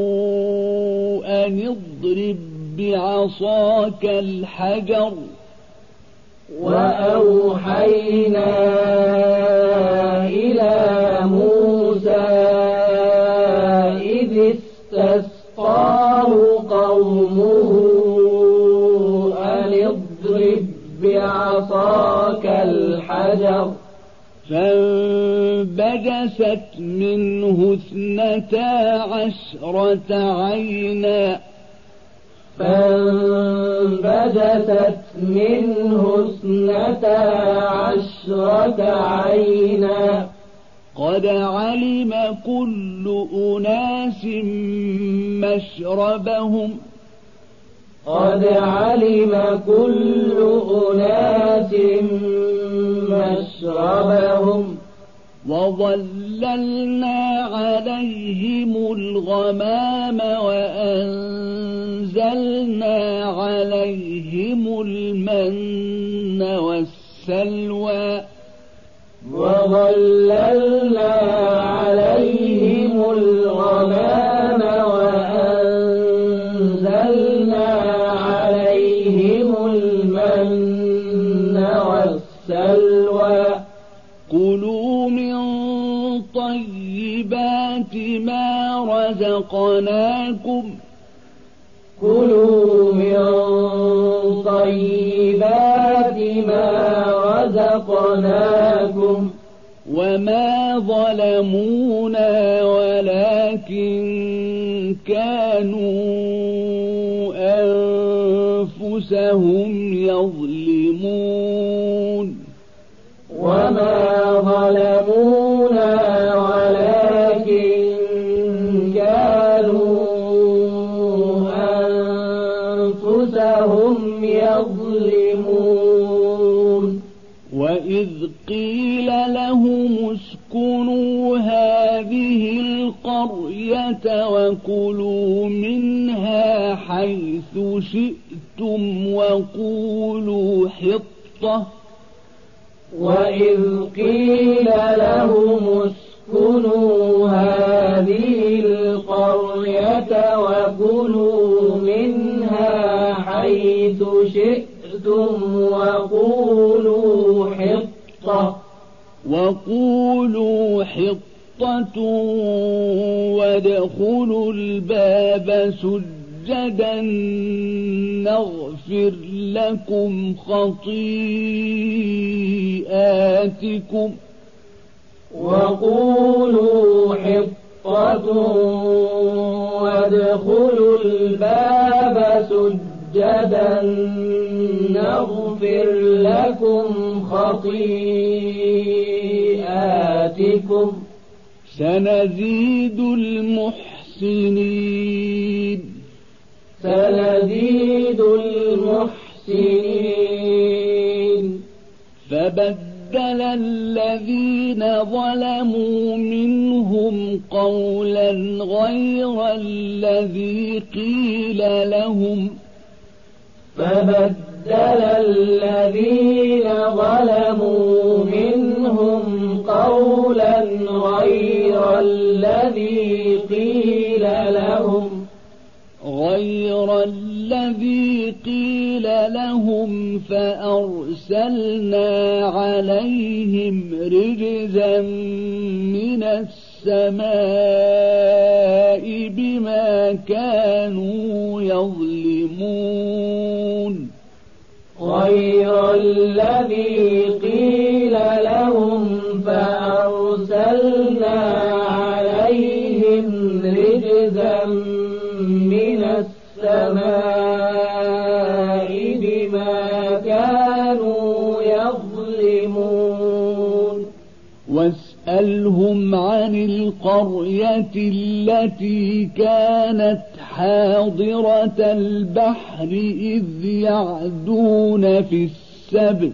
أن اضرب بعصاك الحجر
وأوحينا إلى موسى إذ استسقاه قومه أن اضرب بعصاك الحجر
فانبجست منه اثنتا عشرة عينا
فانبجست منه اثنتا عشرة عينا
قد علم كل أناس مشربهم
قد علم كل أناس مشربهم
وظللنا عليهم الغمام وأنزلنا عليهم المن والسلوى
وظللنا عليهم الغمام وأنزلنا عليهم المن والسلوى
كلوا من طيبات ما رزقناكم
كلوا من طيبات ما رزقناكم
وما ظلمونا ولكن كانوا أنفسهم يظلمون
وما ظلمونا ولكن كانوا أنفسهم يظلمون
وإذ قيل لهم اسكنوا هذه القرية وكلوا منها حيث شئتم وقولوا حطة
وإذ قيل لهم اسكنوا هذه القرية كلوا منها حيث شئتم وقولوا حطة
وقولوا حطة وادخلوا الباب سجدا نغفر لكم خطيئاتكم
وقولوا حطة وادخلوا الباب سجدا نغفر لكم خطيئاتكم سنزيد
المحسنين
سنزيد المحسنين
فبدل الذين ظلموا منهم قولا غير الذي قيل لهم
فبدل الذين ظلموا منهم قولا غير الذي قيل لهم
غير الذي قيل لهم فأرسلنا عليهم رجزا من السماء بما كانوا يظلمون
غير الذي قيل لهم فأرسلنا عليهم رجزا من السماء بما كانوا يظلمون
واسألهم عن القرية التي كانت حاضرة البحر إذ يعدون في السبت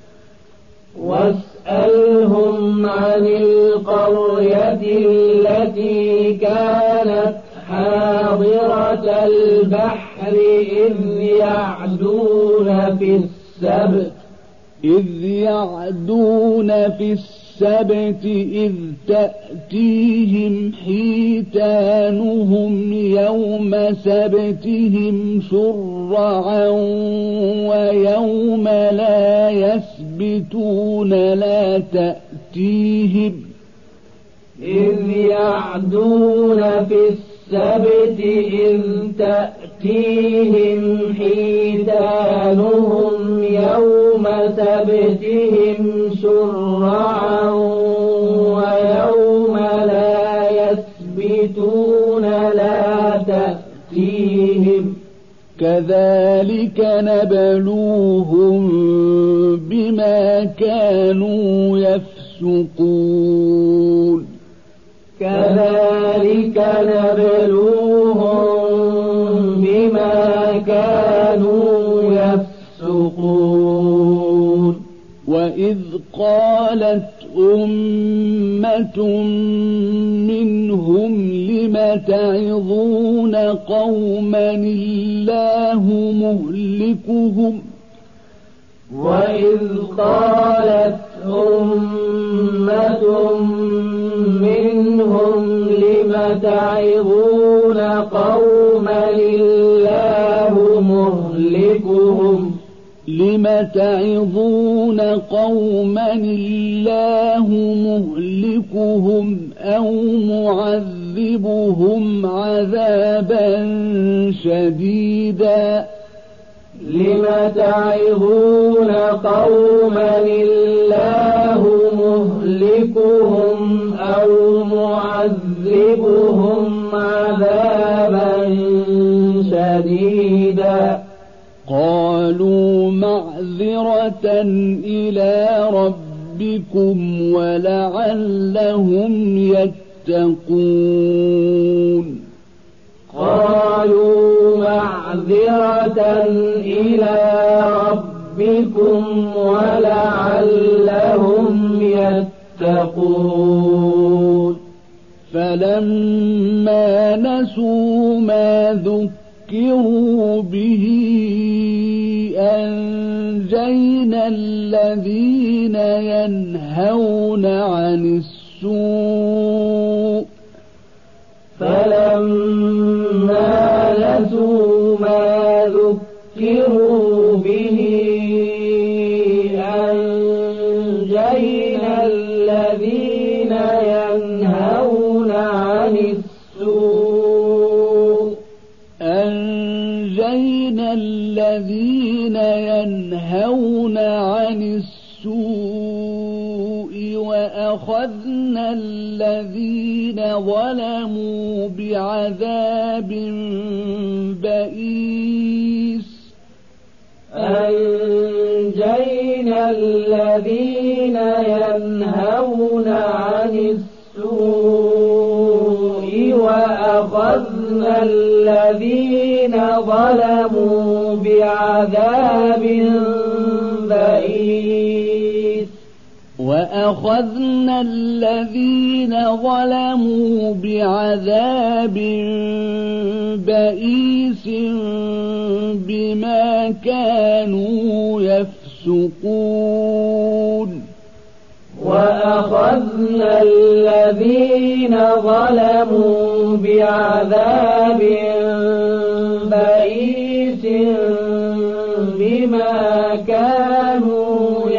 واسألهم عن القرية التي كانت حاضرة البحر إذ يعدون في السبت
إذ يعدون في السبت إذ تأتيهم حيتانهم يوم سبتهم شرعا ويوم لا يسبتون لا تأتيهم
إذ يعدون في السبت إذ تأتيهم حيتانهم يوم سبتهم شرعا ويوم لا يسبتون لا تأتيهم
كذلك نبلوهم بما كانوا يفسقون
كذلك نبلوهم بما كانوا يفسقون
وإذ قالت أمة منهم لم تعظون قوما الله مهلكهم
وإذ قالت أمة منهم لم تعظون قوما الله مهلكهم
لم تعظون قوما الله مهلكهم أو معذبهم عذابا شديدا
لم تعظون قوما الله مهلكهم أو معذبهم عذابا شديدا
قالوا معذرة إلى ربكم ولعلهم يتقون
قالوا معذرة إلى ربكم ولعلهم يتقون
فلما نسوا ما ذكروا به أنجينا الذين ينهون عن السوء
فلما نسوا ما ذكروا به أنجينا الذين ينهون عن السوء
أنجينا الذين ينهون عن السوء وأخذنا الذين ظلموا بعذاب بئيس
أنجينا الذين ينهون عن السوء وأخذنا الذين ظلموا بعذاب بئيس
وأخذنا الذين ظلموا بعذاب بئيس بما كانوا يفسقون
وأخذنا الذين ظلموا بعذاب بئيس بما كانوا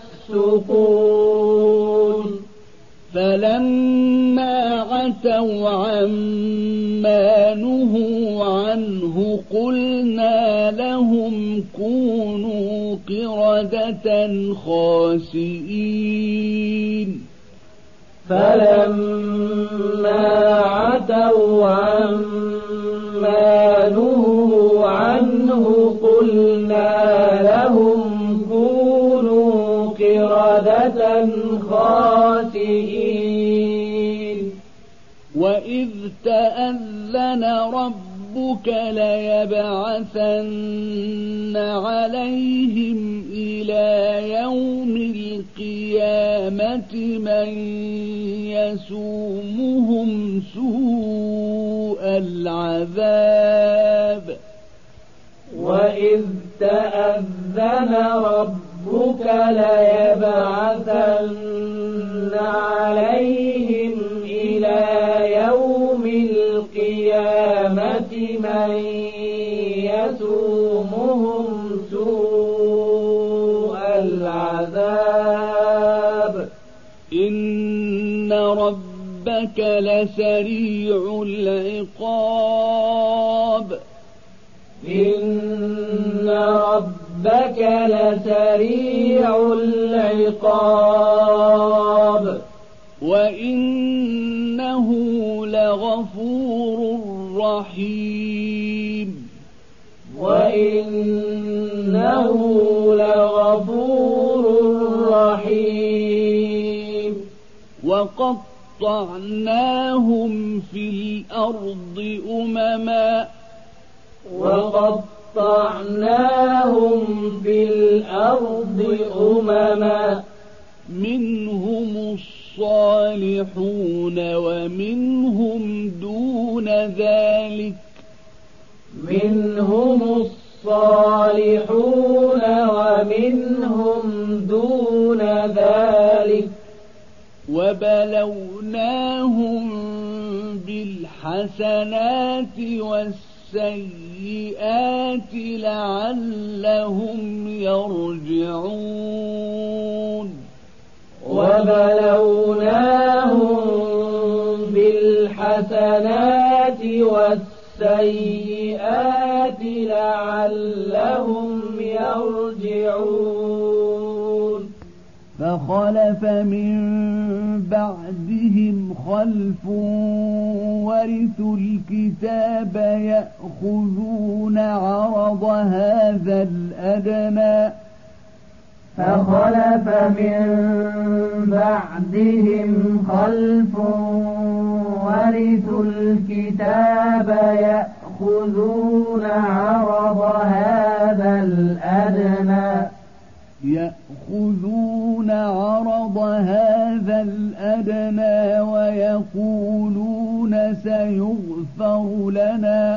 يفسقون
فلما عتوا عما نهوا عنه قلنا لهم كونوا قردة خاسئين
فلما عتوا عما نهوا عنه قلنا لهم كونوا قردة خاسئين
وإذ تأذن ربك ليبعثن عليهم إلى يوم القيامة من يسومهم سوء العذاب
وإذ تأذن ربك ليبعثن عليهم إلى يوم القيامة من يسومهم سوء العذاب
إن ربك لسريع العقاب
إن ربك لسريع العقاب
وإنه لغفور رحيم
وإنه لغفور رحيم
وقطعناهم في الأرض أمما
وقطعناهم في الأرض أمما
منهم الصالحون ومنهم دون ذلك
منهم الصالحون ومنهم دون ذلك
وبلوناهم بالحسنات والسيئات لعلهم يرجعون
وبلوناهم بالحسنات والسيئات لعلهم يرجعون
فخلف من بعدهم خلف ورثوا الكتاب يأخذون عرض هذا الأدنى
فخلف من بعدهم خلف ورثوا الكتاب يأخذون عرض هذا الأدنى
يأخذون عرض هذا الأدنى ويقولون سيغفر لنا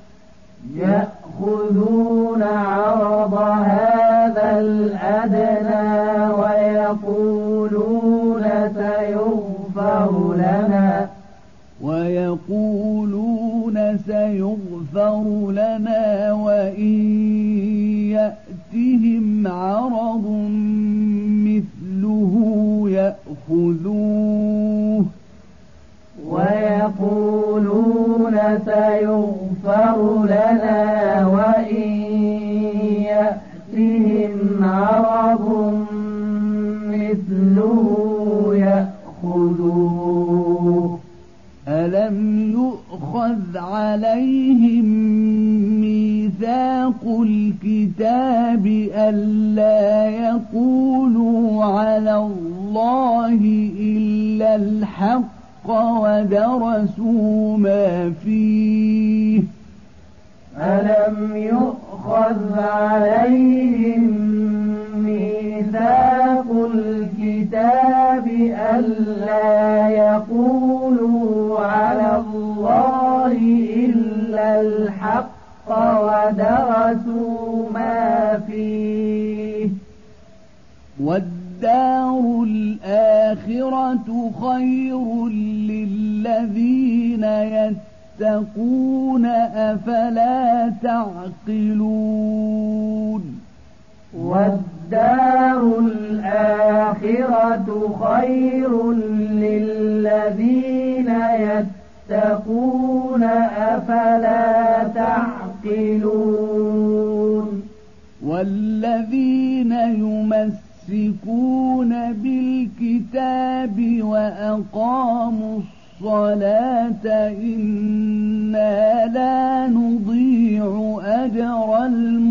يأخذون عرض هذا الأدنى ويقولون سيغفر لنا
ويقولون سيغفر لنا وإن يأتهم عرض مثله يأخذوه
ويقولون سيغفر لنا وإن يأتهم عرض مثله يأخذوه
ألم يؤخذ عليهم ميثاق الكتاب ألا يقولوا على الله إلا الحق ودرسوا ما فيه
ألم يؤخذ عليهم ميثاق الكتاب ألا يقولوا على الله إلا الحق ودرسوا ما فيه
والدار الآخرة خير للذين يتقون أفلا تعقلون
والدار الآخرة خير للذين يتقون أفلا تعقلون
والذين يمسكون بالكتاب وأقاموا الصلاة إنا لا نضيع أجر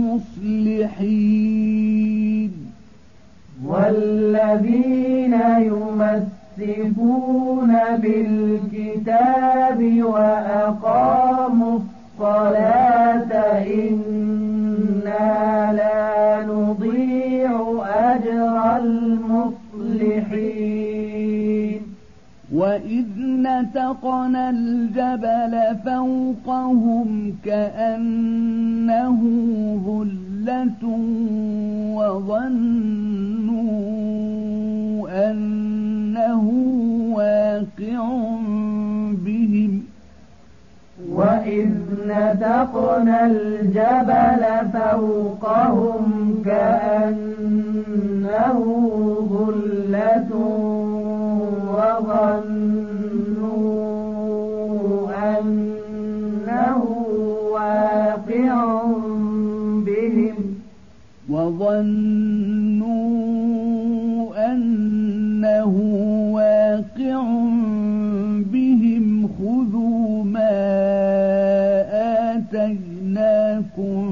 المصلحين
والذين يمسكون بالكتاب وأقاموا الصلاة إنا لا نضيع أجر المصلحين
وإذ نتقنا الجبل فوقهم كأنه ظلة وظنوا أنه واقع بهم
وإذ نتقنا الجبل فوقهم كأنه ظلة وظنوا أنه واقع بهم
وظنوا أنه واقع بهم خذوا ما آتيناكم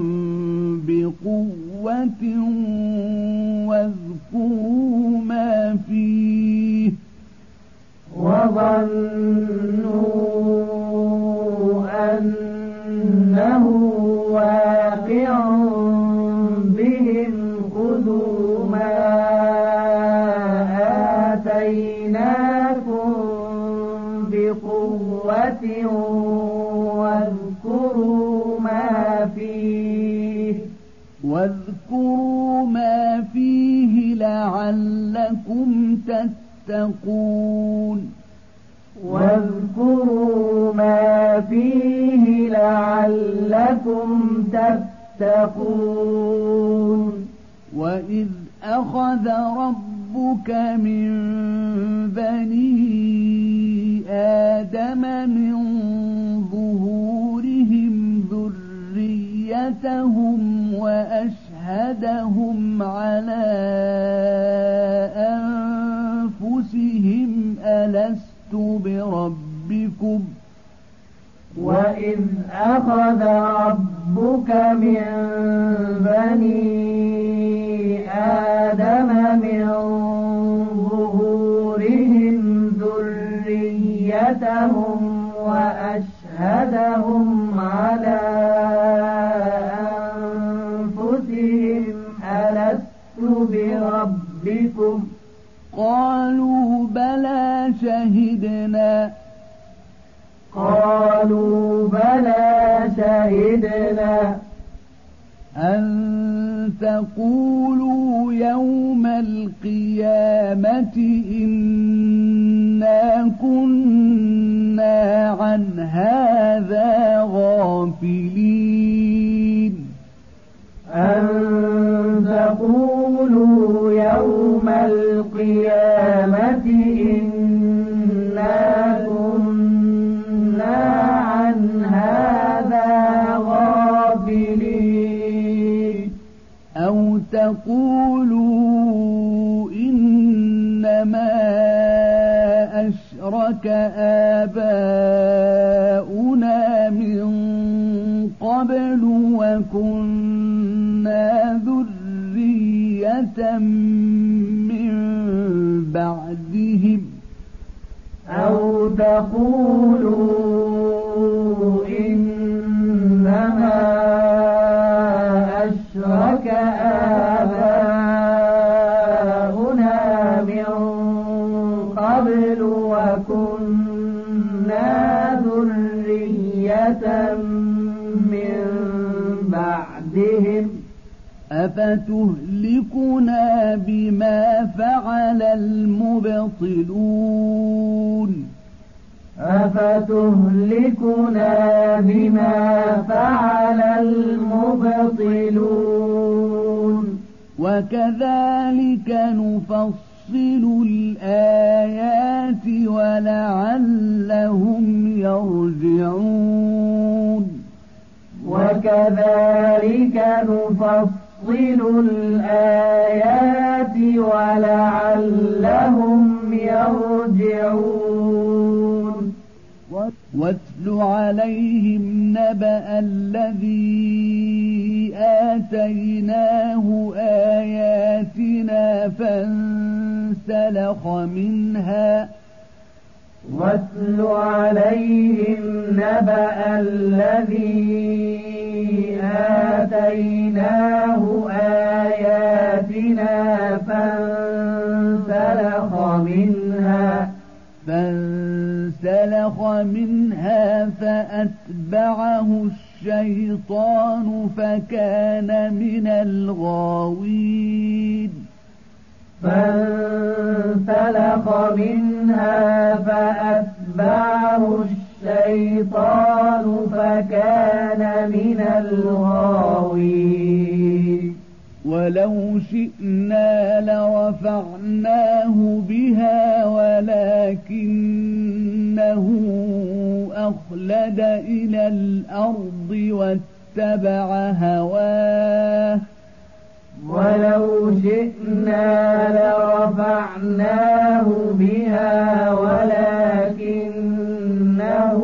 بقوة واذكروا ما فيه
وظنوا أنه واقع بهم خذوا ما آتيناكم بقوة واذكروا ما فيه
واذكروا ما فيه لعلكم تتقون
واذكروا ما فيه لعلكم تتقون
وإذ أخذ ربك من بني آدم من ظهورهم ذريتهم وأشهدهم على أنفسهم ألست بربكم
وإذ أخذ ربك من بني آدم من ظهورهم ذريتهم وأشهدهم على أنفسهم ألست بربكم
قالوا بلى شهدنا
قالوا بلى شهدنا
أن تقولوا يوم القيامة إنا كنا كنا عن هذا غافلين
أن تقولوا يوم القيامة إنا كنا عن هذا غافلين
أو تقولوا إنما أشرك آباؤنا من قبل وكنا ذرية من بعدهم
أو تقولوا إنما أشرك آباؤنا من قبل وكنا ذرية من بعدهم
أفتهلكنا بما فعل المبطلون
أفتهلكنا بما فعل المبطلون
وكذلك نفصل الآيات ولعلهم يرجعون
وكذلك نفصل الآيات ولعلهم يرجعون
واتل عليهم نبأ الذي آتيناه آياتنا فانسلخ منها
واتل عليهم نبأ الذي آتيناه آياتنا فانسلخ منها
فانسلخ منها فأتبعه الشيطان فكان من الغاوين
فانسلخ منها فأتبعه الشيطان فكان من الغاوين
ولو شئنا لرفعناه بها ولكنه أخلد إلى الأرض واتبع هواه
ولو شئنا لرفعناه بها ولكنه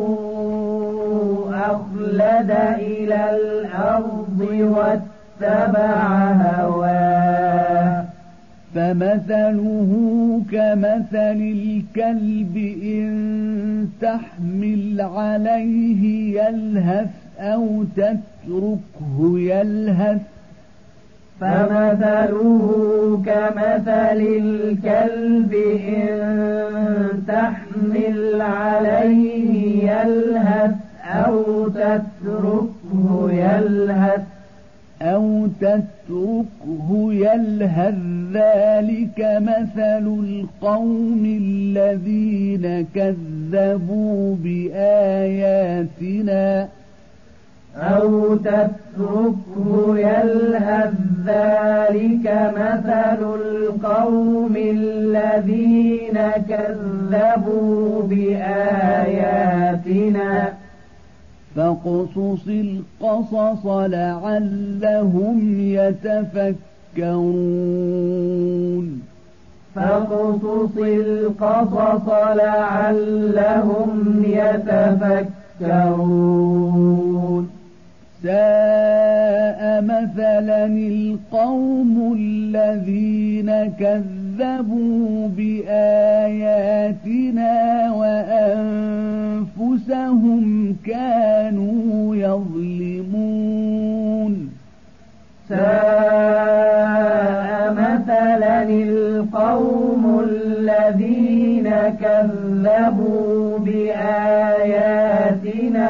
أخلد إلى الأرض واتبع هواه
فمثله كمثل الكلب إن تحمل عليه يلهث أو تتركه يلهث
فمثله كمثل الكلب إن تحمل عليه يلهث أو تتركه يلهث
أو تتركه يلهث ذلك مثل القوم الذين كذبوا بآياتنا
أو تتركه يلهث ذلك مثل القوم الذين كذبوا بآياتنا
فاقصص القصص لعلهم يتفكرون
فاقصص القصص لعلهم يتفكرون
ساء مثلا القوم الذين كذبوا بآياتنا وأنفسهم كانوا يظلمون
ساء مثلا القوم الذين كذبوا بآياتنا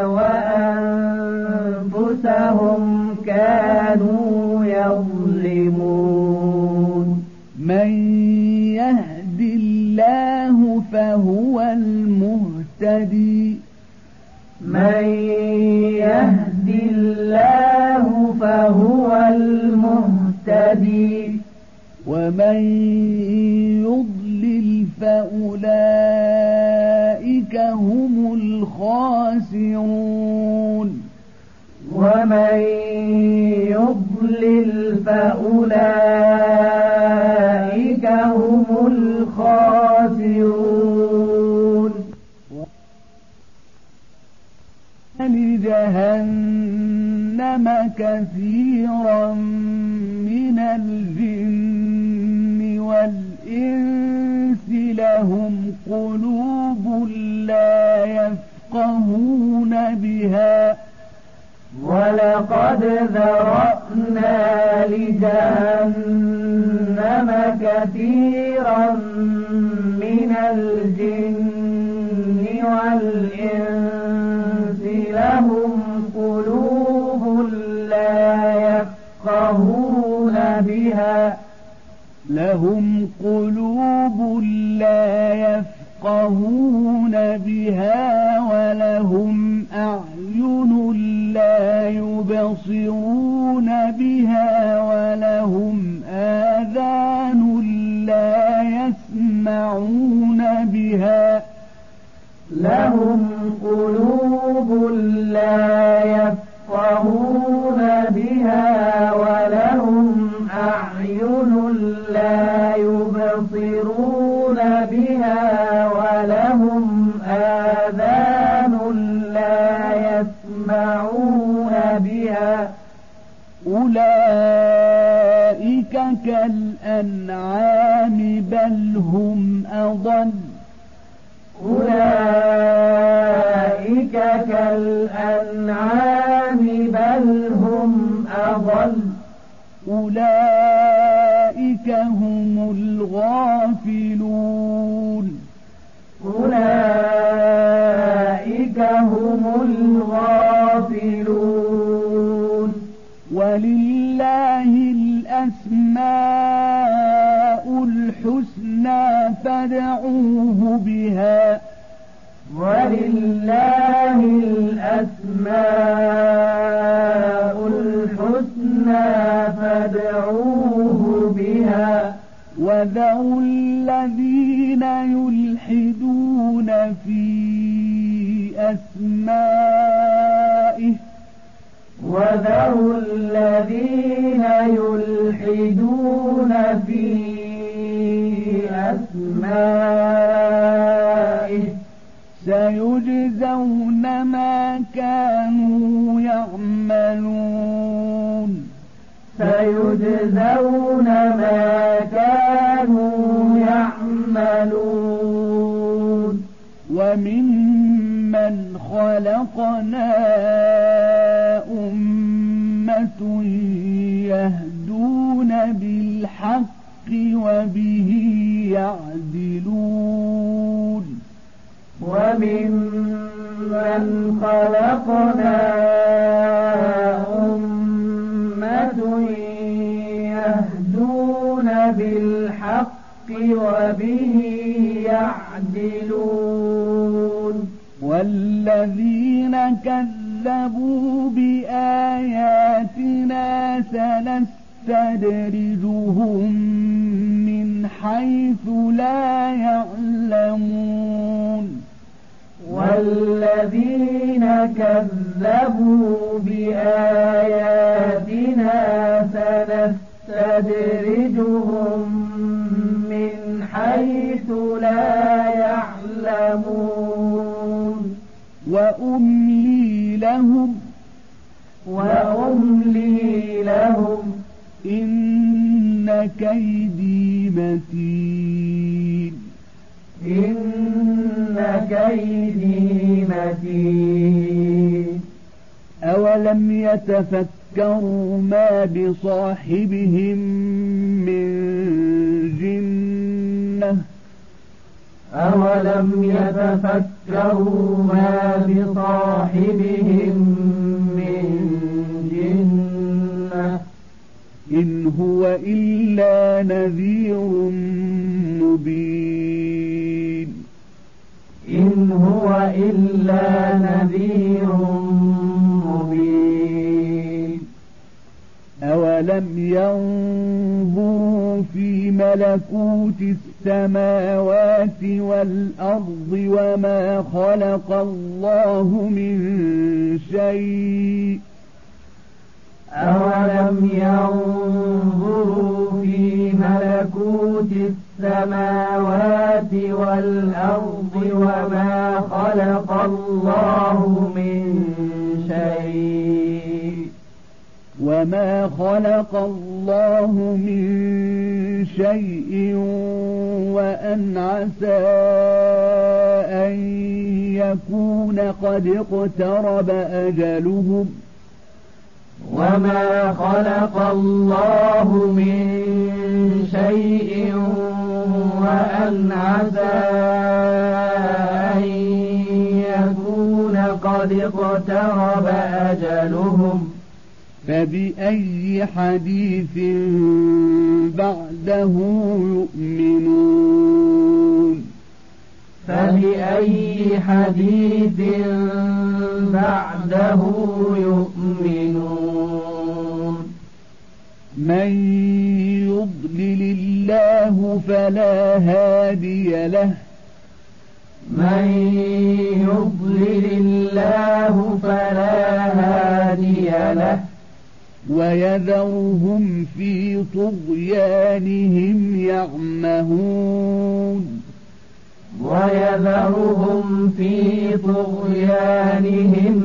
وأنفسهم كانوا يظلمون
من يهد الله فهو المهتد المهتدي
من يهد الله فهو المهتدي
ومن يضلل فأولئك هم الخاسرون
ومن يضلل فأولئك هم الخاسرون
لجهنم كثيرا من الجن والإنس لهم قلوب لا يفقهون بها
ولقد ذرأنا لجهنم كثيرا من الجن والإنس لهم قلوب لا يفقهون بها
لهم قلوب لا يفقهون بها ولهم أعين لا يبصرون بها ولهم آذان لا يسمعون بها
لهم قلوب لا يفقهون بها ولهم أعين لا يبصرون بها ولهم آذان لا يسمعون بها
أولئك كالأنعام بل هم أضل
أولئك كالأنعام بل هم أضل
أولئك هم الغافلون
أولئك هم الغافلون
ولله الأسماء الحسنى فادعوه بها
ولله الأسماء الحسنى فادعوه بها
وذروا الذين يلحدون في أسمائه
وذروا الذين يلحدون في أسمائه
سيجزون ما كانوا يعملون
سيجزون ما كانوا يعملون
وممن خلقنا أمة يهدون بالحق وبه يعدلون
وممن خلقنا أمة يهدون بالحق وبه يعدلون
والذين كذبوا بآياتنا سنستدرجهم من حيث لا يعلمون
والذين كذبوا بآياتنا سنستدرجهم من حيث لا يعلمون
وأملي لهم
وأملي لهم
إن كيدي متين
إن كيدي متين
أولم يتفكروا ما بصاحبهم من جنة
أولم يتفكروا ما بصاحبهم من جنة
إن هو إلا نذير مبين
إن هو إلا نذير مبين
أولم ينظروا في ملكوت السماوات والأرض وما خلق الله من شيء
أولم ينظروا في ملكوت السماوات والأرض وما خلق الله من شيء
وما خلق الله من شيء وأن عسى أن يكون قد اقترب أجلهم
وما خلق الله من شيء وأن عسى أن يكون قد اقترب أجلهم
فبأي حديث بعده يؤمنون
فبأي حديث بعده يؤمنون
من يضلل الله فلا هادي له
من يضلل الله فلا هادي له
ويذرهم في طغيانهم يعمهون
ويذرهم في طغيانهم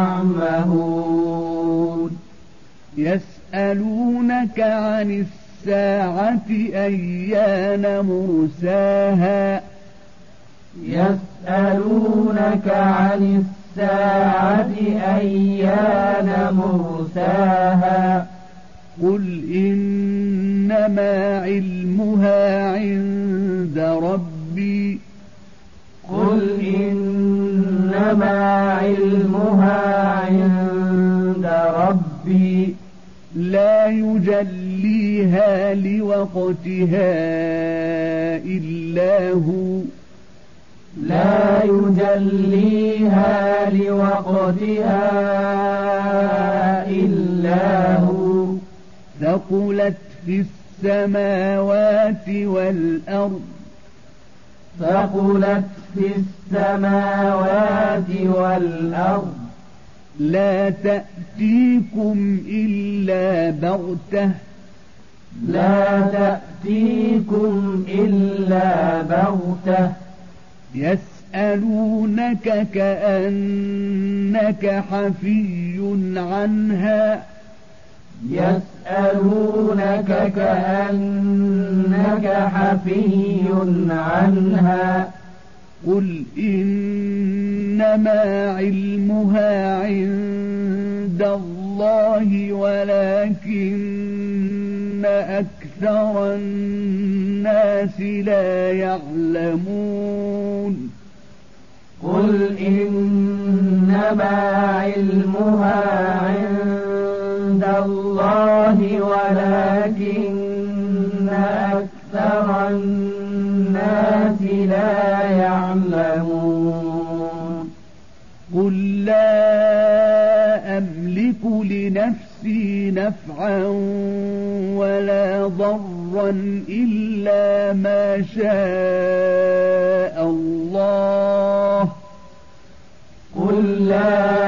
يعمهون
يسألونك عن الساعة أيان مرساها
يسألونك عن الساعة أيان مرساها
قل إنما علمها عند ربي
قل إنما علمها عند ربي
لا يجليها لوقتها إلا هو
لا يجليها لوقتها إلا هو
ثقلت في السماوات والأرض
ثقلت في السماوات والأرض
لا تأتيكم إلا بغتة
لا تأتيكم إلا بغتة
يسألونك كأنك حفي عنها
يسألونك كأنك حفي عنها
قل إنما علمها عند الله ولكن أكثر الناس لا يعلمون
قل إنما علمها عند الله ولكن أكثر الناس لا يعلمون
قل لا أملك لنفسي نفعا ولا ضرا إلا ما شاء الله
قل لا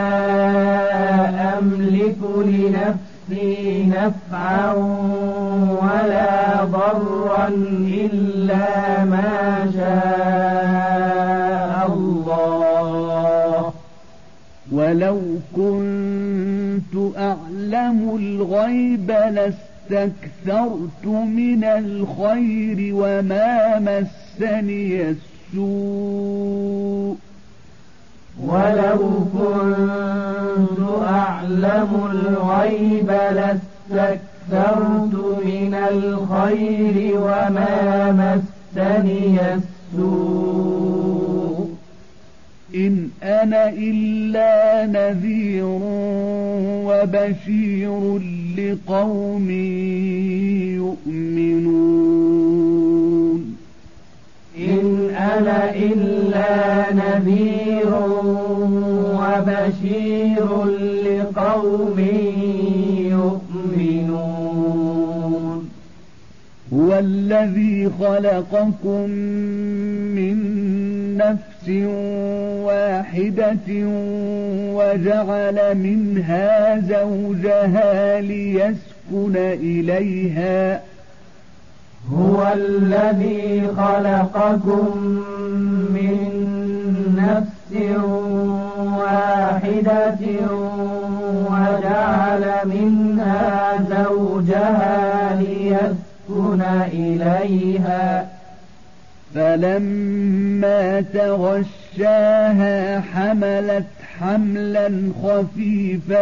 أملك لنفسي نفعا ولا ضرا إلا ما شاء الله
ولو كنت أعلم الغيب لاستكثرت من الخير وما مسني السوء
ولو كنت أعلم الغيب لاستكثرت من الخير وما مسني السوء
إن أنا إلا نذير وبشير لقوم يؤمنون
إن أنا إلا نذير نذير وبشير لقوم يؤمنون.
هو الذي خلقكم من نفس واحدة وجعل منها زوجها ليسكن إليها.
هو الذي خلقكم من نفس واحدة وجعل منها زوجها ليسكن إليها.
فلما تغشاها حملت حملا خفيفا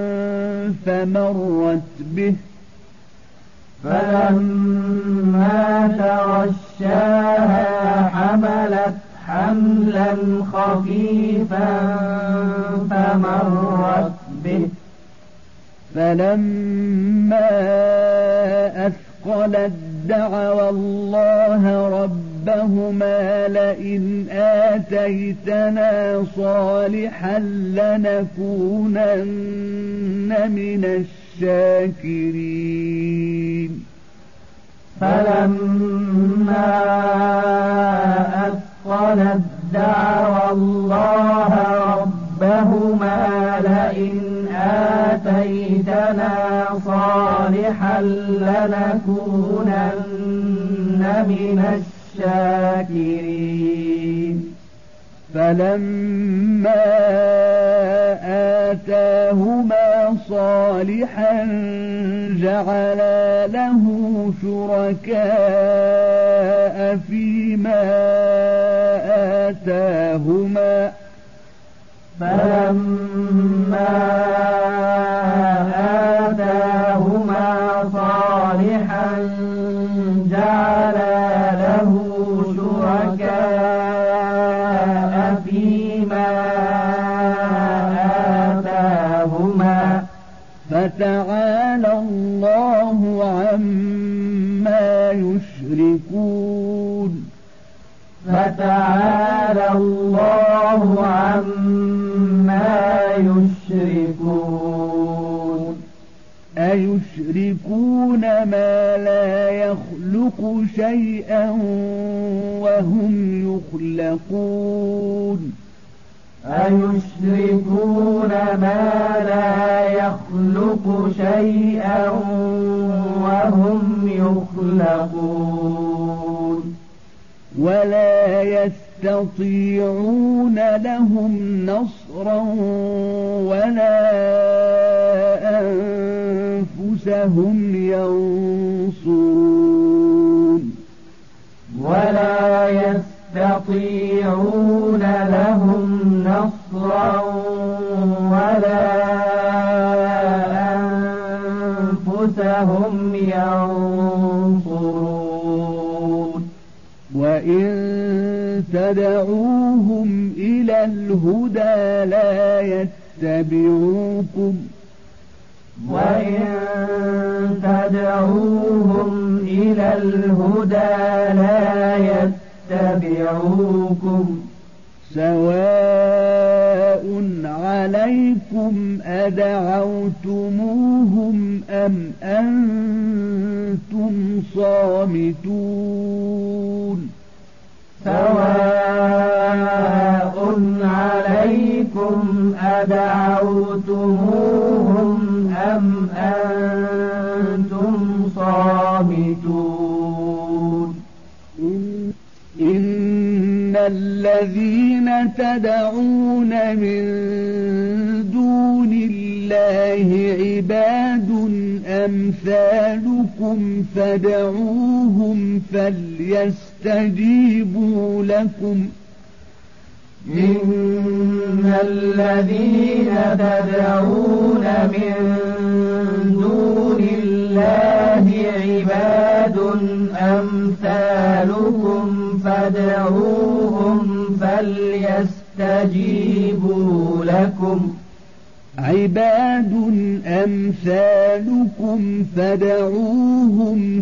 فمرت به.
فلما تغشاها حملت حملا خفيفا فمرت به.
فلما أثقلت دعوا الله ربهما لئن آتيتنا صالحا لنكونن من الشاكرين.
فلما أثقلت دعوا الله ربهما لئن آتيتنا صالحا لنكونن من الشاكرين.
فلما آتاهما صالحا جعلا له شركاء فيما آتاهما.
فلما آتاهما صالحا جعلا له شركاء فيما آتاهما.
فتعالى الله عما يشركون.
فتعالى الله عما يشركون.
أيشركون ما لا يخلق شيئا وهم يخلقون.
أيشركون ما لا يخلق شيئا وهم يخلقون.
ولا يستطيعون لهم نصرا ولا أنفسهم ينصرون.
ولا يستطيعون لهم نصرا ولا أنفسهم ينصرون.
وإن تدعوهم إلى الهدى لا يتبعوكم.
وإن تدعوهم إلى الهدى لا يتبعوكم.
سواء عليكم أدعوتموهم أم أنتم صامتون.
سواء عليكم أدعوتموهم أم أنتم صامتون.
إن الذين تدعون من دون الله عباد أمثالكم فادعوهم فليستجيبوا لكم.
إن الذين تدعون من دون الله عباد أمثالكم فادعوهم فليستجيبوا لكم.
عباد أمثالكم فادعوهم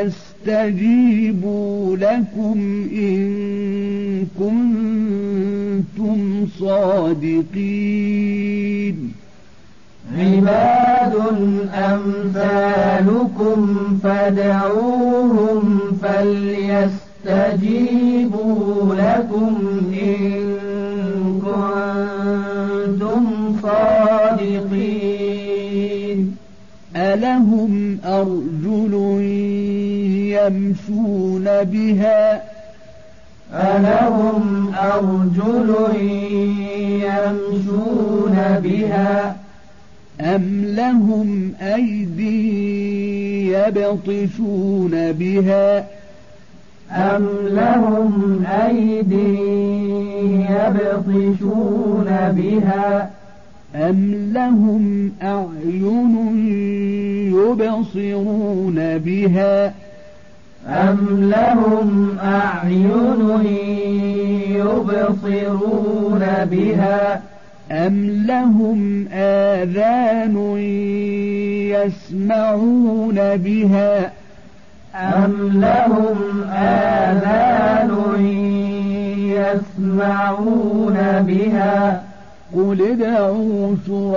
فليستجيبوا لكم إن كنتم صادقين
عباد أمثالكم فادعوهم فليستجيبوا لكم إن كنتم صادقين
ألهم أرجل يمشون بها
ألهم أرجل يمشون بها
أم لهم أيدي يبطشون بها
أم لهم أيدي يبطشون بها
أم لهم أعين يبصرون بها
أم لهم أعين يبصرون بها
أم لهم آذان يسمعون بها
أم لهم آذان يسمعون بها
قل ادعوا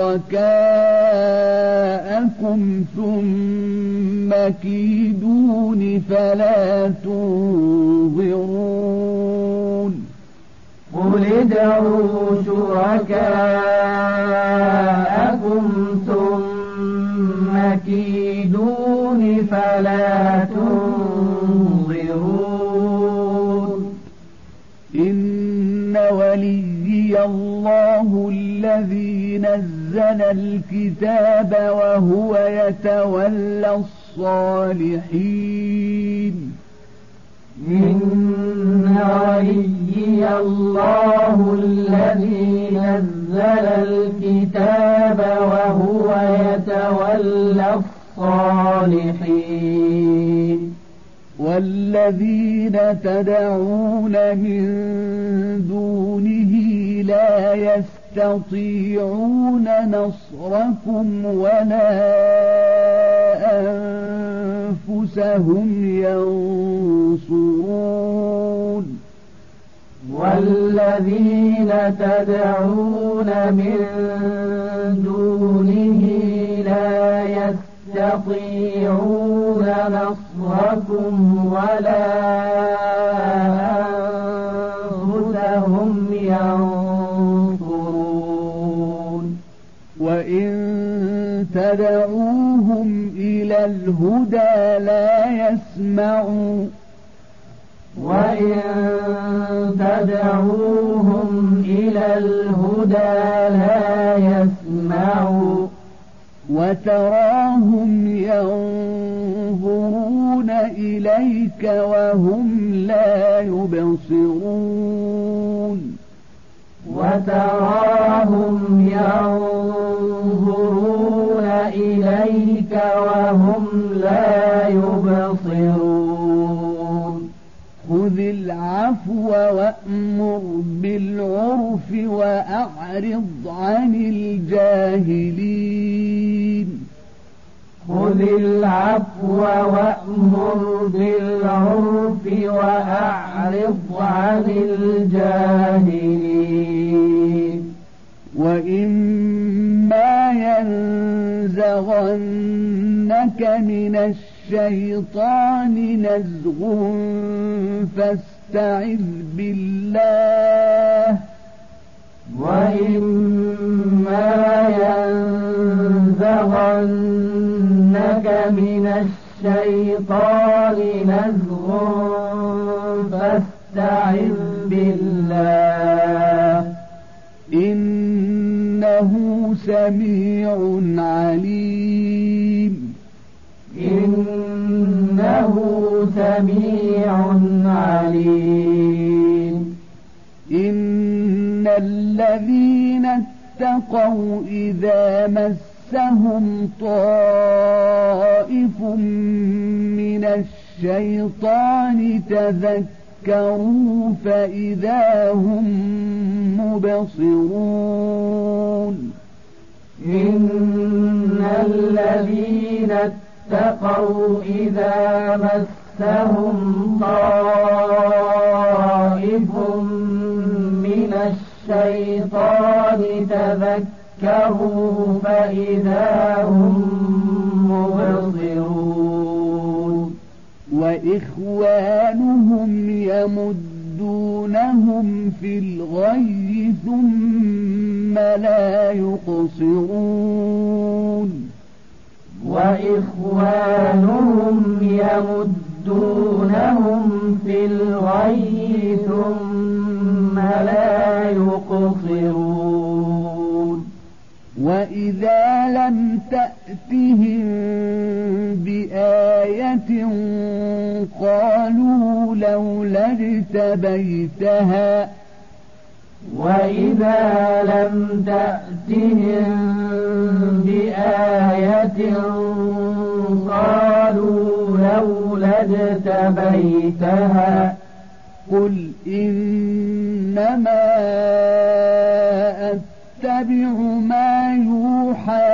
شركاءكم ثم كيدون فلا تنظرون
قل ادعوا شركاءكم ثم كيدون فلا تنظرون
إن وليي الله الذي نزل الكتاب وهو يتولى الصالحين
إن وليي الله الذي نزل الكتاب وهو يتولى الصالحين
والذين تدعون من دونه لا يستطيعون نصركم ولا أنفسهم ينصرون
والذين تدعون من دونه لا يستطيعون نصركم ولا أنفسهم ينصرون
وإن تدعوهم إلى الهدى لا يسمعوا
وإن تدعوهم إلى الهدى لا يسمعوا
وتراهم ينظرون إليك وهم لا يبصرون
وتراهم ينظرون إليك وهم لا يبصرون
خذ العفو وأمر بالعرف وأعرض عن الجاهلين
خذ العفو وأمر بالعرف وأعرض عن الجاهلين
وإما ينزغنك من الشيطان نزغ فاستعذ بالله
وإما ينزغنك من الشيطان نزغ فاستعذ بالله
إنه سميع عليم
إنه سميع عليم
إن الذين اتقوا إذا مسهم طائف من الشيطان تذكروا فإذا هم مبصرون
إن الذين اتقوا إذا مسهم طائف من الشيطان تذكروا فإذا هم مبصرون
وإخوانهم يمدونهم في الغي ثم لا يقصرون
وإخوانهم يمدونهم في الغي ثم لا يقصرون
وإذا لم تأتهم بآية قالوا لولا اجتبيتها
وإذا لم تأتهم بآية قالوا لولا اجتبيتها
قل إنما أتبع ما يوحى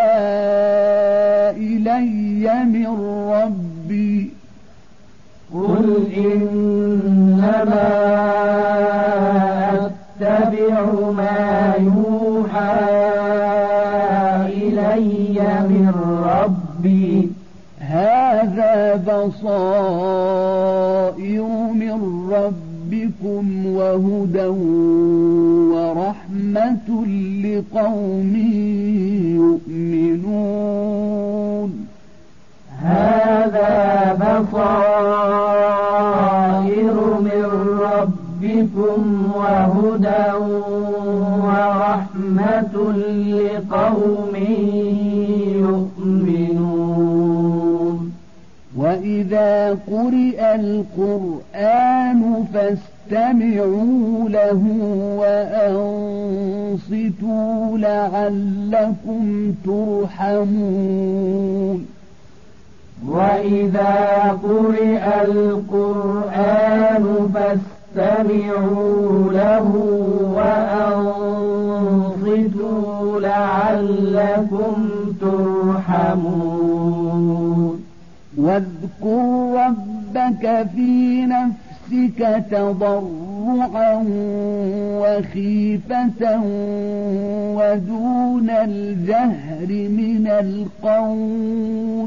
إلي من ربي
قل إنما أتبع ما يوحى إلي من ربي
هذا بصائر من ربكم وهدى ورحمة لقوم يؤمنون
هذا بصائر من ربكم وهدى ورحمة لقوم يؤمنون
وإذا قرئ القرآن فاستمعوا له وأنصتوا لعلكم ترحمون
وإذا قرئ القرآن فاستمعوا له وأنصتوا لعلكم ترحمون
واذكر ربك في نفسك تضرعا وخيفة ودون الجهر من القول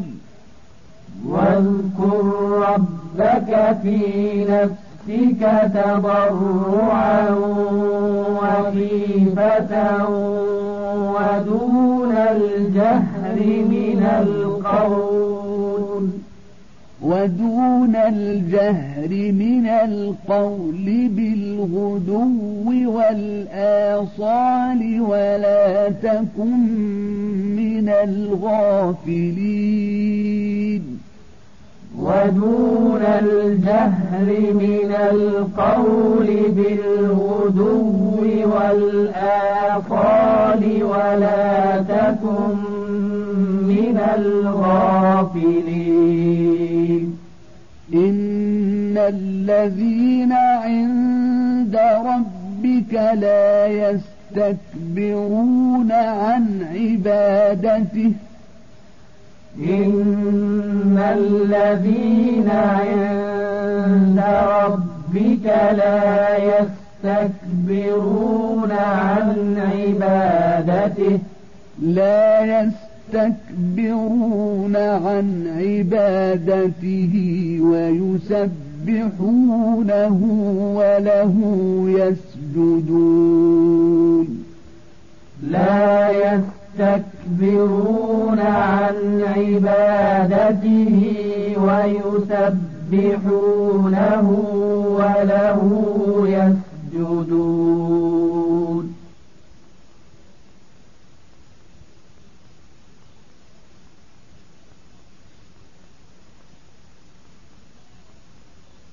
واذكر ربك في نفسك تضرعا وخيفة ودون الجهر من القول
ودون الجهر من القول بالغدو والآصال ولا تكن من الغافلين
ودون الجهر من القول بالغدو والآصال ولا تكن من الغافلين
إن الذين عند ربك لا يستكبرون عن عبادته
إن الذين عند ربك لا يستكبرون عن عبادته
لا يستكبرون عن عبادته ويسبحونه وله يسجدون
لا يستكبرون عن عبادته ويسبحونه وله يسجدون